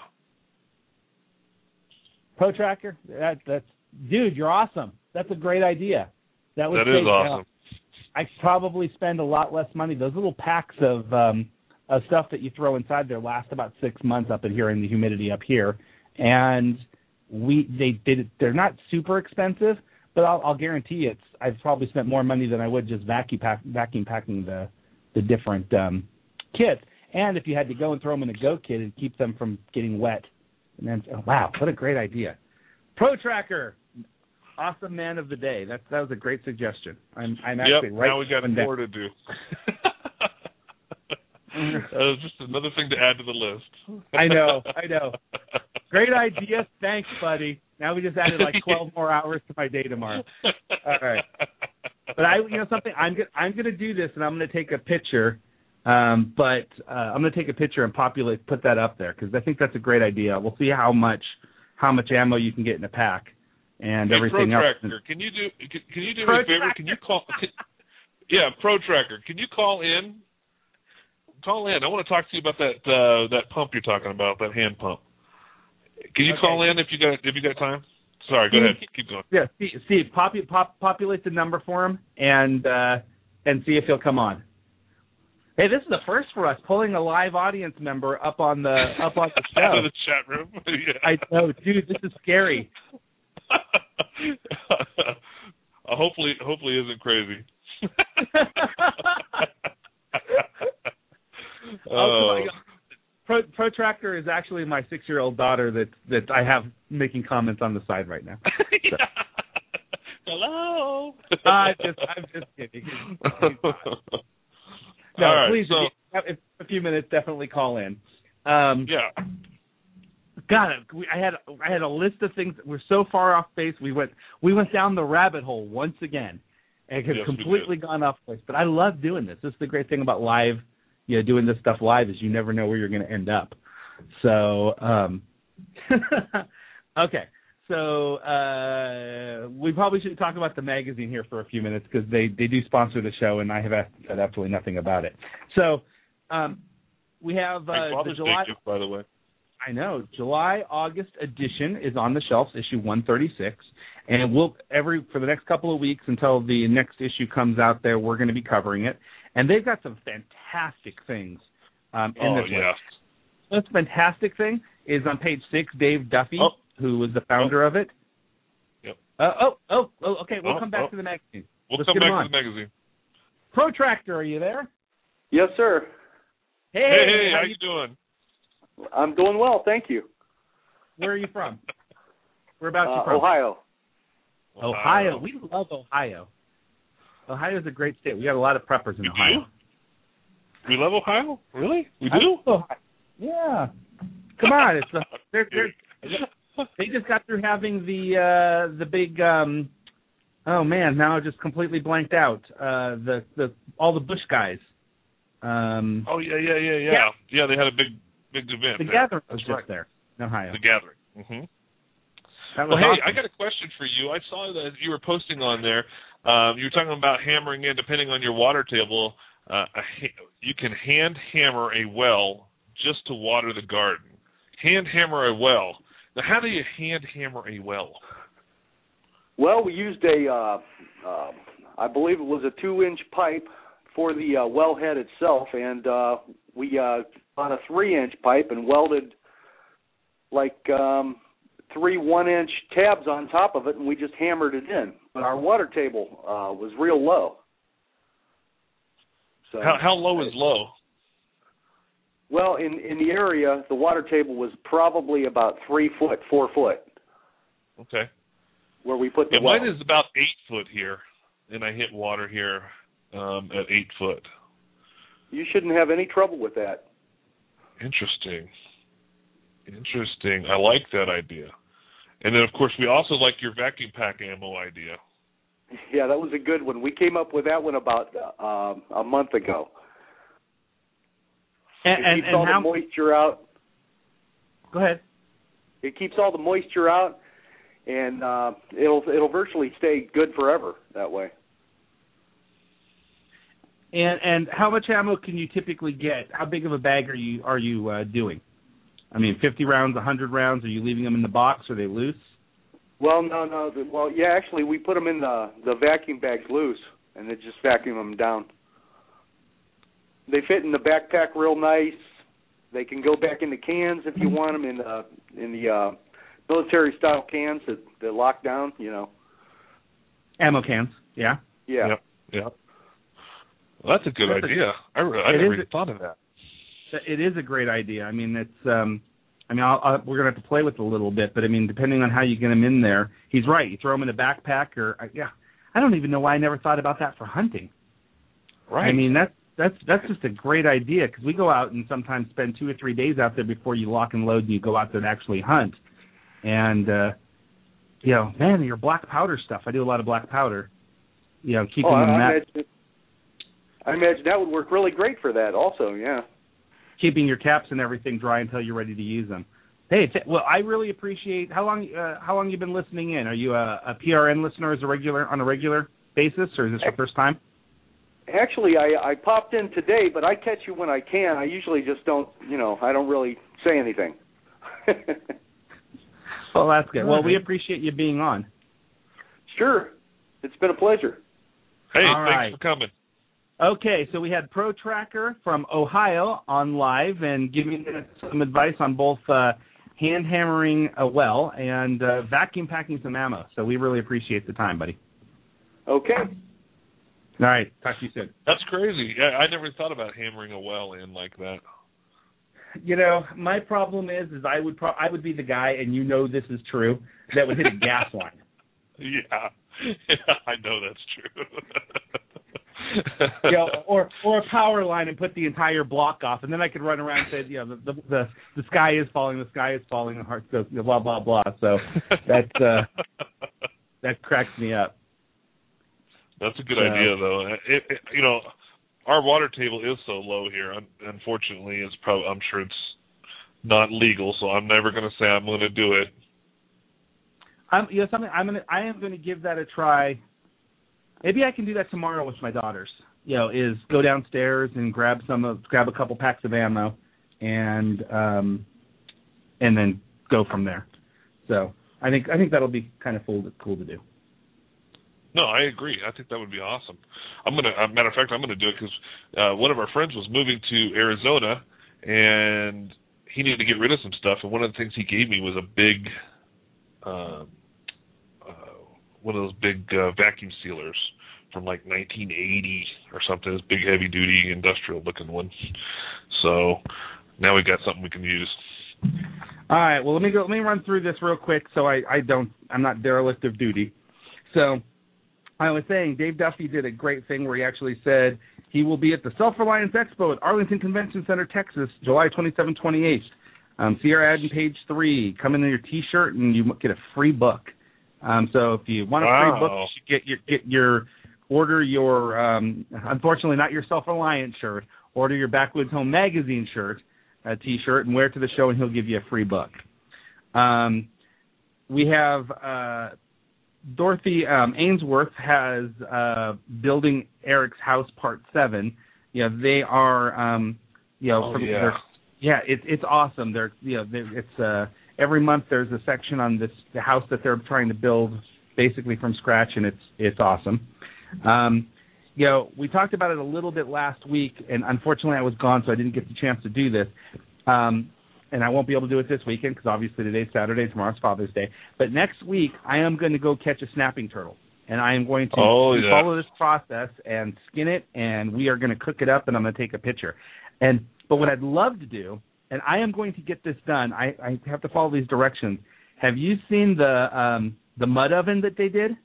Protractor. That, that's dude. You're awesome. That's a great idea. That would That save, is awesome. Uh, I probably spend a lot less money. Those little packs of um, of stuff that you throw inside there last about six months up in here in the humidity up here, and we they did. They're not super expensive. But I'll, I'll guarantee you it's I've probably spent more money than I would just vacuum, pack, vacuum packing the the different um, kits. And if you had to go and throw them in a go kit, it'd keep them from getting wet. And then, oh, wow, what a great idea. Protracker, awesome man of the day. That that was a great suggestion. I'm I'm actually yep, right. Now we got more to do. That was just another thing to add to the list. I know, I know. Great idea. Thanks, buddy. Now we just added like twelve more hours to my day tomorrow. All right. But I, you know, something I'm gonna I'm gonna do this, and I'm gonna take a picture. Um, but uh, I'm gonna take a picture and populate, put that up there because I think that's a great idea. We'll see how much how much ammo you can get in a pack and hey, everything Protractor, else. Can you do can, can you do me a favor? Can you call? Can, yeah, Protractor. Can you call in? Call in. I want to talk to you about that uh, that pump you're talking about, that hand pump. Can you okay. call in if you got if you got time? Sorry, go ahead. Keep going. Yeah, Steve, Steve pop, pop, populate the number for him and uh, and see if he'll come on. Hey, this is the first for us, pulling a live audience member up on the up on the show. Out of the chat room. Yeah. I know, dude. This is scary. uh, hopefully, hopefully, isn't crazy. Oh. Pro, Protractor is actually my six-year-old daughter that that I have making comments on the side right now. So. Hello. uh, just, I'm just kidding. No, All right, please, so, if you have a few minutes, definitely call in. Um, yeah. God, I had I had a list of things that were so far off base. We went we went down the rabbit hole once again, and have yes, completely gone off base. But I love doing this. This is the great thing about live. You know, doing this stuff live is you never know where you're going to end up. So, um, okay. So uh, we probably should talk about the magazine here for a few minutes because they, they do sponsor the show, and I have said absolutely nothing about it. So um, we have uh, the July. Gift, by the way. I know July August edition is on the shelves, issue one thirty-six, and we'll every for the next couple of weeks until the next issue comes out. There, we're going to be covering it. And they've got some fantastic things um, in oh, this yeah. list. This fantastic thing is on page six, Dave Duffy, oh. who was the founder oh. of it. Yep. Uh, oh, oh, oh, okay. We'll oh, come back oh. to the magazine. We'll Let's come get back on. to the magazine. Protractor, are you there? Yes, sir. Hey, hey, hey how, how you doing? I'm doing well, thank you. Where are you from? Whereabouts uh, you from? Ohio. Ohio. Ohio. We love Ohio. Ohio's a great state. We got a lot of preppers in you Ohio. Do? We love Ohio? Really? We do? Ohio. Yeah. Come on, it's a, they're, they're, they just got through having the uh, the big. Um, oh man, now I just completely blanked out. Uh, the the all the Bush guys. Um, oh yeah, yeah, yeah, yeah, yeah. Yeah, they had a big big event. The there. gathering was That's just right. there in Ohio. The gathering. Mm-hmm. That was well, hey, awesome. I got a question for you. I saw that you were posting on there. Um, you were talking about hammering in, depending on your water table. Uh, a ha- you can hand hammer a well just to water the garden. Hand hammer a well. Now, how do you hand hammer a well? Well, we used a, uh, uh, I believe it was a two-inch pipe for the uh, wellhead itself, and uh, we uh, on a three-inch pipe and welded like um, three one-inch tabs on top of it, and we just hammered it in. But our water table uh, was real low. So how, how low is low? Well, in, in the area, the water table was probably about three foot, four foot. Okay. Where we put the yeah, well. Mine is about eight foot here, and I hit water here um, at eight foot. You shouldn't have any trouble with that. Interesting. Interesting. I like that idea. And then, of course, we also like your vacuum pack ammo idea. Yeah, that was a good one. We came up with that one about uh, a month ago. And, it and, keeps and all how, the moisture out. Go ahead. It keeps all the moisture out, and uh, it'll it'll virtually stay good forever that way. And and how much ammo can you typically get? How big of a bag are you are you uh, doing? I mean, fifty rounds, one hundred rounds. Are you leaving them in the box? Are they loose? Well, no, no. The, well, yeah, actually, we put them in the the vacuum bags loose, and then just vacuum them down. They fit in the backpack real nice. They can go back in the cans if you want them in the in the uh, military style cans that, that lock down. You know, ammo cans. Yeah. Yeah. Yep. Yep. Well, that's a good that's idea. A, I, I never even thought of that. It is a great idea. I mean, it's. Um, I mean, I'll, I'll, we're gonna have to play with it a little bit, but I mean, depending on how you get him in there, he's right. You throw him in a backpack, or uh, yeah, I don't even know why I never thought about that for hunting. Right. I mean, that's that's that's just a great idea because we go out and sometimes spend two or three days out there before you lock and load and you go out there to actually hunt. And uh, you know, man, your black powder stuff. I do a lot of black powder. You know, keeping oh, them I, that. imagine, I imagine that would work really great for that. Also, yeah. Keeping your caps and everything dry until you're ready to use them. Hey, t- well, I really appreciate how long uh, how long you've been listening in. Are you a, a P R N listener as a regular on a regular basis, or is this your first time? Actually, I, I popped in today, but I catch you when I can. I usually just don't, you know, I don't really say anything. Well, that's good. Well, we appreciate you being on. Sure, it's been a pleasure. Hey, All thanks right. for coming. Okay, so we had Pro Tracker from Ohio on live and giving us some advice on both uh, hand hammering a well and uh, vacuum packing some ammo. So we really appreciate the time, buddy. Okay. All right, talk to you soon. That's crazy. I, I never thought about hammering a well in like that. You know, my problem is, is I would pro- I would be the guy, and you know this is true, that would hit a gas line. Yeah, yeah, I know that's true. You know, or or a power line and put the entire block off, and then I could run around and say, you know, the the the, the sky is falling, the sky is falling, the heart goes, blah blah blah. So that uh, that cracks me up. That's a good so, idea, though. It, it, you know, our water table is so low here. Unfortunately, it's probably I'm sure it's not legal, so I'm never going to say I'm going to do it. I'm, you know, something I'm gonna I am going to give that a try. Maybe I can do that tomorrow with my daughters. You know, is go downstairs and grab some of grab a couple packs of ammo, and um, and then go from there. So I think I think that'll be kind of cool to, cool to do. No, I agree. I think that would be awesome. I'm gonna, uh, matter of fact, I'm gonna do it because uh, one of our friends was moving to Arizona, and he needed to get rid of some stuff. And one of the things he gave me was a big, uh, uh, one of those big uh, vacuum sealers from like nineteen eighty or something. This big, heavy-duty, industrial-looking one. So now we got something we can use. All right. Well, let me go. Let me run through this real quick, so I, I don't. I'm not derelict of duty. So. I was saying Dave Duffy did a great thing where he actually said he will be at the Self-Reliance Expo at Arlington Convention Center, Texas, July twenty-seventh, twenty-eighth. Um, see our ad on page three. Come in your T-shirt and you get a free book. Um, so if you want a wow. free book, you should get your get your order your um, unfortunately not your Self-Reliance shirt. Order your Backwoods Home Magazine shirt, a T-shirt, and wear it to the show, and he'll give you a free book. Um, we have. Uh, Dorothy um, Ainsworth has uh, Building Eric's House Part Seven. You know, they are, um, you know, oh, from, yeah, yeah, it's it's awesome. They're, you know, they're, it's uh, every month there's a section on this the house that they're trying to build basically from scratch, and it's it's awesome. Um, you know, we talked about it a little bit last week, and unfortunately I was gone, so I didn't get the chance to do this. Um, And I won't be able to do it this weekend because obviously today's Saturday, tomorrow's Father's Day. But next week, I am going to go catch a snapping turtle. And I am going to oh, yeah. follow this process and skin it, and we are going to cook it up, and I'm going to take a picture. And But what I'd love to do, and I am going to get this done, I, I have to follow these directions. Have you seen the um, the mud oven that they did?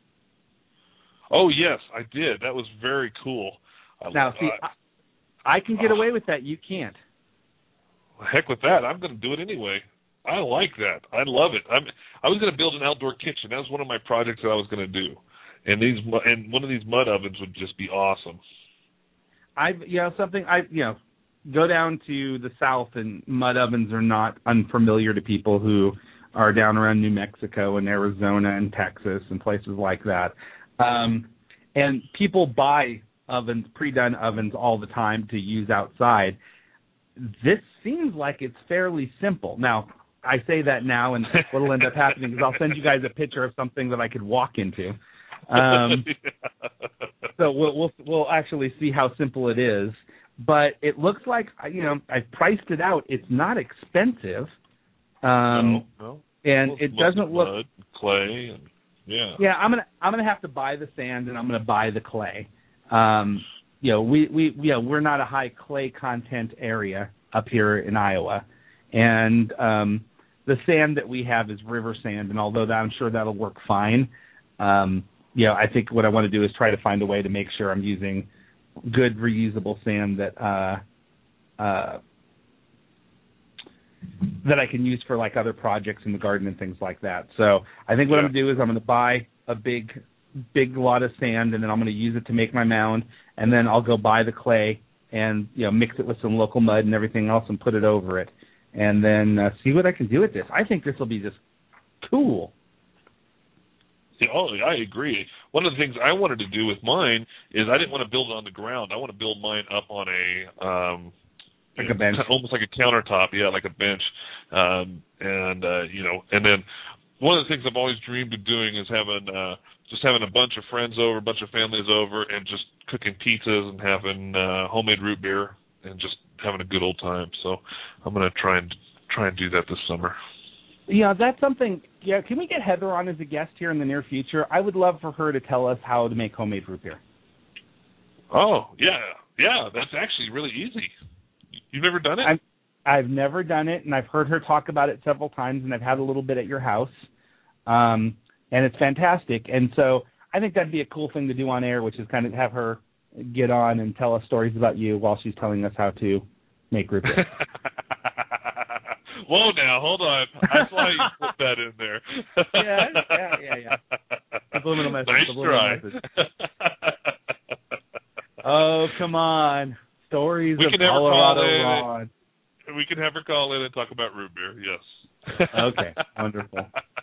Oh, yes, I did. That was very cool. I, now, see, uh, I, I can get away with that. You can't. Heck with that. I'm going to do it anyway. I like that. I love it. I'm, I was going to build an outdoor kitchen. That was one of my projects that I was going to do. And these and one of these mud ovens would just be awesome. I you know something I you know go down to the south and mud ovens are not unfamiliar to people who are down around New Mexico and Arizona and Texas and places like that. Um, and people buy ovens, pre-done ovens all the time to use outside. This seems like it's fairly simple. Now, I say that now, and what will end up happening is I'll send you guys a picture of something that I could walk into. Um, so we'll, we'll we'll actually see how simple it is. But it looks like, you know, I priced it out. It's not expensive. Um, no, no. And well, it doesn't look mud, clay, and yeah. Yeah, I'm gonna I'm gonna have to buy the sand and I'm gonna buy the clay. Um, you know, we we yeah we're not a high clay content area up here in Iowa, and um, the sand that we have is river sand, and although that, I'm sure that'll work fine, um, you know, I think what I want to do is try to find a way to make sure I'm using good reusable sand that uh, uh, that I can use for like other projects in the garden and things like that. So I think what yeah. I'm going to do is I'm going to buy a big, big lot of sand, and then I'm going to use it to make my mound, and then I'll go buy the clay and, you know, mix it with some local mud and everything else and put it over it, and then uh, see what I can do with this. I think this will be just cool. Yeah, oh, I agree. One of the things I wanted to do with mine is I didn't want to build it on the ground. I want to build mine up on a um, like a bench, almost like a countertop. Yeah, like a bench. Um, and uh, you know, and then one of the things I've always dreamed of doing is having uh, just having a bunch of friends over, a bunch of families over, and just cooking pizzas and having uh, homemade root beer and just having a good old time. So I'm going to try and try and do that this summer. Yeah, that's something. Yeah, can we get Heather on as a guest here in the near future? I would love for her to tell us how to make homemade root beer. Oh, yeah. Yeah, that's actually really easy. You've never done it? I've, I've never done it, and I've heard her talk about it several times, and I've had a little bit at your house, um, and it's fantastic. And so I think that'd be a cool thing to do on air, which is kind of have her get on and tell us stories about you while she's telling us how to make root beer. Whoa, now, hold on. I saw you put that in there. yeah, yeah, yeah, yeah. Subliminal message. Nice subliminal try. Message. Oh, come on. Stories we of can have Colorado her call Ron. in. We can have her call in and talk about root beer, yes. Okay, wonderful.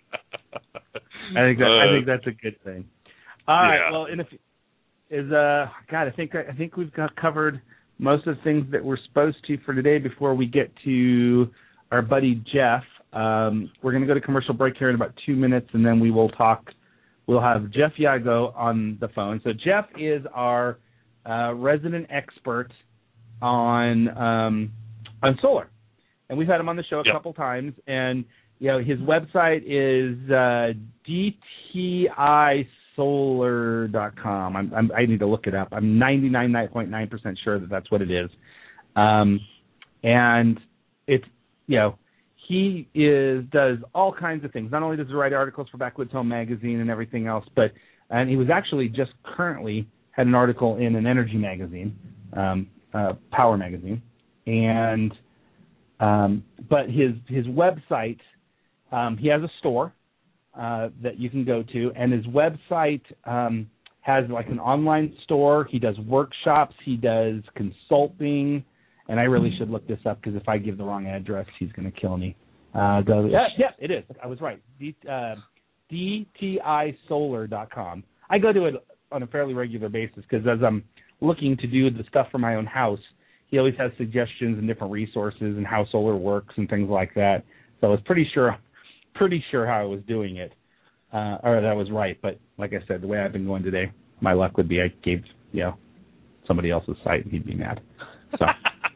I think that uh, I think that's a good thing. All right, yeah. well, and if is uh God, I think I think we've got covered most of the things that we're supposed to for today before we get to our buddy Jeff. Um, we're going to go to commercial break here in about two minutes, and then we will talk. We'll have Jeff Yago on the phone. So Jeff is our uh, resident expert on um, on solar, and we've had him on the show a yep. couple times. And you know, his website is uh, D T I solar dot com. I'm, I'm, I need to look it up. I'm ninety-nine point nine percent sure that that's what it is. Um, and it's You know, he is does all kinds of things. Not only does he write articles for Backwoods Home magazine and everything else, but and he was actually just currently had an article in an energy magazine, um, uh, Power magazine, and um, but his his website, um, he has a store uh, that you can go to, and his website um, has like an online store. He does workshops. He does consulting. And I really should look this up because if I give the wrong address, he's going to kill me. Uh, go, yeah, yeah, it is. I was right. D, uh, D T I solar dot com. I go to it on a fairly regular basis because as I'm looking to do the stuff for my own house, he always has suggestions and different resources and how solar works and things like that. So I was pretty sure, pretty sure how I was doing it, uh, or that I was right. But like I said, the way I've been going today, my luck would be I gave you know somebody else's site and he'd be mad. So.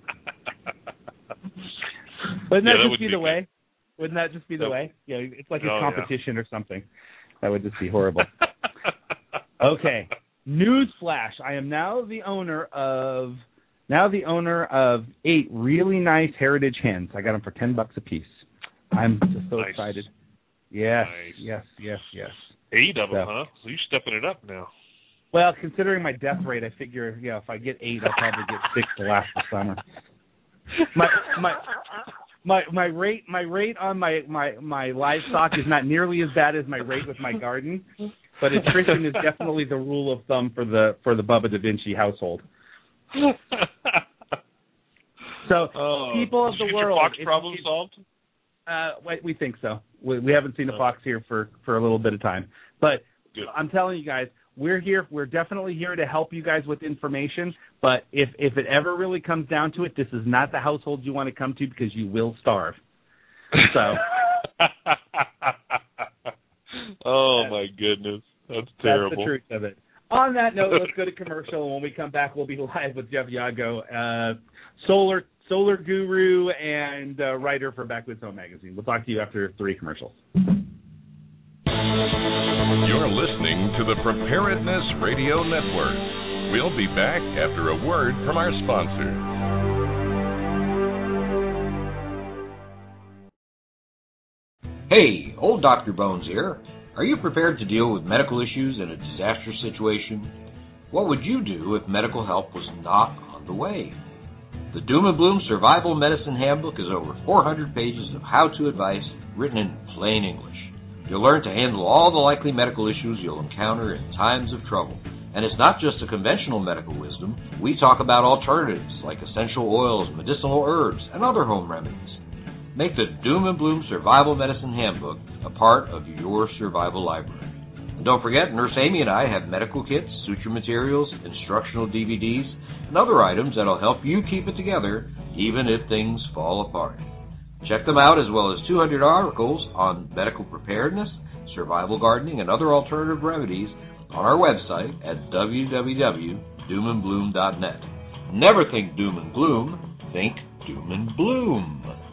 Wouldn't that yeah, that just be the be way? Wouldn't that just be the that, way? You know, it's like a oh, competition yeah. or something. That would just be horrible. Okay. Newsflash. I am now the owner of now the owner of eight really nice heritage hens. I got them for ten bucks a piece. I'm just so nice. excited. Yes, nice. yes, yes, yes. Eight of them, so, huh? So you're stepping it up now. Well, considering my death rate, I figure, you know, if I get eight, I'll probably get six to last the summer. My my my my rate my rate on my, my, my livestock is not nearly as bad as my rate with my garden, but attrition is definitely the rule of thumb for the for the Bubba Da Vinci household. So oh, people of did the you world, get your fox if, problem if, solved? Uh, we, we think so. We, we haven't seen a fox here for, for a little bit of time. But Good. I'm telling you guys, we're here. We're definitely here to help you guys with information. But if, if it ever really comes down to it, this is not the household you want to come to because you will starve. So. Oh, my goodness. That's terrible. That's the truth of it. On that note, let's go to commercial. And when we come back, we'll be live with Jeff Yago, uh, solar solar guru and uh, writer for Backwoods Home Magazine. We'll talk to you after three commercials. You're listening to the Preparedness Radio Network. We'll be back after a word from our sponsor. Hey, old Doctor Bones here. Are you prepared to deal with medical issues in a disaster situation? What would you do if medical help was not on the way? The Doom and Bloom Survival Medicine Handbook is over four hundred pages of how-to advice written in plain English. You'll learn to handle all the likely medical issues you'll encounter in times of trouble. And it's not just a conventional medical wisdom. We talk about alternatives like essential oils, medicinal herbs, and other home remedies. Make the Doom and Bloom Survival Medicine Handbook a part of your survival library. And don't forget, Nurse Amy and I have medical kits, suture materials, instructional D V Ds, and other items that'll help you keep it together even if things fall apart. Check them out, as well as two hundred articles on medical preparedness, survival gardening, and other alternative remedies on our website at w w w dot doom and bloom dot net. Never think doom and gloom, think doom and bloom.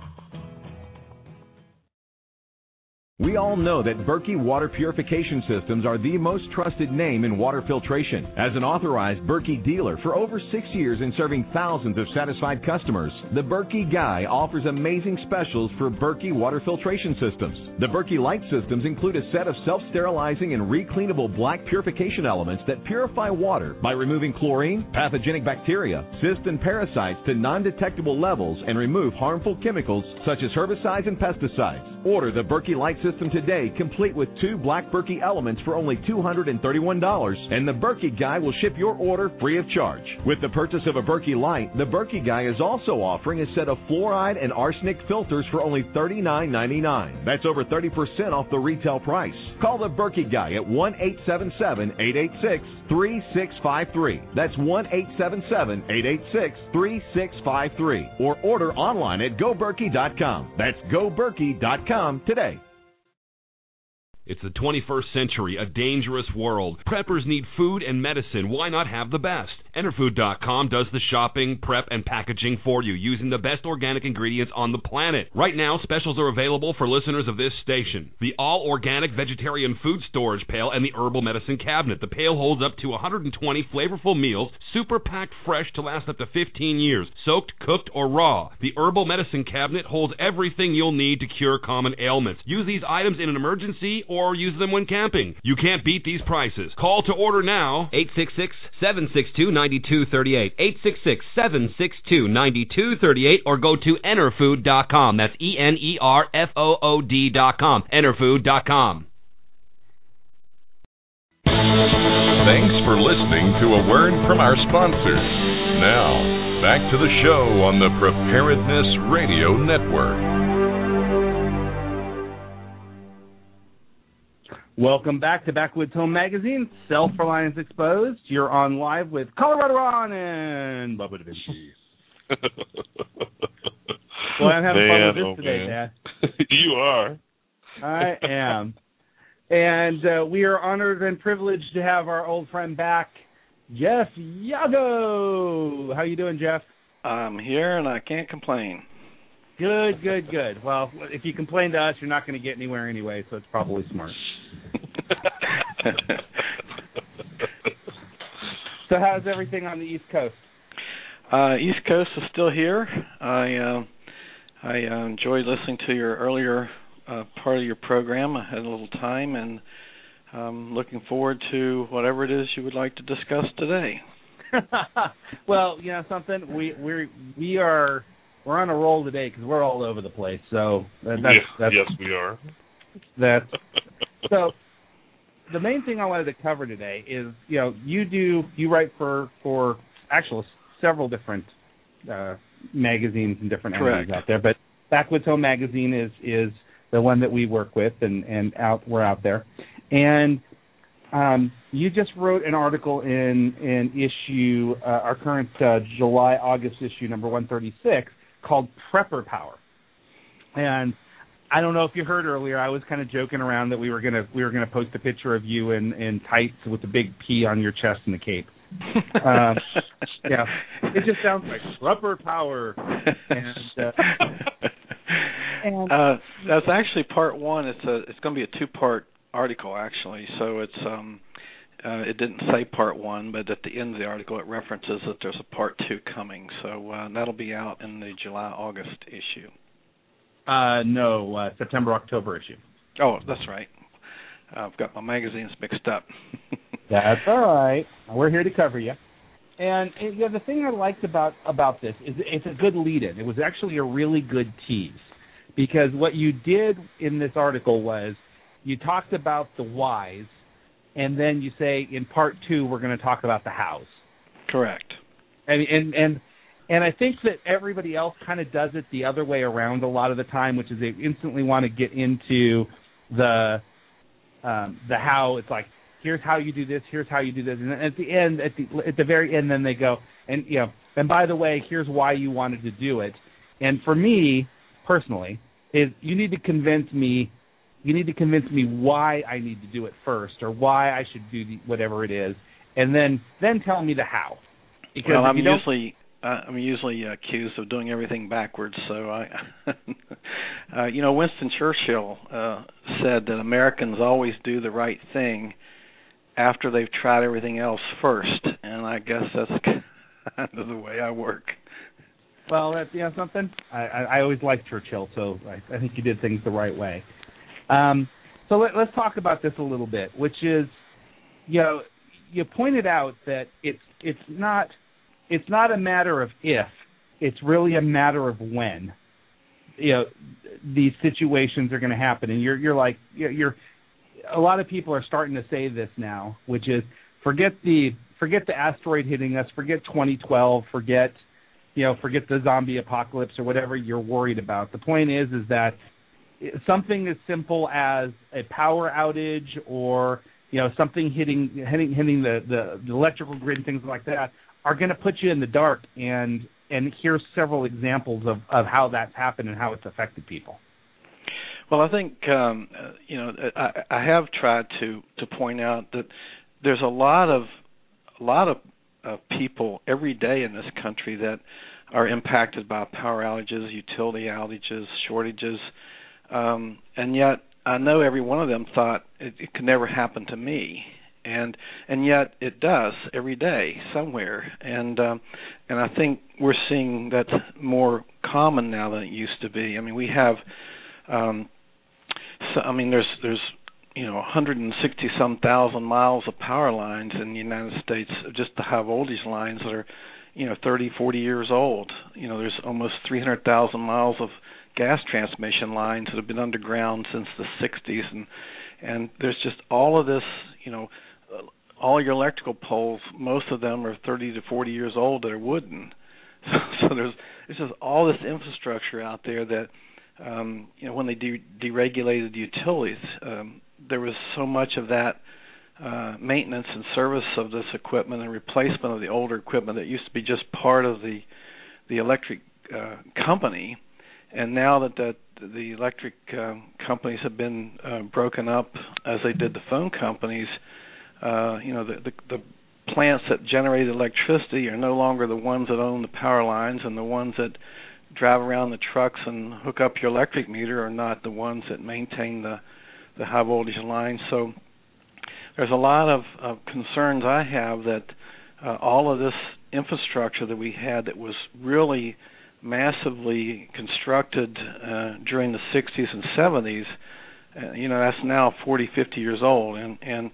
We all know that Berkey Water Purification Systems are the most trusted name in water filtration. As an authorized Berkey dealer for over six years and serving thousands of satisfied customers, the Berkey Guy offers amazing specials for Berkey water filtration systems. The Berkey Light systems include a set of self-sterilizing and recleanable black purification elements that purify water by removing chlorine, pathogenic bacteria, cysts, and parasites to non-detectable levels and remove harmful chemicals such as herbicides and pesticides. Order the Berkey Light system today, complete with two black Berkey elements for only two hundred thirty-one dollars, and the Berkey Guy will ship your order free of charge. With the purchase of a Berkey Light, the Berkey Guy is also offering a set of fluoride and arsenic filters for only thirty-nine ninety-nine. That's over thirty percent off the retail price. Call the Berkey Guy at one eight seven seven, eight eight six, three six five three. That's one eight seven seven, eight eight six, three six five three. Or order online at go berkey dot com. That's go berkey dot com today. It's the twenty-first century, a dangerous world. Preppers need food and medicine. Why not have the best? Enterfood dot com does the shopping, prep, and packaging for you using the best organic ingredients on the planet. Right now, specials are available for listeners of this station. The all-organic vegetarian food storage pail and the herbal medicine cabinet. The pail holds up to one hundred twenty flavorful meals, super packed fresh to last up to fifteen years, soaked, cooked, or raw. The herbal medicine cabinet holds everything you'll need to cure common ailments. Use these items in an emergency or use them when camping. You can't beat these prices. Call to order now. eight six six, seven six two, nine two three eight. eight six six, seven six two, nine two three eight or go to enterfood dot com. That's E N E R F O O D dot com. enterfood dot com. Thanks for listening to a word from our sponsors. Now, back to the show on the Preparedness Radio Network. Welcome back to Backwoods Home Magazine, Self-Reliance Exposed. You're on live with Colorado Ron and Bubba Da Vinci. Well, I'm having man, fun with this oh today, man. Dad. You are. I am. And uh, we are honored and privileged to have our old friend back, Jeff Yago. How you doing, Jeff? I'm here, and I can't complain. Good, good, good. Well, if you complain to us, you're not going to get anywhere anyway, so it's probably smart. So how's everything on the East Coast? Uh, East Coast is still here. I uh, I uh, enjoyed listening to your earlier uh, part of your program. I had a little time, and I'm looking forward to whatever it is you would like to discuss today. Well, you know something, we we we are we're on a roll today because we're all over the place. So that, that's, yes, that's yes, we are. That's so. The main thing I wanted to cover today is, you know, you do you write for for actually several different uh, magazines and different entities out there, but Backwoods Home Magazine is is the one that we work with, and, and out we're out there. And um, you just wrote an article in in issue uh, our current uh, July August issue number one thirty-six called Prepper Power. And I don't know if you heard earlier, I was kind of joking around that we were gonna we were gonna post a picture of you in, in tights with a big P on your chest and a cape. uh, yeah, it just sounds like Prepper Power. And, uh, and uh, that's actually part one. It's a it's going to be a two part article actually. So it's um uh, it didn't say part one, but at the end of the article it references that there's a part two coming. So uh, that'll be out in the July August issue. Uh, no, uh, September October issue. Oh, that's right. Uh, I've got my magazines mixed up. That's all right. We're here to cover you. And, and you know, the thing I liked about, about this is it's a good lead-in. It was actually a really good tease, because what you did in this article was you talked about the whys, and then you say in part two we're going to talk about the hows. Correct. And and and, and I think that everybody else kind of does it the other way around a lot of the time, which is they instantly want to get into the um, the how. It's like, here's how you do this, here's how you do this, and at the end, at the at the very end, then they go, and you know, and by the way, here's why you wanted to do it. And for me personally, is you need to convince me, you need to convince me why I need to do it first, or why I should do the, whatever it is, and then then tell me the how. Because well, I'm you don't, usually uh, I'm usually accused of doing everything backwards. So I, uh, you know, Winston Churchill uh, said that Americans always do the right thing after they've tried everything else first, and I guess that's kind of the way I work. Well, that's, you know, something. I, I, I always liked Churchill, so I, I think he did things the right way. Um, so let, let's talk about this a little bit, which is, you know, you pointed out that it's it's not it's not a matter of if, it's really a matter of when, you know, these situations are going to happen, and you're you're like you're. you're a lot of people are starting to say this now, which is forget the forget the asteroid hitting us, forget twenty twelve, forget you know, forget the zombie apocalypse or whatever you're worried about. The point is is that something as simple as a power outage or you know something hitting hitting hitting the, the, the electrical grid and things like that are going to put you in the dark. And and here's several examples of, of how that's happened and how it's affected people. Well, I think um, you know I, I have tried to, to point out that there's a lot of a lot of uh, people every day in this country that are impacted by power outages, utility outages, shortages, um, and yet I know every one of them thought it, it could never happen to me, and and yet it does every day somewhere, and um, and I think we're seeing that's more common now than it used to be. I mean, we have. Um, So, I mean, there's there's you know one hundred sixty some thousand miles of power lines in the United States, just the high voltage lines that are you know thirty, forty years old. You know, there's almost three hundred thousand miles of gas transmission lines that have been underground since the sixties, and and there's just all of this. You know, all your electrical poles, most of them are thirty to forty years old that are wooden. So, so there's there's just all this infrastructure out there that. Um, you know, when they de- deregulated utilities, um, there was so much of that uh, maintenance and service of this equipment and replacement of the older equipment that used to be just part of the the electric uh, company, and now that, that the electric uh, companies have been uh, broken up as they did the phone companies, uh, you know, the, the, the plants that generate electricity are no longer the ones that own the power lines, and the ones that drive around the trucks and hook up your electric meter are not the ones that maintain the, the high voltage lines. So there's a lot of, of concerns I have that uh, all of this infrastructure that we had that was really massively constructed uh, during the sixties and seventies, uh, you know, that's now forty, fifty years old. And, and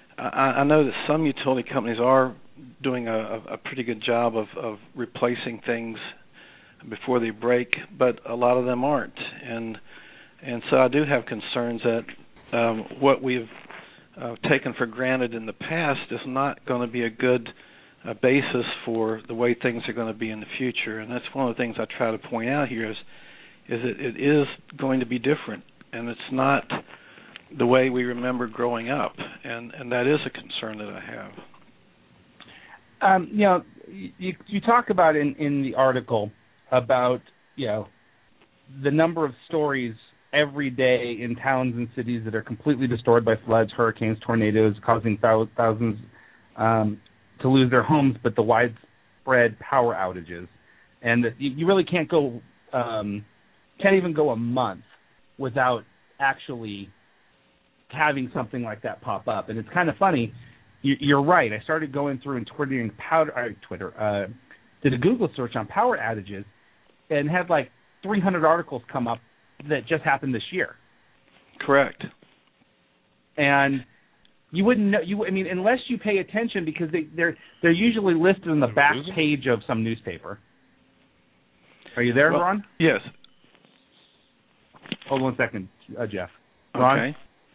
I, I know that some utility companies are doing a, a pretty good job of, of replacing things before they break, but a lot of them aren't, and and so I do have concerns that um, what we've uh, taken for granted in the past is not going to be a good uh, basis for the way things are going to be in the future. And that's one of the things I try to point out here is is that it is going to be different, and it's not the way we remember growing up, and, and that is a concern that I have. Um, you know, you, you talk about in, in the article about, you know, the number of stories every day in towns and cities that are completely destroyed by floods, hurricanes, tornadoes, causing thousands um, to lose their homes, but the widespread power outages. And you, you really can't go, um, can't even go a month without actually having something like that pop up. And it's kind of funny. You, you're right. I started going through and twittering powder, uh, Twitter, uh, did a Google search on power outages and had like three hundred articles come up that just happened this year. Correct. And you wouldn't know. You, I mean, unless you pay attention, because they, they're they're usually listed on the back page of some newspaper. Are you there, well, Ron? Yes. Hold on one second, uh, Jeff. Ron? Okay.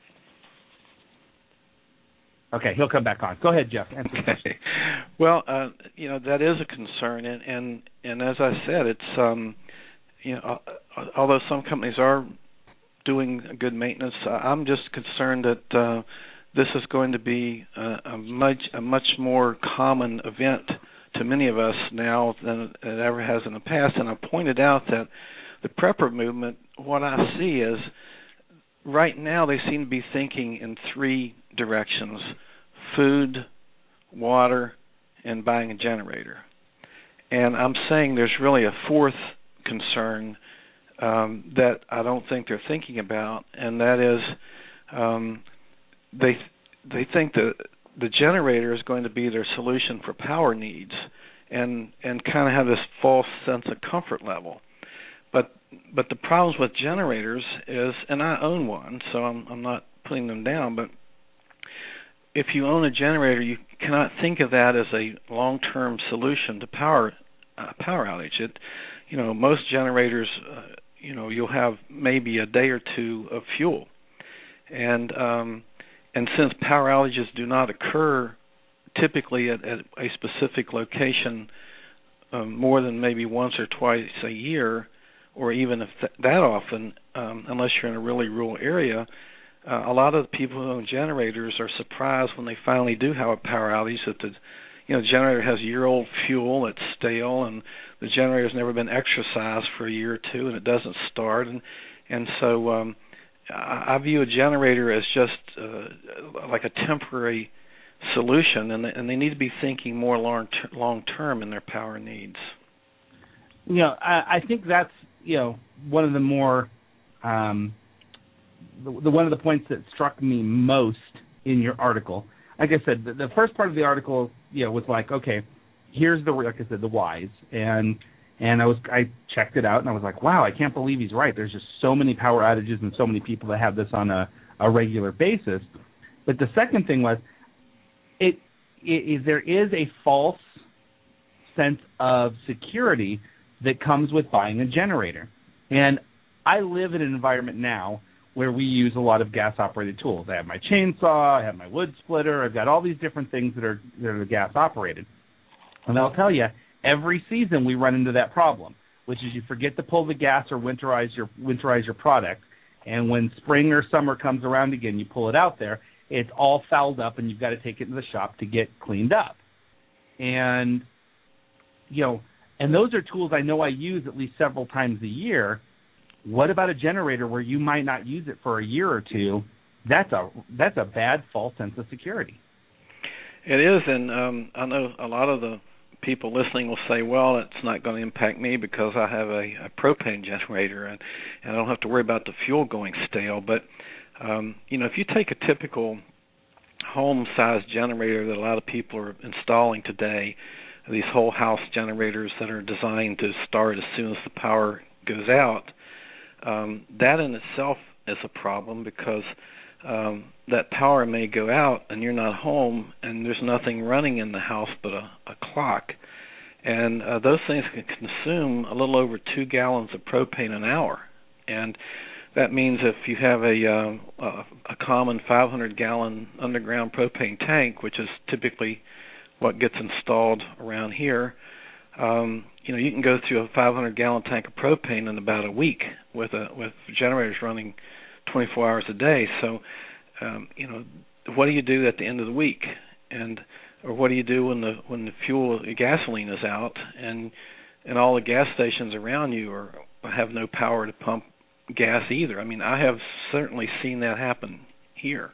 Okay, he'll come back on. Go ahead, Jeff. Okay. Well, uh, you know, that is a concern, and and, and as I said, it's um, you know, uh, although some companies are doing good maintenance, uh, I'm just concerned that uh, this is going to be a, a much a much more common event to many of us now than it ever has in the past. And I pointed out that the prepper movement, what I see is right now they seem to be thinking in three directions: food, water, and buying a generator. And I'm saying there's really a fourth concern um, that I don't think they're thinking about, and that is um, they they think that the generator is going to be their solution for power needs, and and kind of have this false sense of comfort level. But but the problems with generators is, and I own one, so I'm I'm not putting them down, but if you own a generator, you cannot think of that as a long-term solution to power uh, power outage. It, you know, most generators, uh, you know, you'll have maybe a day or two of fuel, and um, and since power outages do not occur typically at, at a specific location um, more than maybe once or twice a year, or even if th- that often, um, unless you're in a really rural area. Uh, a lot of the people who own generators are surprised when they finally do have a power outage that the you know generator has year-old fuel, it's stale, and the generator's never been exercised for a year or two, and it doesn't start. And and so um, I, I view a generator as just uh, like a temporary solution, and they, and they need to be thinking more long ter- long term in their power needs. You know, I, I think that's you know one of the more um, The, the one of the points that struck me most in your article. Like I said, the, the first part of the article, you know, was like, okay, here's the like I said, the whys, and and I was I checked it out, and I was like, wow, I can't believe he's right. There's just so many power outages and so many people that have this on a, a regular basis. But the second thing was, it, it, it there is a false sense of security that comes with buying a generator, and I live in an environment now where we use a lot of gas-operated tools. I have my chainsaw, I have my wood splitter, I've got all these different things that are that are gas-operated. And I'll tell you, every season we run into that problem, which is you forget to pull the gas or winterize your winterize your product, and when spring or summer comes around again, you pull it out there, it's all fouled up, and you've got to take it to the shop to get cleaned up. And, you know, and those are tools I know I use at least several times a year. What about a generator where you might not use it for a year or two? That's a that's a bad false sense of security. It is, and um, I know a lot of the people listening will say, well, it's not going to impact me because I have a, a propane generator, and, and I don't have to worry about the fuel going stale. But, um, you know, if you take a typical home-sized generator that a lot of people are installing today, these whole house generators that are designed to start as soon as the power goes out, Um, that in itself is a problem because um, that power may go out and you're not home and there's nothing running in the house but a, a clock. And uh, those things can consume a little over two gallons of propane an hour. And that means if you have a, uh, a, a common five hundred gallon underground propane tank, which is typically what gets installed around here, um, you know, you can go through a five hundred gallon tank of propane in about a week with a with generators running twenty-four hours a day. So, um, you know, what do you do at the end of the week? And or what do you do when the when the fuel the gasoline is out and and all the gas stations around you are have no power to pump gas either? I mean, I have certainly seen that happen here.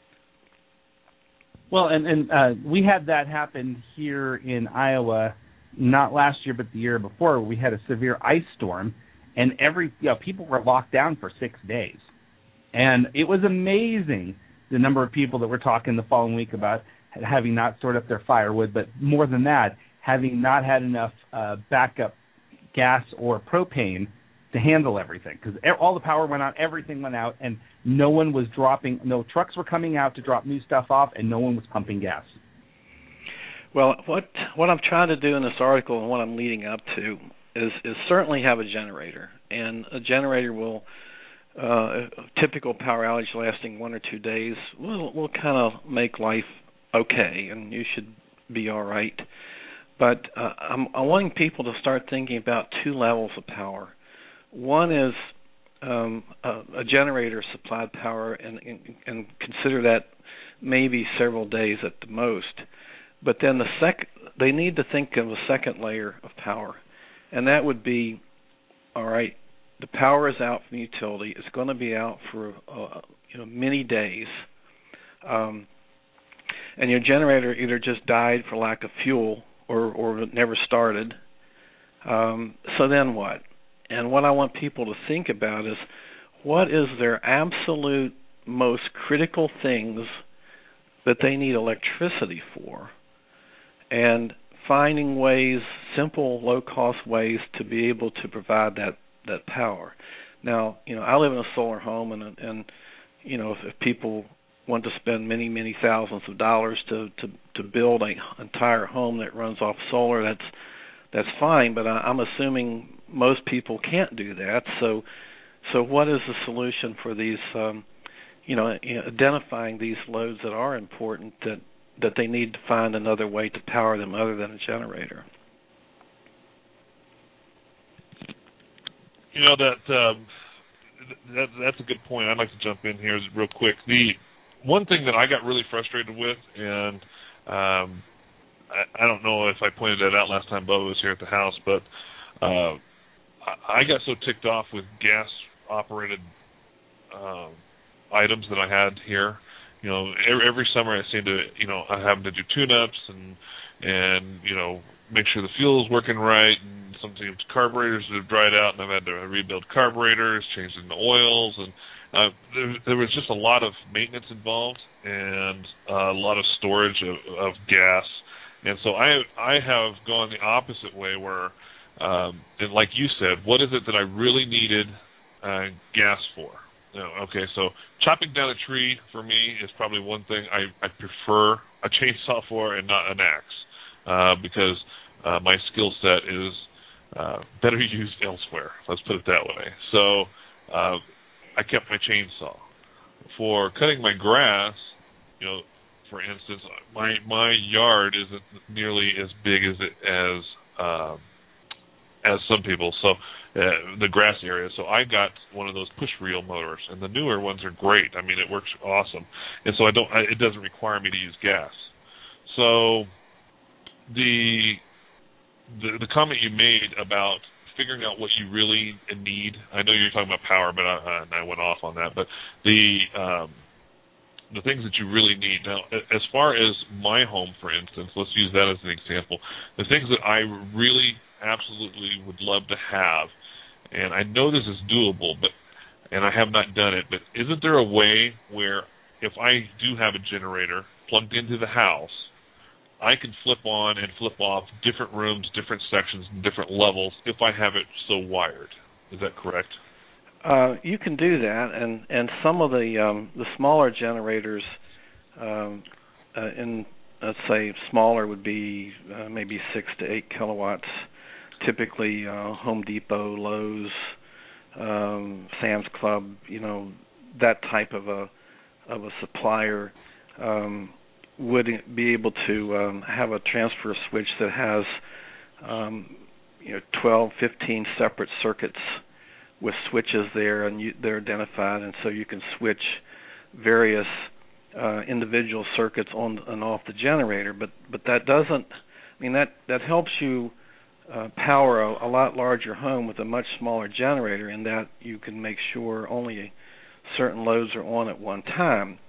Well, and and uh, we had that happen here in Iowa, not last year, but the year before. We had a severe ice storm, and every you know, people were locked down for six days, and it was amazing the number of people that were talking the following week about having not stored up their firewood, but more than that, having not had enough uh, backup gas or propane to handle everything, because all the power went out, everything went out, and no one was dropping, no trucks were coming out to drop new stuff off, and no one was pumping gas. Well, what what I'm trying to do in this article and what I'm leading up to is, is certainly have a generator, and a generator will, uh, a typical power outage lasting one or two days will will kind of make life okay, and you should be all right. But uh, I'm, I'm wanting people to start thinking about two levels of power. One is um, a, a generator supplied power, and, and, and consider that maybe several days at the most. But then the sec- they need to think of a second layer of power, and that would be, all right, the power is out from the utility. It's going to be out for uh, you know many days, um, and your generator either just died for lack of fuel or, or never started. Um, so then what? And what I want people to think about is, what is their absolute most critical things that they need electricity for, and finding ways, simple, low-cost ways to be able to provide that, that power. Now, you know, I live in a solar home, and, and you know, if, if people want to spend many, many thousands of dollars to, to, to build an entire home that runs off solar, that's that's fine, but I, I'm assuming most people can't do that. So, so what is the solution for these, um, you know, identifying these loads that are important that, that they need to find another way to power them other than a generator? You know, that, um, that that's a good point. I'd like to jump in here real quick. The one thing that I got really frustrated with, and um, I, I don't know if I pointed that out last time Bubba was here at the house, but uh, I got so ticked off with gas-operated um, items that I had here. You know, every, every summer I seem to, you know, I have to do tune-ups and, and you know, make sure the fuel is working right, and sometimes carburetors have dried out, and I've had to rebuild carburetors, change in the oils, and uh, there, there was just a lot of maintenance involved and uh, a lot of storage of, of gas. And so I I have gone the opposite way where, um, and like you said, what is it that I really needed uh, gas for? You know, okay, so chopping down a tree for me is probably one thing I, I prefer a chainsaw for and not an axe, uh, because uh, my skill set is uh, better used elsewhere. Let's put it that way. So uh, I kept my chainsaw. For cutting my grass, you know, for instance, my my yard isn't nearly as big as it as uh, as some people. So uh, the grass area. So I got one of those push reel motors, and the newer ones are great. I mean, it works awesome, and so I don't. I, it doesn't require me to use gas. So the the the comment you made about figuring out what you really need. I know you're talking about power, but I, and I went off on that. But the um, the things that you really need. Now, as far as my home, for instance, let's use that as an example. The things that I really absolutely would love to have, and I know this is doable, but and I have not done it, but isn't there a way where if I do have a generator plugged into the house, I can flip on and flip off different rooms, different sections, and different levels if I have it so wired? Is that correct? Uh, you can do that, and, and some of the um, the smaller generators, um, uh, in let's say smaller would be uh, maybe six to eight kilowatts. Typically, uh, Home Depot, Lowe's, um, Sam's Club, you know, that type of a of a supplier um, would be able to um, have a transfer switch that has um, you know twelve, fifteen separate circuits with switches there, and you, they're identified, and so you can switch various uh, individual circuits on and off the generator. But but that doesn't. I mean that that helps you uh, power a, a lot larger home with a much smaller generator, in that you can make sure only certain loads are on at one time.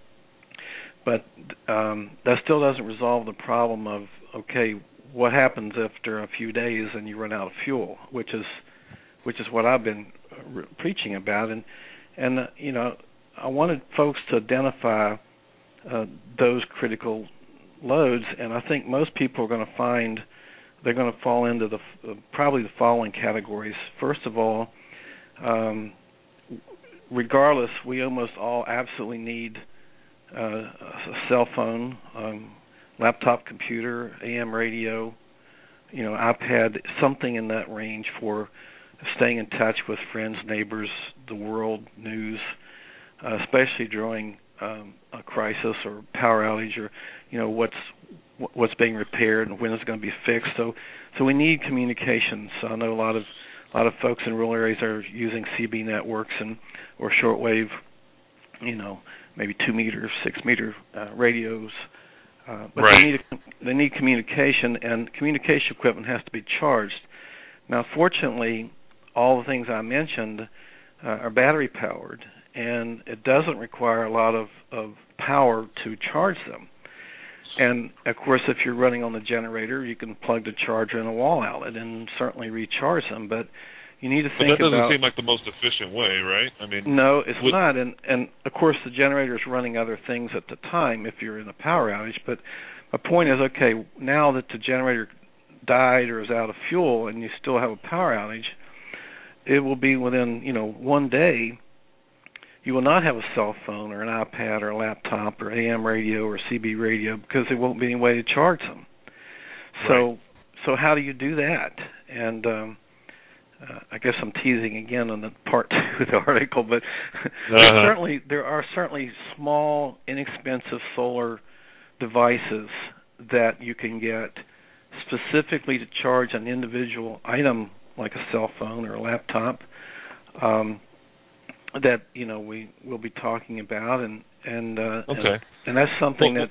But um, that still doesn't resolve the problem of, okay, what happens after a few days and you run out of fuel, which is which is what I've been re- preaching about. And, and uh, you know, I wanted folks to identify uh, those critical loads, and I think most people are going to find they're going to fall into the uh, probably the following categories. First of all, um, regardless, we almost all absolutely need uh, a cell phone, um, laptop computer, A M radio, you know, iPad, something in that range for staying in touch with friends, neighbors, the world, news, uh, especially during um, a crisis or power outage, or you know what's what's being repaired and when it's going to be fixed. So, so we need communications. So I know a lot of a lot of folks in rural areas are using C B networks and or shortwave, you know, maybe two meter, six meter uh, radios. Uh, but right. they need a, they need communication, and communication equipment has to be charged. Now, fortunately, all the things I mentioned uh, are battery powered, and it doesn't require a lot of, of power to charge them. And of course, if you're running on the generator, you can plug the charger in a wall outlet and certainly recharge them. But you need to think about. But that doesn't seem like the most efficient way, right? I mean, no, it's would, not. And and of course, the generator is running other things at the time if you're in a power outage. But my point is, okay, now that the generator died or is out of fuel, and you still have a power outage, it will be within you know one day. You will not have a cell phone or an iPad or a laptop or A M radio or C B radio because there won't be any way to charge them. So, right. so how do you do that? And um, uh, I guess I'm teasing again on the part two of the article, but uh-huh. there certainly there are certainly small, inexpensive solar devices that you can get specifically to charge an individual item like a cell phone or a laptop. Um, that you know we will be talking about, and and uh, okay, and, and that's something well, that.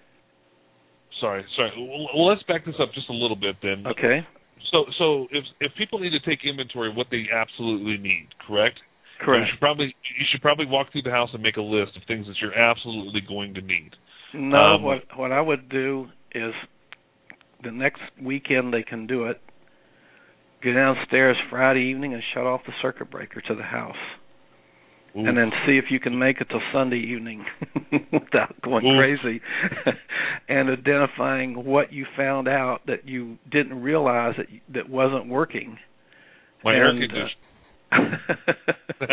Sorry, sorry. Well, let's back this up just a little bit then. Okay. So, so if if people need to take inventory of what they absolutely need, correct? Correct. You should probably you should probably walk through the house and make a list of things that you're absolutely going to need. No, um, what what I would do is the next weekend they can do it. Go downstairs Friday evening and shut off the circuit breaker to the house. Ooh. And then see if you can make it till Sunday evening without going Ooh. crazy and identifying what you found out that you didn't realize that that wasn't working. My and, air conditioner. Uh,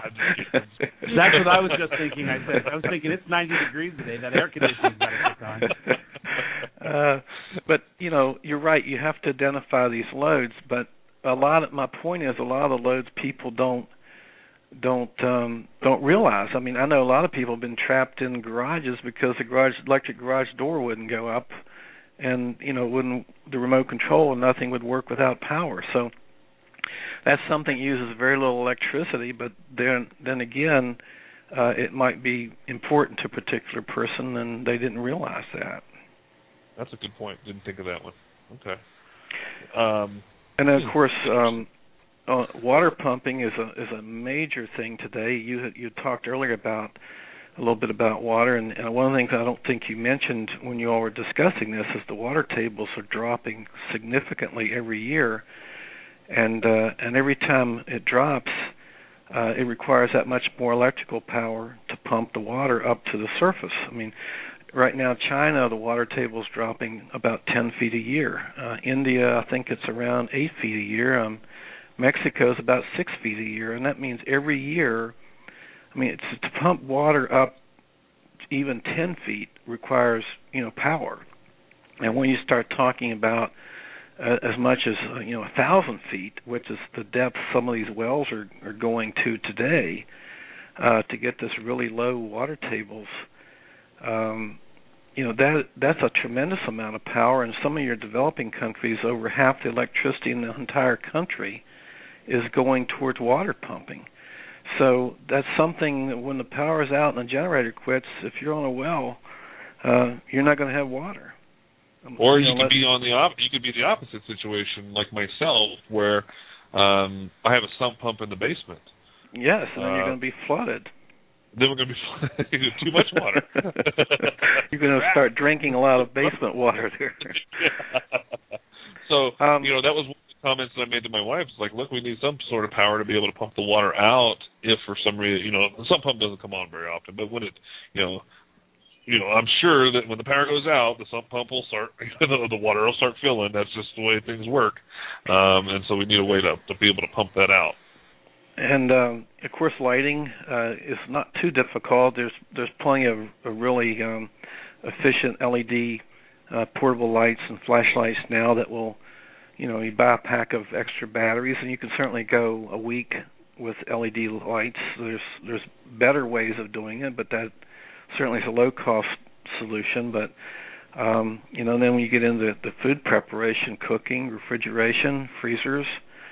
That's what I was just thinking. I said I was thinking it's ninety degrees today. That air conditioning's got to kick on. Uh, but you know, you're right. You have to identify these loads. But a lot of my point is a lot of the loads people don't. don't um don't realize. I mean, I know a lot of people have been trapped in garages because the garage electric garage door wouldn't go up, and you know wouldn't the remote control and nothing would work without power. So that's something that uses very little electricity, but then then again uh it might be important to a particular person and they didn't realize that. That's a good point. Didn't think of that one. Okay. Um and then of course um Uh, water pumping is a is a major thing today. You you talked earlier about a little bit about water, and, and one of the things I don't think you mentioned when you all were discussing this is the water tables are dropping significantly every year, and uh, and every time it drops, uh, it requires that much more electrical power to pump the water up to the surface. I mean, right now China, the water table is dropping about ten feet a year. Uh, India, I think it's around eight feet a year. Um, Mexico is about six feet a year, and that means every year, I mean, it's, to pump water up even ten feet requires, you know, power. And when you start talking about uh, as much as, uh, you know, a thousand feet, which is the depth some of these wells are, are going to today, uh, to get this really low water tables, um, you know, that that's a tremendous amount of power. In some of your developing countries, over half the electricity in the entire country is going towards water pumping. So that's something that when the power is out and the generator quits, if you're on a well, uh, you're not going to have water. Or you, you know, could be on the op- you could be the opposite situation, like myself, where um, I have a sump pump in the basement. Yes, and then uh, you're going to be flooded. Then we're going to be flooded. Too much water. You're going to start drinking a lot of basement water there. Yeah. So um, you know, that was one of the comments that I made to my wife. It's like, look, we need some sort of power to be able to pump the water out. If for some reason, you know, the sump pump doesn't come on very often, but when it, you know. You know, I'm sure that when the power goes out, the sump pump will start, the water will start filling. That's just the way things work. Um, and so we need a way to, to be able to pump that out. And, um, of course, lighting uh, is not too difficult. There's there's plenty of, of really um, efficient L E D uh, portable lights and flashlights now that will, you know, you buy a pack of extra batteries, and you can certainly go a week with L E D lights. There's there's better ways of doing it, but that certainly is a low-cost solution, but, um, you know, then when you get into the food preparation, cooking, refrigeration, freezers,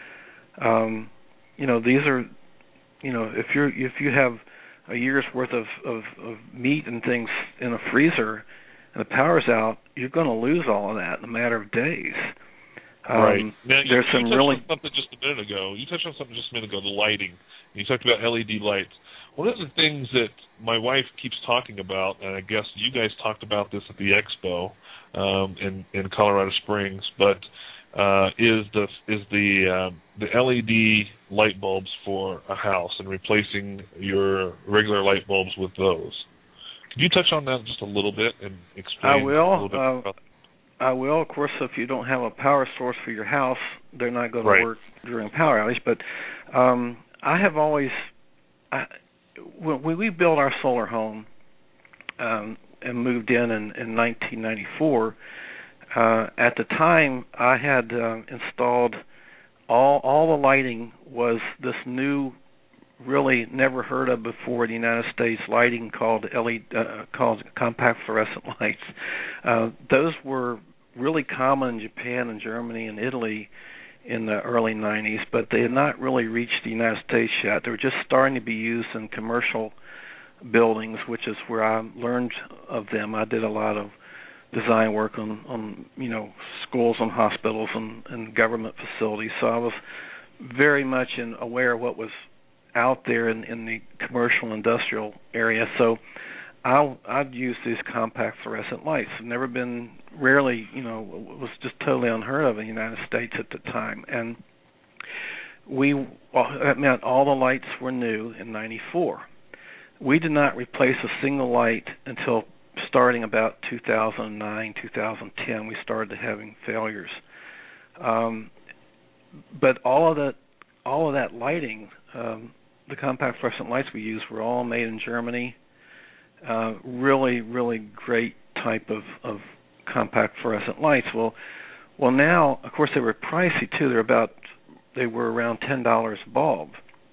um, you know, these are, you know, if you're if you have a year's worth of, of, of meat and things in a freezer and the power's out, you're going to lose all of that in a matter of days. Um, right. Now, there's you, some you touched really on something just a minute ago. You touched on something just a minute ago, the lighting. You talked about L E D lights. One of the things that my wife keeps talking about, and I guess you guys talked about this at the expo um, in in Colorado Springs, but uh, is the is the um, the L E D light bulbs for a house and replacing your regular light bulbs with those. Could you touch on that just a little bit and explain I will. a little bit uh, about that? I will. Of course, if you don't have a power source for your house, they're not going Right. to work during power outage. But um, I have always, I, when we built our solar home um, and moved in in, in nineteen ninety-four, uh, at the time I had uh, installed all all the lighting was this new, really never heard of before in the United States lighting called L E D, uh, called compact fluorescent lights. Uh, those were really common in Japan and Germany and Italy in the early nineties, but they had not really reached the United States yet. They were just starting to be used in commercial buildings, which is where I learned of them. I did a lot of design work on, on you know, schools and hospitals and, and government facilities, so I was very much in, aware of what was out there in, in the commercial industrial area. So I'll, I'd use these compact fluorescent lights. It's never been, rarely, you know, it was just totally unheard of in the United States at the time. And we, well, that meant all the lights were new in ninety-four. We did not replace a single light until starting about two thousand nine, two thousand ten. We started having failures. Um, but all of that, all of that lighting, um, the compact fluorescent lights we used were all made in Germany. Uh, really, really great type of, of compact fluorescent lights. Well, well now, of course, they were pricey too. They're about, they were around ten dollars a bulb.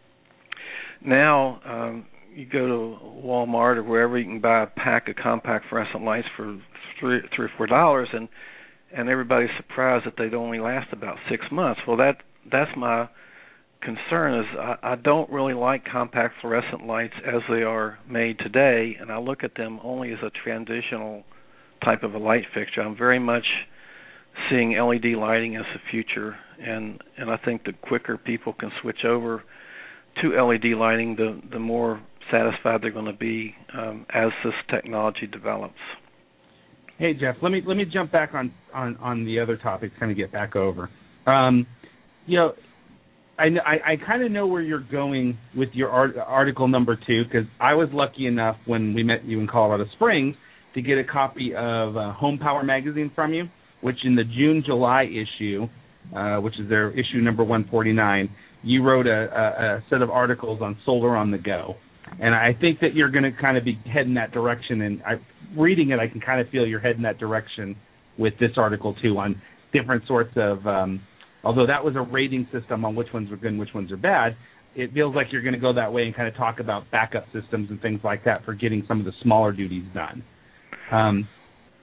Now, um, you go to Walmart or wherever, you can buy a pack of compact fluorescent lights for three, three or four dollars, and and everybody's surprised that they'd only last about six months. Well, that that's my concern is I, I don't really like compact fluorescent lights as they are made today, and I look at them only as a transitional type of a light fixture. I'm very much seeing L E D lighting as the future, and, and I think the quicker people can switch over to L E D lighting, the, the more satisfied they're going to be um, as this technology develops. Hey, Jeff, let me let me jump back on, on, on the other topic to kind of get back over. Um, you know, I, I, I kind of know where you're going with your art, article number two, because I was lucky enough when we met you in Colorado Springs to get a copy of uh, Home Power magazine from you, which in the June-July issue, uh, which is their issue number one forty-nine, you wrote a, a, a set of articles on solar on the go. And I think that you're going to kind of be heading that direction, and I, reading it, I can kind of feel you're heading that direction with this article, too, on different sorts of, um, although that was a rating system on which ones are good and which ones are bad, it feels like you're going to go that way and kind of talk about backup systems and things like that for getting some of the smaller duties done. Um,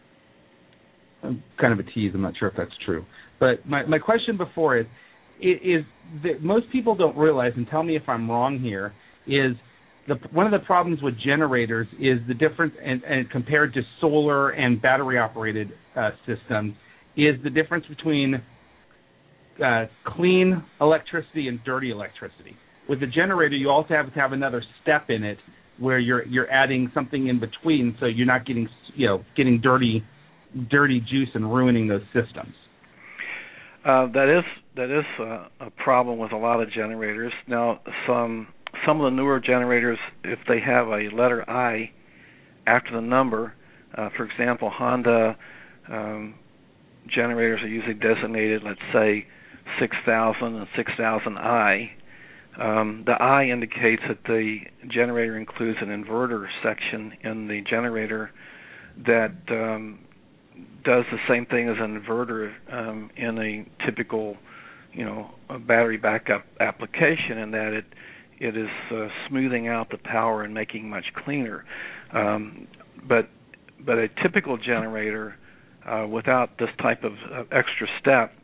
kind of a tease. I'm not sure if that's true. But my, my question before is, is that most people don't realize, and tell me if I'm wrong here, is the, one of the problems with generators is the difference, and, and compared to solar and battery-operated uh, systems, is the difference between uh, clean electricity and dirty electricity. With the generator, you also have to have another step in it where you're you're adding something in between, so you're not getting you know getting dirty dirty juice and ruining those systems. Uh, that is that is a, a problem with a lot of generators. Now, some some of the newer generators, if they have a letter I after the number, uh, for example, Honda um, generators are usually designated, let's say, six thousand and six thousand I. Um, the I indicates that the generator includes an inverter section in the generator that um, does the same thing as an inverter um, in a typical, you know, a battery backup application, in that it it is uh, smoothing out the power and making much cleaner. Um, but but a typical generator uh, without this type of uh, extra step,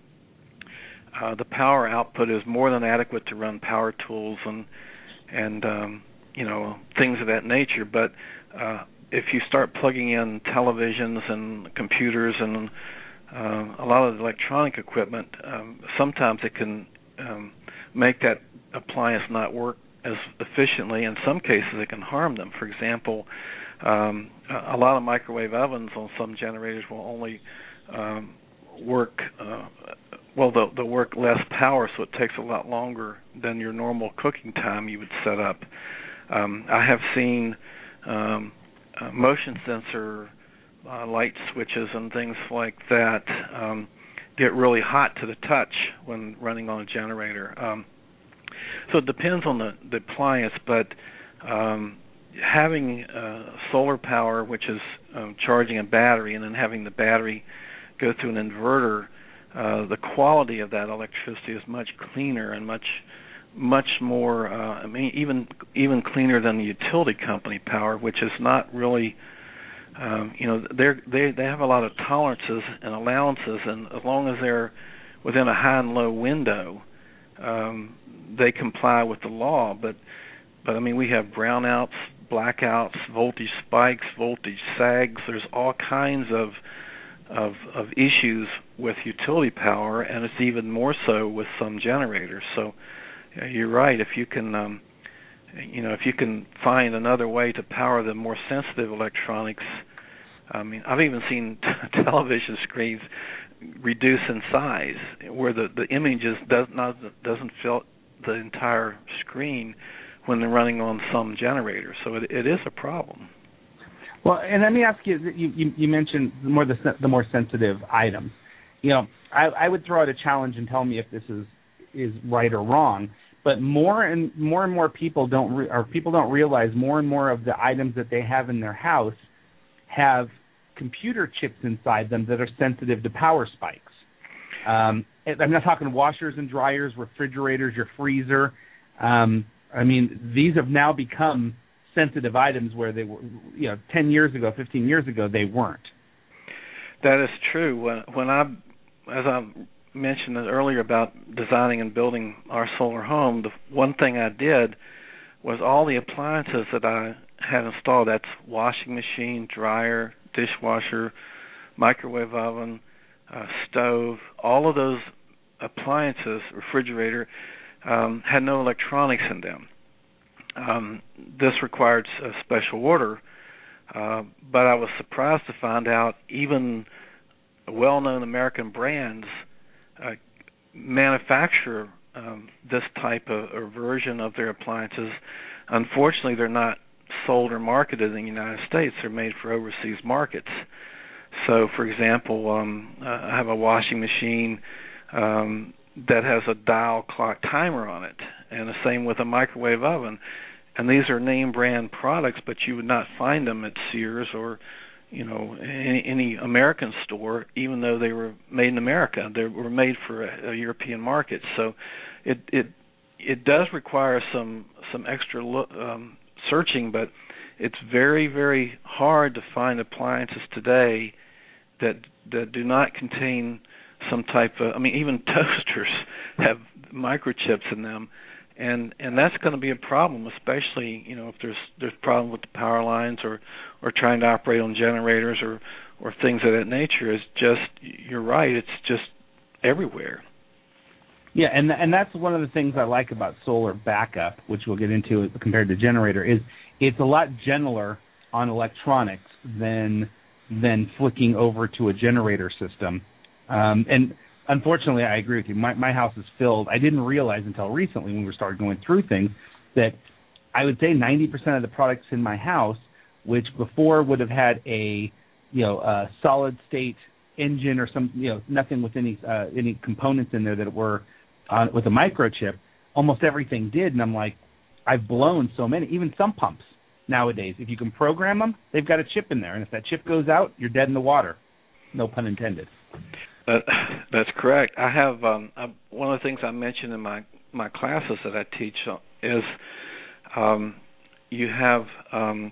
uh, the power output is more than adequate to run power tools and and um, you know things of that nature. But uh, if you start plugging in televisions and computers and uh, a lot of electronic equipment, um, sometimes it can um, make that appliance not work as efficiently. In some cases, it can harm them. For example, um, a lot of microwave ovens on some generators will only um, work, uh, well, they'll, they'll work less power, so it takes a lot longer than your normal cooking time you would set up. Um, I have seen um, Uh, motion sensor uh, light switches and things like that um, get really hot to the touch when running on a generator. Um, so it depends on the, the appliance, but um, having uh, solar power, which is um, charging a battery, and then having the battery go through an inverter, uh, the quality of that electricity is much cleaner and much much more, uh, I mean, even even cleaner than the utility company power, which is not really, um, you know, they they they have a lot of tolerances and allowances, and as long as they're within a high and low window, um, they comply with the law. But but I mean, we have brownouts, blackouts, voltage spikes, voltage sags. There's all kinds of of of issues with utility power, and it's even more so with some generators. So you're right. If you can, um, you know, if you can find another way to power the more sensitive electronics, I mean, I've even seen t- television screens reduce in size, where the the image is does not doesn't fill the entire screen when they're running on some generators. So it, it is a problem. Well, and let me ask you: you, you, you mentioned the more the, the more sensitive items. You know, I, I would throw out a challenge and tell me if this is. is right or wrong, but more and more and more people don't re- or people don't realize more and more of the items that they have in their house have computer chips inside them that are sensitive to power spikes. Um, I'm not talking washers and dryers, refrigerators, your freezer. Um, I mean, these have now become sensitive items where they were, you know, ten years ago, fifteen years ago, they weren't. That is true. When, when I, as I mentioned earlier about designing and building our solar home, the one thing I did was all the appliances that I had installed, that's washing machine, dryer, dishwasher, microwave oven, uh, stove, all of those appliances, refrigerator, um, had no electronics in them. Um, this required a special order, uh, but I was surprised to find out even well-known American brands Uh, manufacture um, this type of or version of their appliances. Unfortunately, they're not sold or marketed in the United States. They're made for overseas markets. So, for example, um, I have a washing machine um, that has a dial clock timer on it, and the same with a microwave oven. And these are name brand products, but you would not find them at Sears or you know, any, any American store, even though they were made in America. They were made for a, a European market. So it it it does require some some extra lo- um, searching, but it's very, very hard to find appliances today that that do not contain some type of, I mean, even toasters have microchips in them, and and that's going to be a problem, especially, you know, if there's there's problem with the power lines or or trying to operate on generators or or things of that nature. Is just, you're right, it's just everywhere. Yeah, and and that's one of the things I like about solar backup, which we'll get into compared to generator, is it's a lot gentler on electronics than than flicking over to a generator system. Um, and unfortunately, I agree with you. My, my house is filled. I didn't realize until recently when we started going through things that I would say ninety percent of the products in my house, which before would have had a, you know, a solid state engine or some, you know, nothing with any uh, any components in there that were uh, with a microchip, almost everything did. And I'm like, I've blown so many, even some pumps nowadays. If you can program them, they've got a chip in there. And if that chip goes out, you're dead in the water. No pun intended. Uh, that's correct. I have um, I, one of the things I mentioned in my, my classes that I teach is um, you have um,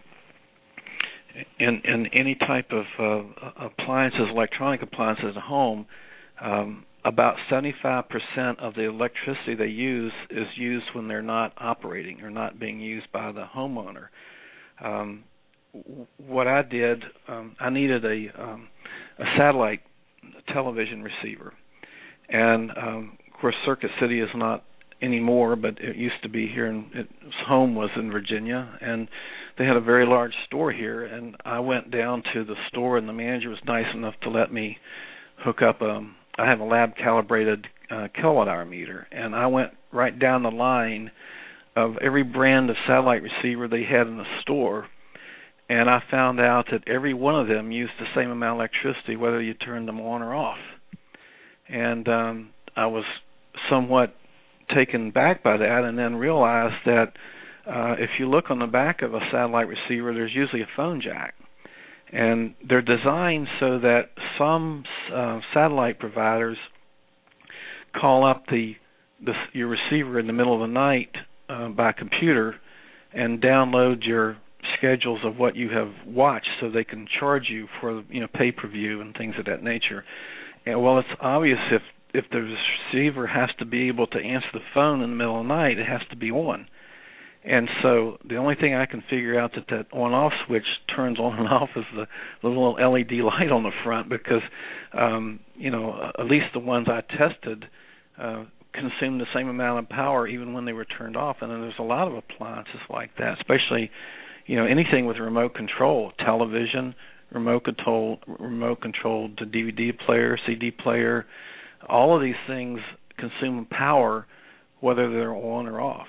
in in any type of uh, appliances, electronic appliances at home, um, about seventy-five percent of the electricity they use is used when they're not operating or not being used by the homeowner. Um, what I did, um, I needed a, um, a satellite television receiver, and um, of course Circuit City is not anymore, but it used to be here, and its home was in Virginia, and they had a very large store here, and I went down to the store, and the manager was nice enough to let me hook up a, I have a lab calibrated uh, kilowatt hour meter, and I went right down the line of every brand of satellite receiver they had in the store, and I found out that every one of them used the same amount of electricity whether you turned them on or off. And um, I was somewhat taken back by that, and then realized that uh, if you look on the back of a satellite receiver, there's usually a phone jack. And they're designed so that some uh, satellite providers call up the, the your receiver in the middle of the night uh, by computer and download your schedules of what you have watched, so they can charge you for, you know, pay-per-view and things of that nature. And well, it's obvious if if the receiver has to be able to answer the phone in the middle of the night, it has to be on. And so the only thing I can figure out that that on-off switch turns on and off is the, the little L E D light on the front, because, um, you know, at least the ones I tested uh, consumed the same amount of power even when they were turned off. And then there's a lot of appliances like that, especially, you know, anything with remote control, television, remote control, remote controlled D V D player, C D player. All of these things consume power, whether they're on or off.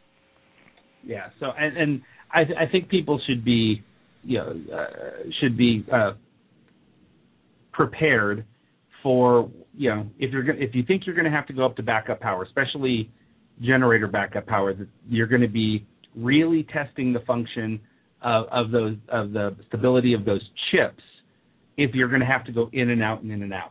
Yeah. So, and, and I, th- I think people should be, you know, uh, should be uh, prepared for, you know, if you're gonna, if you think you're going to have to go up to backup power, especially generator backup power, that you're going to be really testing the function of, of those of the stability of those chips if you're going to have to go in and out and in and out.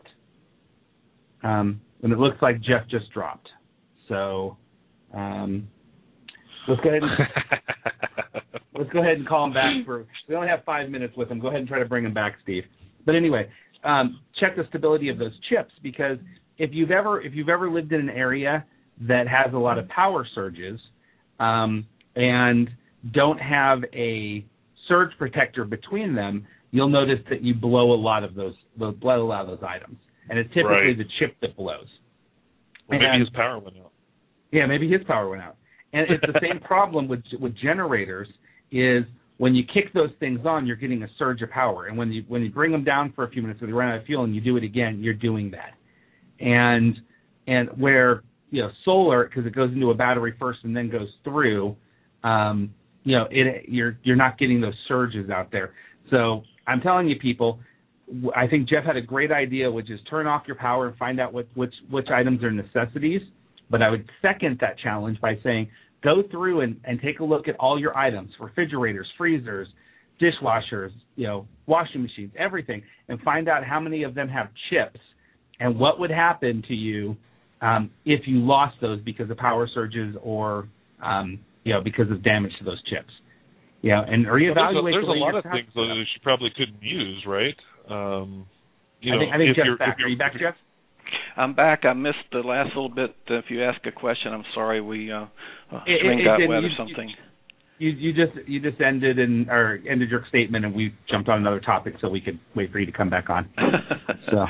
Um, and it looks like Jeff just dropped. So um, let's go ahead and let's go ahead and call him back. For we only have five minutes with him. Go ahead and try to bring him back, Steve. But anyway, um, check the stability of those chips, because if you've ever if you've ever lived in an area that has a lot of power surges um, and don't have a surge protector between them, you'll notice that you blow a lot of those blow a lot of those items. And it's typically right. the chip that blows. Well, maybe and, his power went out. Yeah, maybe his power went out. And it's the same problem with with generators, is when you kick those things on, you're getting a surge of power. And when you when you bring them down for a few minutes, when you run out of fuel and you do it again, you're doing that. And and where, you know, solar, because it goes into a battery first and then goes through, um, you know, it you're you're not getting those surges out there. So I'm telling you, people, I think Jeff had a great idea, which is turn off your power and find out what, which which items are necessities. But I would second that challenge by saying go through and, and take a look at all your items, refrigerators, freezers, dishwashers, you know, washing machines, everything, and find out how many of them have chips and what would happen to you um, if you lost those because of power surges or, um, you know, because of damage to those chips. You know, and reevaluate. Well, there's a, there's the a lot of house. things that you probably couldn't use, right? Um, you I know, think, I think if Jeff's you're, back. if you're, Are you back, Jeff? I'm back. I missed the last little bit. If you ask a question, I'm sorry. We uh, uh, It- string it- got it- wet you- or something. You, you just you just ended and or ended your statement, and we jumped on another topic so we could wait for you to come back on. so,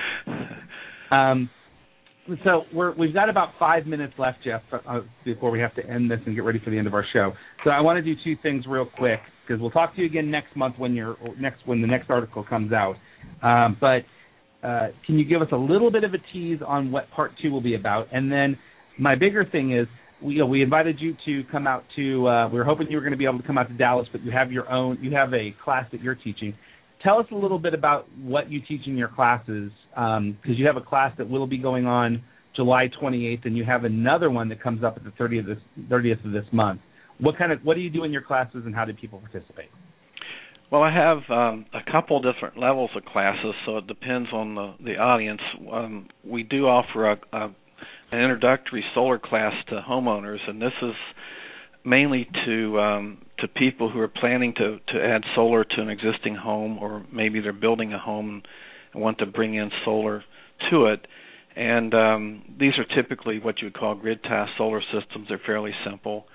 um, so we're we've got about five minutes left, Jeff, uh, before we have to end this and get ready for the end of our show. So I want to do two things real quick because we'll talk to you again next month when your next when the next article comes out. Um, but uh, can you give us a little bit of a tease on what part two will be about? And then my bigger thing is. We, you know, we invited you to come out to. Uh, we were hoping you were going to be able to come out to Dallas, but you have your own. You have a class that you're teaching. Tell us a little bit about what you teach in your classes, because um, you have a class that will be going on July twenty-eighth, and you have another one that comes up at the thirtieth of this, thirtieth of this month. What kind of what do you do in your classes, and how do people participate? Well, I have um, a couple different levels of classes, so it depends on the the audience. Um, we do offer a, a an introductory solar class to homeowners, and this is mainly to um, to people who are planning to, to add solar to an existing home, or maybe they're building a home and want to bring in solar to it. And um, these are typically what you would call grid-tie solar systems. They're fairly simple.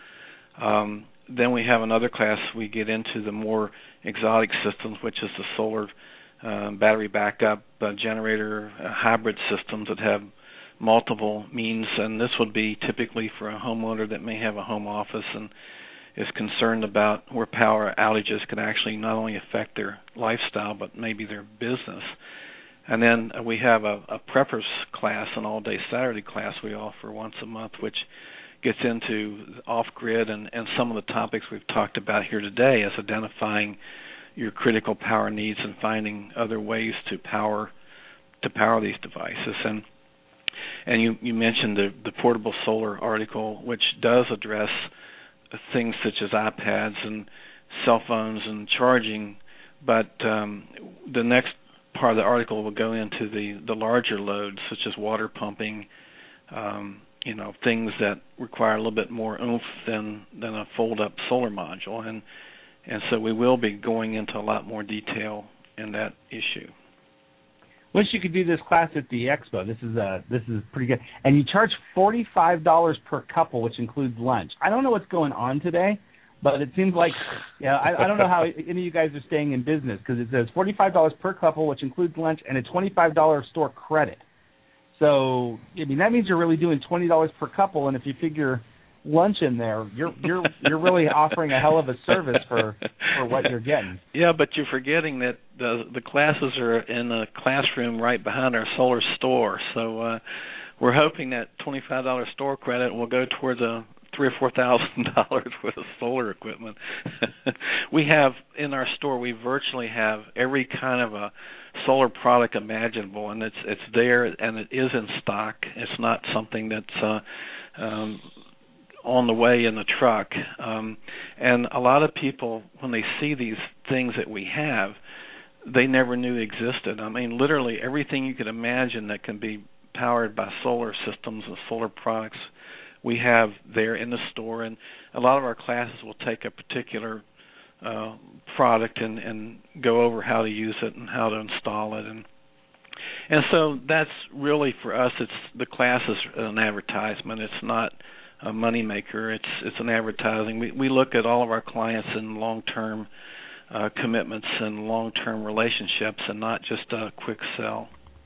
Um, then we have another class. We get into the more exotic systems, which is the solar uh, battery backup uh, generator uh, hybrid systems that have multiple means, and this would be typically for a homeowner that may have a home office and is concerned about where power outages can actually not only affect their lifestyle but maybe their business. And then we have a, a preppers class, an all-day Saturday class we offer once a month, which gets into off-grid and, and some of the topics we've talked about here today, as identifying your critical power needs and finding other ways to power to power these devices. And And you, you mentioned the, the portable solar article, which does address things such as iPads and cell phones and charging, but um, the next part of the article will go into the, the larger loads, such as water pumping, um, you know, things that require a little bit more oomph than, than a fold-up solar module. And, and so we will be going into a lot more detail in that issue. Wish you could do this class at the expo. This is uh this is pretty good. And you charge forty-five dollars per couple, which includes lunch. I don't know what's going on today, but it seems like, you know, I, I don't know how any of you guys are staying in business, because it says forty-five dollars per couple, which includes lunch, and a twenty-five dollars store credit. So, I mean, that means you're really doing twenty dollars per couple, and if you figure lunch in there, you're you're you're really offering a hell of a service for, for what you're getting. Yeah, but you're forgetting that the the classes are in a classroom right behind our solar store. So uh, we're hoping that twenty-five dollars store credit will go towards a three or four thousand dollars worth of solar equipment. We have in our store, we virtually have every kind of a solar product imaginable, and it's it's there and it is in stock. It's not something that's uh, um, on the way in the truck. Um, and a lot of people, when they see these things that we have, they never knew existed. I mean, literally everything you could imagine that can be powered by solar systems and solar products, we have there in the store. And a lot of our classes will take a particular uh, product and, and go over how to use it and how to install it. And and so that's really, for us, it's the class is an advertisement. It's not a money maker. It's it's an advertising. We we look at all of our clients in long-term uh, commitments and long-term relationships, and not just a quick sell.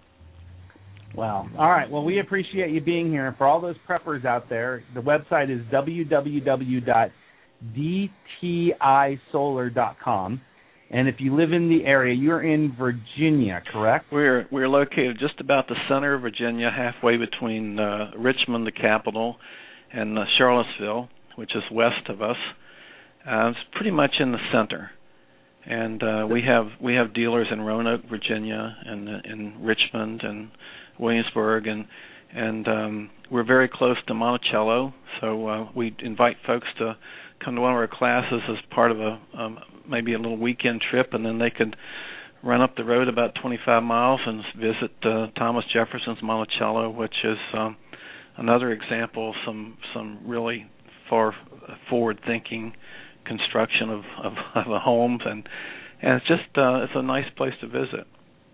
Wow. All right. Well, we appreciate you being here. And for all those preppers out there, the website is w w w dot d t i solar dot com. And if you live in the area, you're in Virginia, correct? We're we're located just about the center of Virginia, halfway between uh, Richmond, the capital, and uh, Charlottesville, which is west of us. Uh, it's pretty much in the center, and uh, we have we have dealers in Roanoke, Virginia, and uh, in Richmond and Williamsburg, and and um, we're very close to Monticello. So uh, we invite folks to come to one of our classes as part of a um, maybe a little weekend trip, and then they could run up the road about twenty-five miles and visit uh, Thomas Jefferson's Monticello, which is um, another example of some some really far forward-thinking construction of, of, of a home, and and it's just uh, it's a nice place to visit.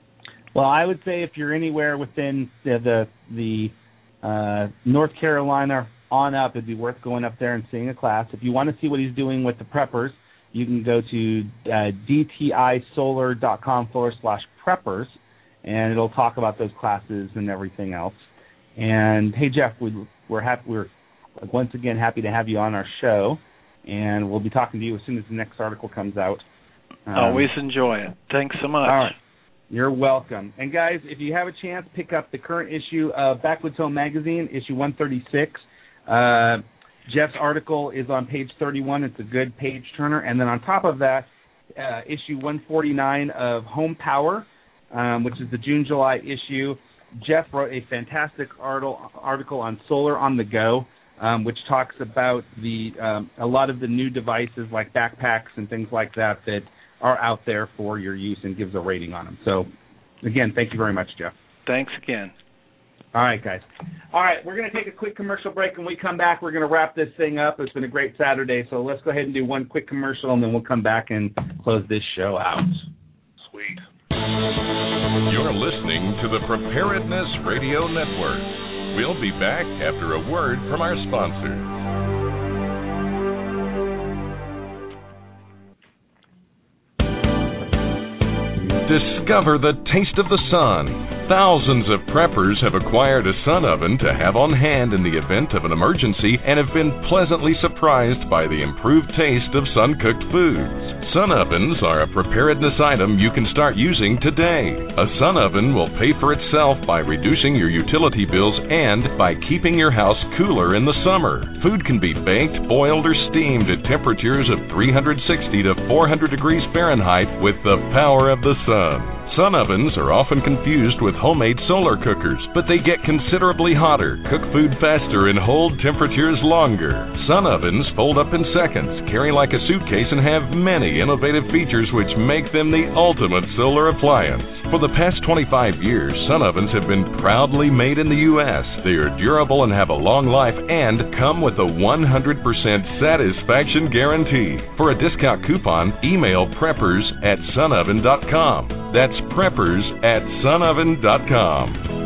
Well, I would say if you're anywhere within the the, the uh, North Carolina on up, it'd be worth going up there and seeing a class. If you want to see what he's doing with the preppers, you can go to uh, dtisolar.com forward slash preppers, and it'll talk about those classes and everything else. And hey, Jeff, we, we're happy. We're once again happy to have you on our show, and we'll be talking to you as soon as the next article comes out. Um, Always enjoy it. Thanks so much. All right. You're welcome. And guys, if you have a chance, pick up the current issue of Backwoods Home Magazine, issue one thirty-six. Uh, Jeff's article is on page thirty-one. It's a good page turner. And then on top of that, uh, issue one forty-nine of Home Power, um, which is the June-July issue. Jeff wrote a fantastic article on solar on the go, um, which talks about the um, a lot of the new devices like backpacks and things like that that are out there for your use, and gives a rating on them. So, again, thank you very much, Jeff. Thanks again. All right, guys. All right, we're going to take a quick commercial break. When we come back, we're going to wrap this thing up. It's been a great Saturday, so let's go ahead and do one quick commercial, and then we'll come back and close this show out. Sweet. You're listening to the Preparedness Radio Network. We'll be back after a word from our sponsor. Discover the taste of the sun. Thousands of preppers have acquired a sun oven to have on hand in the event of an emergency and have been pleasantly surprised by the improved taste of sun-cooked foods. Sun ovens are a preparedness item you can start using today. A sun oven will pay for itself by reducing your utility bills and by keeping your house cooler in the summer. Food can be baked, boiled, or steamed at temperatures of three hundred sixty to four hundred degrees Fahrenheit with the power of the sun. Sun ovens are often confused with homemade solar cookers, but they get considerably hotter, cook food faster, and hold temperatures longer. Sun ovens fold up in seconds, carry like a suitcase, and have many innovative features which make them the ultimate solar appliance. For the past twenty-five years, sun ovens have been proudly made in the U S They are durable and have a long life and come with a one hundred percent satisfaction guarantee. For a discount coupon, email preppers at sunoven dot com. That's preppers at sunoven dot com.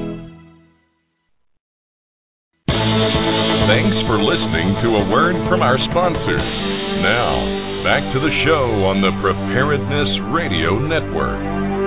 Thanks for listening to a word from our sponsors. Now, back to the show on the Preparedness Radio Network.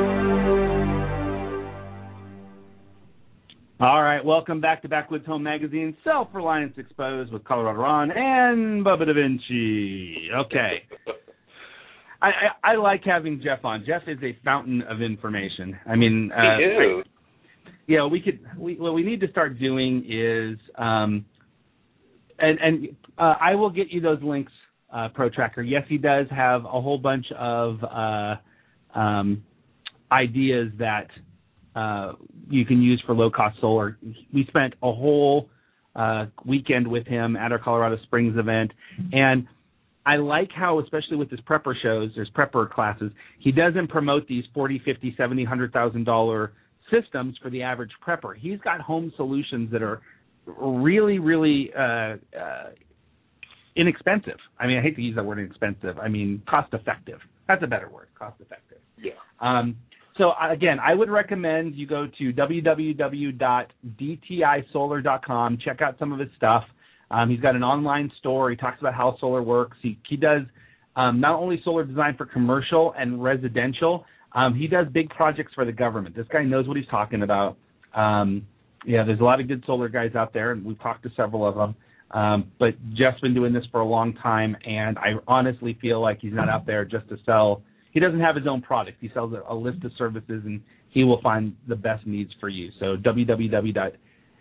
All right, welcome back to Backwoods Home Magazine, Self-Reliance Exposed with Colorado Ron and Bubba Da Vinci. Okay. I, I, I like having Jeff on. Jeff is a fountain of information. I mean, uh, he is. I, yeah, we could. We, what we need to start doing is, um, and and uh, I will get you those links, uh, Pro Tracker. Yes, he does have a whole bunch of uh, um, ideas that uh, you can use for low-cost solar. We spent a whole uh, weekend with him at our Colorado Springs event, and I like how, especially with his prepper shows, there's prepper classes, he doesn't promote these forty, fifty, seventy, one hundred thousand dollars systems for the average prepper. He's got home solutions that are really, really uh, uh, inexpensive. I mean, I hate to use that word inexpensive. I mean, cost-effective. That's a better word, cost-effective. Yeah. Um, so, again, I would recommend you go to w w w dot d t i solar dot com, check out some of his stuff. Um, he's got an online store. He talks about how solar works. He, he does um, not only solar design for commercial and residential, um, he does big projects for the government. This guy knows what he's talking about. Um, yeah, there's a lot of good solar guys out there, and we've talked to several of them. Um, but Jeff's been doing this for a long time, and I honestly feel like he's not out there just to sell. He doesn't have his own product. He sells a, a list of services, and he will find the best needs for you. So w w w dot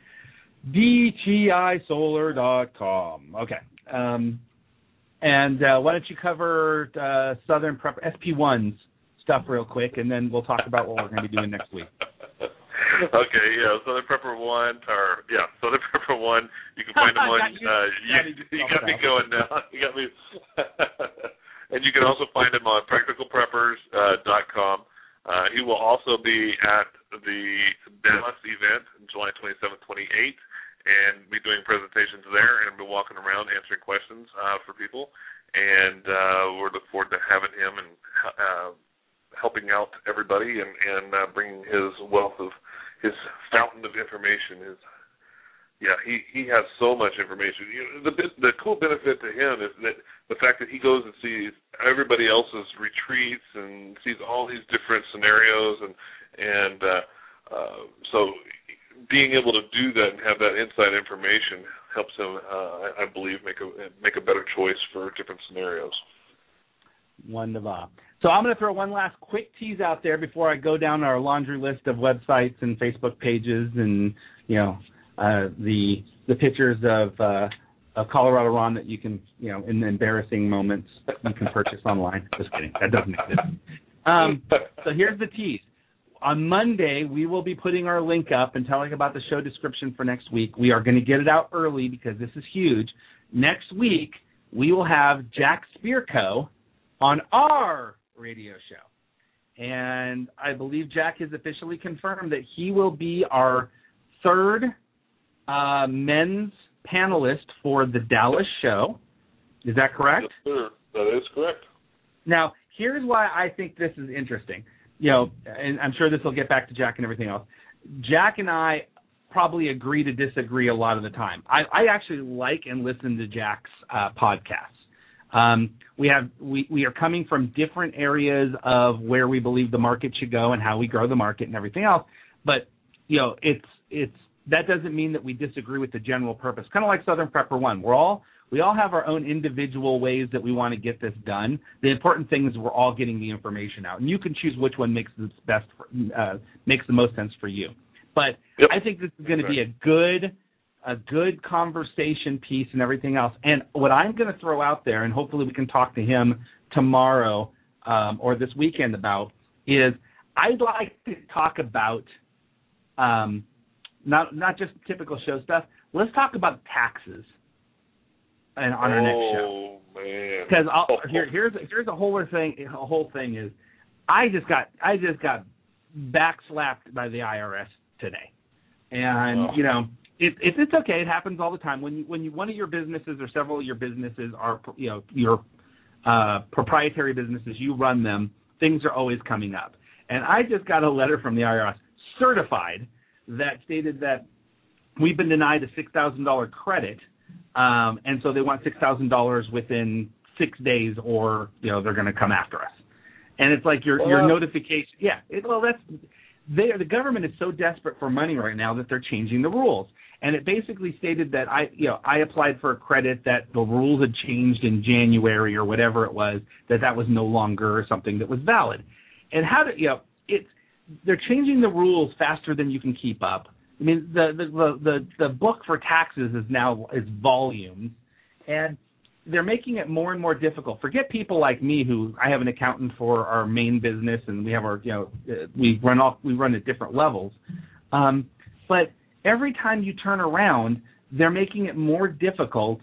d t i solar dot com. Okay. Um, and uh, why don't you cover uh, Southern Prep S P one's stuff real quick, and then we'll talk about what we're going to be doing next week. Okay, yeah, Southern Prepper One, or yeah, Southern Prepper One. You can find them on. you, uh, you, you got me going now. You got me. And you can also find him on practical preppers dot com. Uh, he will also be at the Dallas event, July twenty-seventh, twenty-eighth, and be doing presentations there, and be walking around answering questions uh, for people. And uh, we're looking forward to having him and uh, helping out everybody and and uh, bringing his wealth of his fountain of information. His yeah, he he has so much information. You know, the the cool benefit to him is that the fact that he goes and sees everybody else's retreats and sees all these different scenarios, and and uh, uh, so being able to do that and have that inside information helps him, uh, I believe, make a make a better choice for different scenarios. Wonderful. So I'm going to throw one last quick tease out there before I go down our laundry list of websites and Facebook pages and, you know, uh, the the pictures of uh, of Colorado Ron that you can, you know, in embarrassing moments you can purchase online. Just kidding. That doesn't exist. Um, so here's the tease. On Monday, we will be putting our link up and telling about the show description for next week. We are going to get it out early because this is huge. Next week, we will have Jack Spirko on our radio show. And I believe Jack has officially confirmed that he will be our third uh, men's panelist for the Dallas show. Is that correct? Yes, sir. That is correct. Now, here's why I think this is interesting. You know, and I'm sure this will get back to Jack and everything else. Jack and I probably agree to disagree a lot of the time. I, I actually like and listen to Jack's uh, podcasts. Um, we have we, we are coming from different areas of where we believe the market should go and how we grow the market and everything else. But you know, it's it's that doesn't mean that we disagree with the general purpose. Kind of like Southern Prepper One. We're all we all have our own individual ways that we want to get this done. The important thing is we're all getting the information out, and you can choose which one makes the best for, uh, makes the most sense for you. But yep. I think this is going to be a good. a good conversation piece and everything else. And what I'm going to throw out there, and hopefully we can talk to him tomorrow um, or this weekend about, is I'd like to talk about um, not not just typical show stuff. Let's talk about taxes and on our oh, next show. Man. Because here, here's here's a whole thing. A whole thing is I just got I just got backslapped by the I R S today, and oh. you know. It, it, it's okay. It happens all the time. When you, when you, one of your businesses or several of your businesses are, you know, your uh, proprietary businesses, you run them, things are always coming up. And I just got a letter from the I R S certified that stated that we've been denied a six thousand dollars credit, um, and so they want six thousand dollars within six days or, you know, they're going to come after us. And it's like your, your notification. Yeah, it, well, that's they, the government is so desperate for money right now that they're changing the rules. And it basically stated that I, you know, I applied for a credit that the rules had changed in January or whatever it was, that that was no longer something that was valid. And how do you know? It's they're changing the rules faster than you can keep up. I mean, the the the the, the book for taxes is now is volumes, and they're making it more and more difficult. Forget people like me who I have an accountant for our main business, and we have our you know we run off we run at different levels, um, but every time you turn around, they're making it more difficult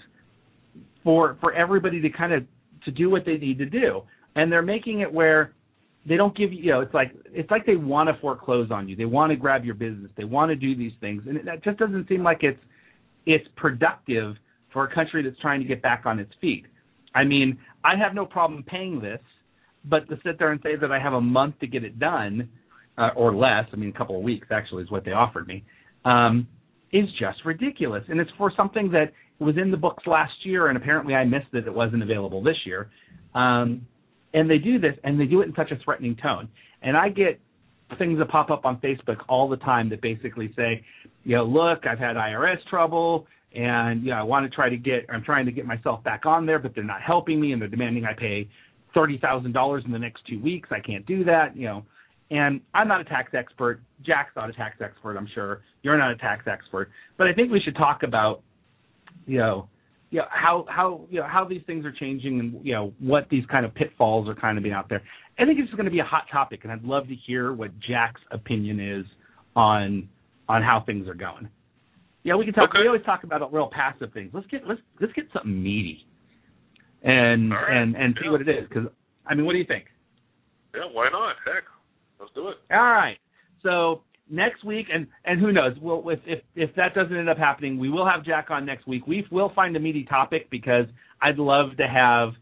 for for everybody to kind of to do what they need to do, and they're making it where they don't give you, you know, it's like it's like they want to foreclose on you. They want to grab your business. They want to do these things, and it, that just doesn't seem like it's it's productive for a country that's trying to get back on its feet. I mean, I have no problem paying this, but to sit there and say that I have a month to get it done uh, or less, I mean, a couple of weeks actually is what they offered me. Um, is just ridiculous. And it's for something that was in the books last year, and apparently I missed it. It wasn't available this year. Um, and they do this, and they do it in such a threatening tone. And I get things that pop up on Facebook all the time that basically say, you know, look, I've had I R S trouble, and, you know, I want to try to get, I'm trying to get myself back on there, but they're not helping me, and they're demanding I pay thirty thousand dollars in the next two weeks. I can't do that, you know. And I'm not a tax expert. Jack's not a tax expert, I'm sure. You're not a tax expert. But I think we should talk about, you know, you know how how you know how these things are changing and, you know, what these kind of pitfalls are kind of being out there. I think it's going to be a hot topic, and I'd love to hear what Jack's opinion is on on how things are going. Yeah, we can talk. Okay. We always talk about real passive things. Let's get let's let's get something meaty, and right. and and see yeah. what it is. Because I mean, what do you think? Yeah, why not? Heck. Let's do it. All right. So next week, and, and who knows, we'll, if, if if that doesn't end up happening, we will have Jack on next week. We will find a meaty topic because I'd love to have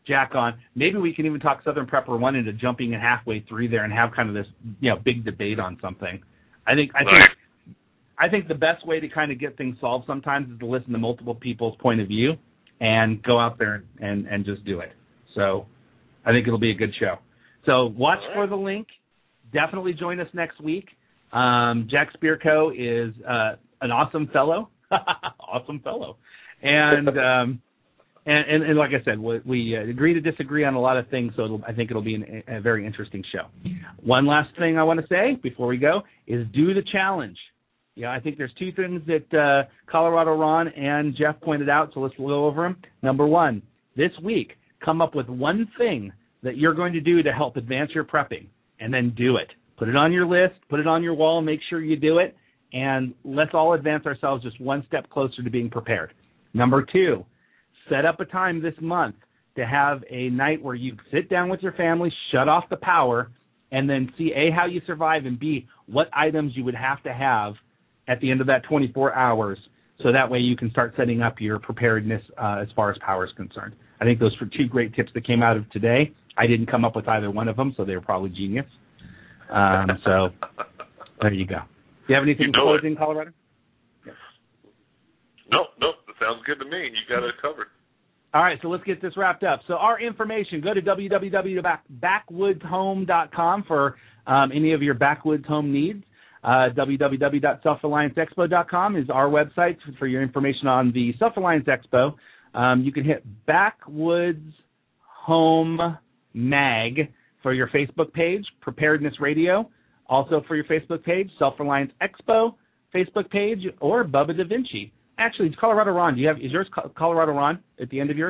Jack on. Maybe we can even talk Southern Prepper One into jumping in halfway through there and have kind of this, you know, big debate on something. I think I think I think the best way to kind of get things solved sometimes is to listen to multiple people's point of view and go out there and, and just do it. So I think it'll be a good show. So watch right. for the link. Definitely join us next week. Um, Jack Spirko is uh, an awesome fellow. awesome fellow. And, um, and, and and like I said, we, we uh, agree to disagree on a lot of things, so it'll, I think it'll be an, a very interesting show. One last thing I want to say before we go is do the challenge. Yeah, I think there's two things that uh, Colorado Ron and Jeff pointed out, so let's go over them. Number one, this week, come up with one thing that you're going to do to help advance your prepping, and then do it. Put it on your list, put it on your wall, make sure you do it, and let's all advance ourselves just one step closer to being prepared. Number two, set up a time this month to have a night where you sit down with your family, shut off the power, and then see, A, how you survive, and B, what items you would have to have at the end of that twenty-four hours, so that way you can start setting up your preparedness uh, as far as power is concerned. I think those were two great tips that came out of today. I didn't come up with either one of them, so they were probably genius. Um, so there you go. Do you have anything to close in, Colorado? Yes. No, no, that sounds good to me. You got it covered. All right, so let's get this wrapped up. So our information, go to w w w dot backwoods home dot com for um, any of your Backwoods home needs. Uh, w w w dot self reliance expo dot com is our website for your information on the Self Reliance Expo. Um, you can hit Backwoods Home Mag for your Facebook page, Preparedness Radio. Also for your Facebook page, Self Reliance Expo Facebook page, or Bubba Da Vinci. Actually, Colorado Ron, do you have is yours Colorado Ron at the end of yours?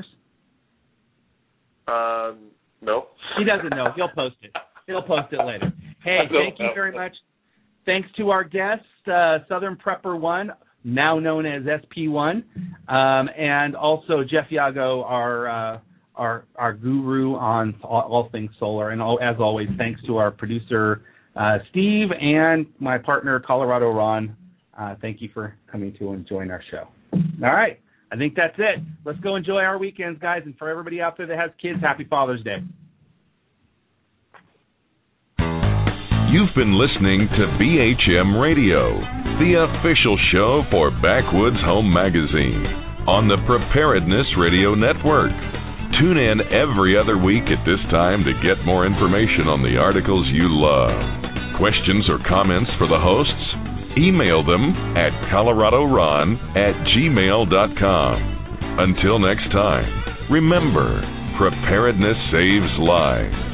Um, no. He doesn't know. He'll post it. He'll post it later. Hey, thank you very much. Thanks to our guest, uh, Southern Prepper One, now known as S P one, um, and also Jeff Yago, our uh, our our guru on all, all things solar. And all, as always, thanks to our producer uh, Steve and my partner Colorado Ron. Uh, thank you for coming to and join our show. All right, I think that's it. Let's go enjoy our weekends, guys. And for everybody out there that has kids, happy Father's Day. You've been listening to B H M Radio, the official show for Backwoods Home Magazine on the Preparedness Radio Network. Tune in every other week at this time to get more information on the articles you love. Questions or comments for the hosts? Email them at coloradoron at gmail dot com. Until next time, remember, preparedness saves lives.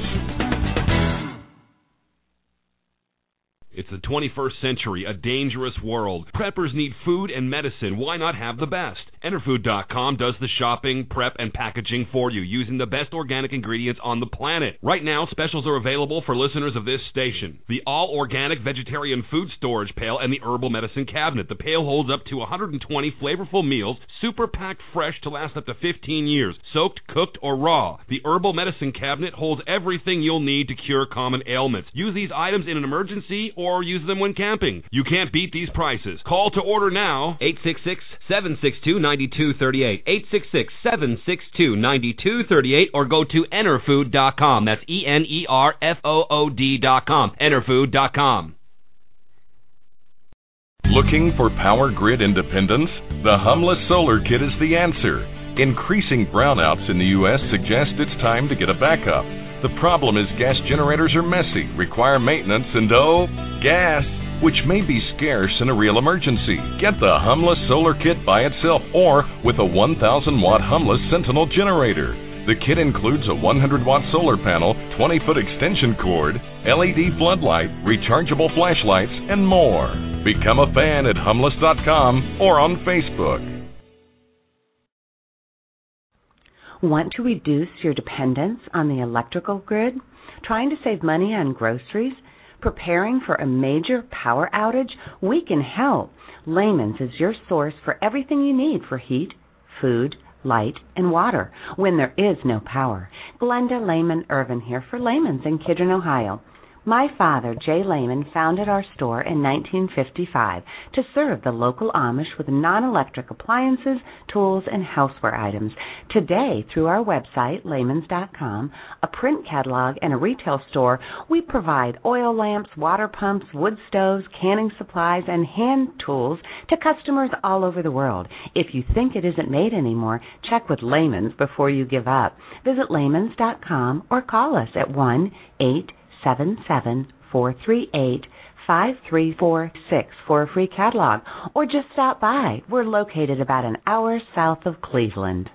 It's the twenty-first century, a dangerous world. Preppers need food and medicine. Why not have the best? Enerfood dot com does the shopping, prep, and packaging for you using the best organic ingredients on the planet. Right now, specials are available for listeners of this station. The all-organic vegetarian food storage pail and the herbal medicine cabinet. The pail holds up to one hundred twenty flavorful meals, super packed fresh to last up to fifteen years, soaked, cooked, or raw. The herbal medicine cabinet holds everything you'll need to cure common ailments. Use these items in an emergency or use them when camping. You can't beat these prices. Call to order now. eight six six, seven six two, nine two three eight. eight six six, seven six two, nine two three eight or go to enerfood dot com. That's E N E R F O O D dot com. enerfood dot com. Looking for power grid independence? The Humless Solar Kit is the answer. Increasing brownouts in the U S suggest it's time to get a backup. The problem is gas generators are messy, require maintenance, and oh, gas, which may be scarce in a real emergency. Get the Humless Solar Kit by itself or with a one thousand watt Humless Sentinel generator. The kit includes a one hundred watt solar panel, twenty foot extension cord, L E D floodlight, rechargeable flashlights, and more. Become a fan at humless dot com or on Facebook. Want to reduce your dependence on the electrical grid? Trying to save money on groceries? Preparing for a major power outage? We can help. Layman's is your source for everything you need for heat, food, light, and water when there is no power. Glenda Layman Irvin here for Layman's in Kidron, Ohio. My father, Jay Lehman, founded our store in nineteen fifty-five to serve the local Amish with non-electric appliances, tools, and houseware items. Today, through our website, Lehmans dot com, a print catalog, and a retail store, we provide oil lamps, water pumps, wood stoves, canning supplies, and hand tools to customers all over the world. If you think it isn't made anymore, check with Lehmans before you give up. Visit Lehmans dot com or call us at one eight seven seven, four three eight, five three four six for a free catalog, or just stop by. We're located about an hour south of Cleveland.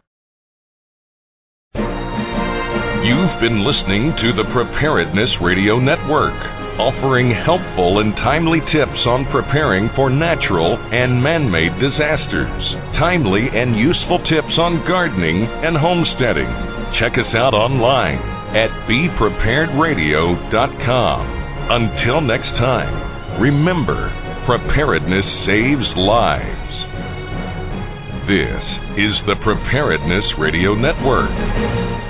You've been listening to the Preparedness Radio Network, offering helpful and timely tips on preparing for natural and man-made disasters. Timely and useful tips on gardening and homesteading. Check us out online at be prepared radio dot com. Until next time, remember, preparedness saves lives. This is the Preparedness Radio Network.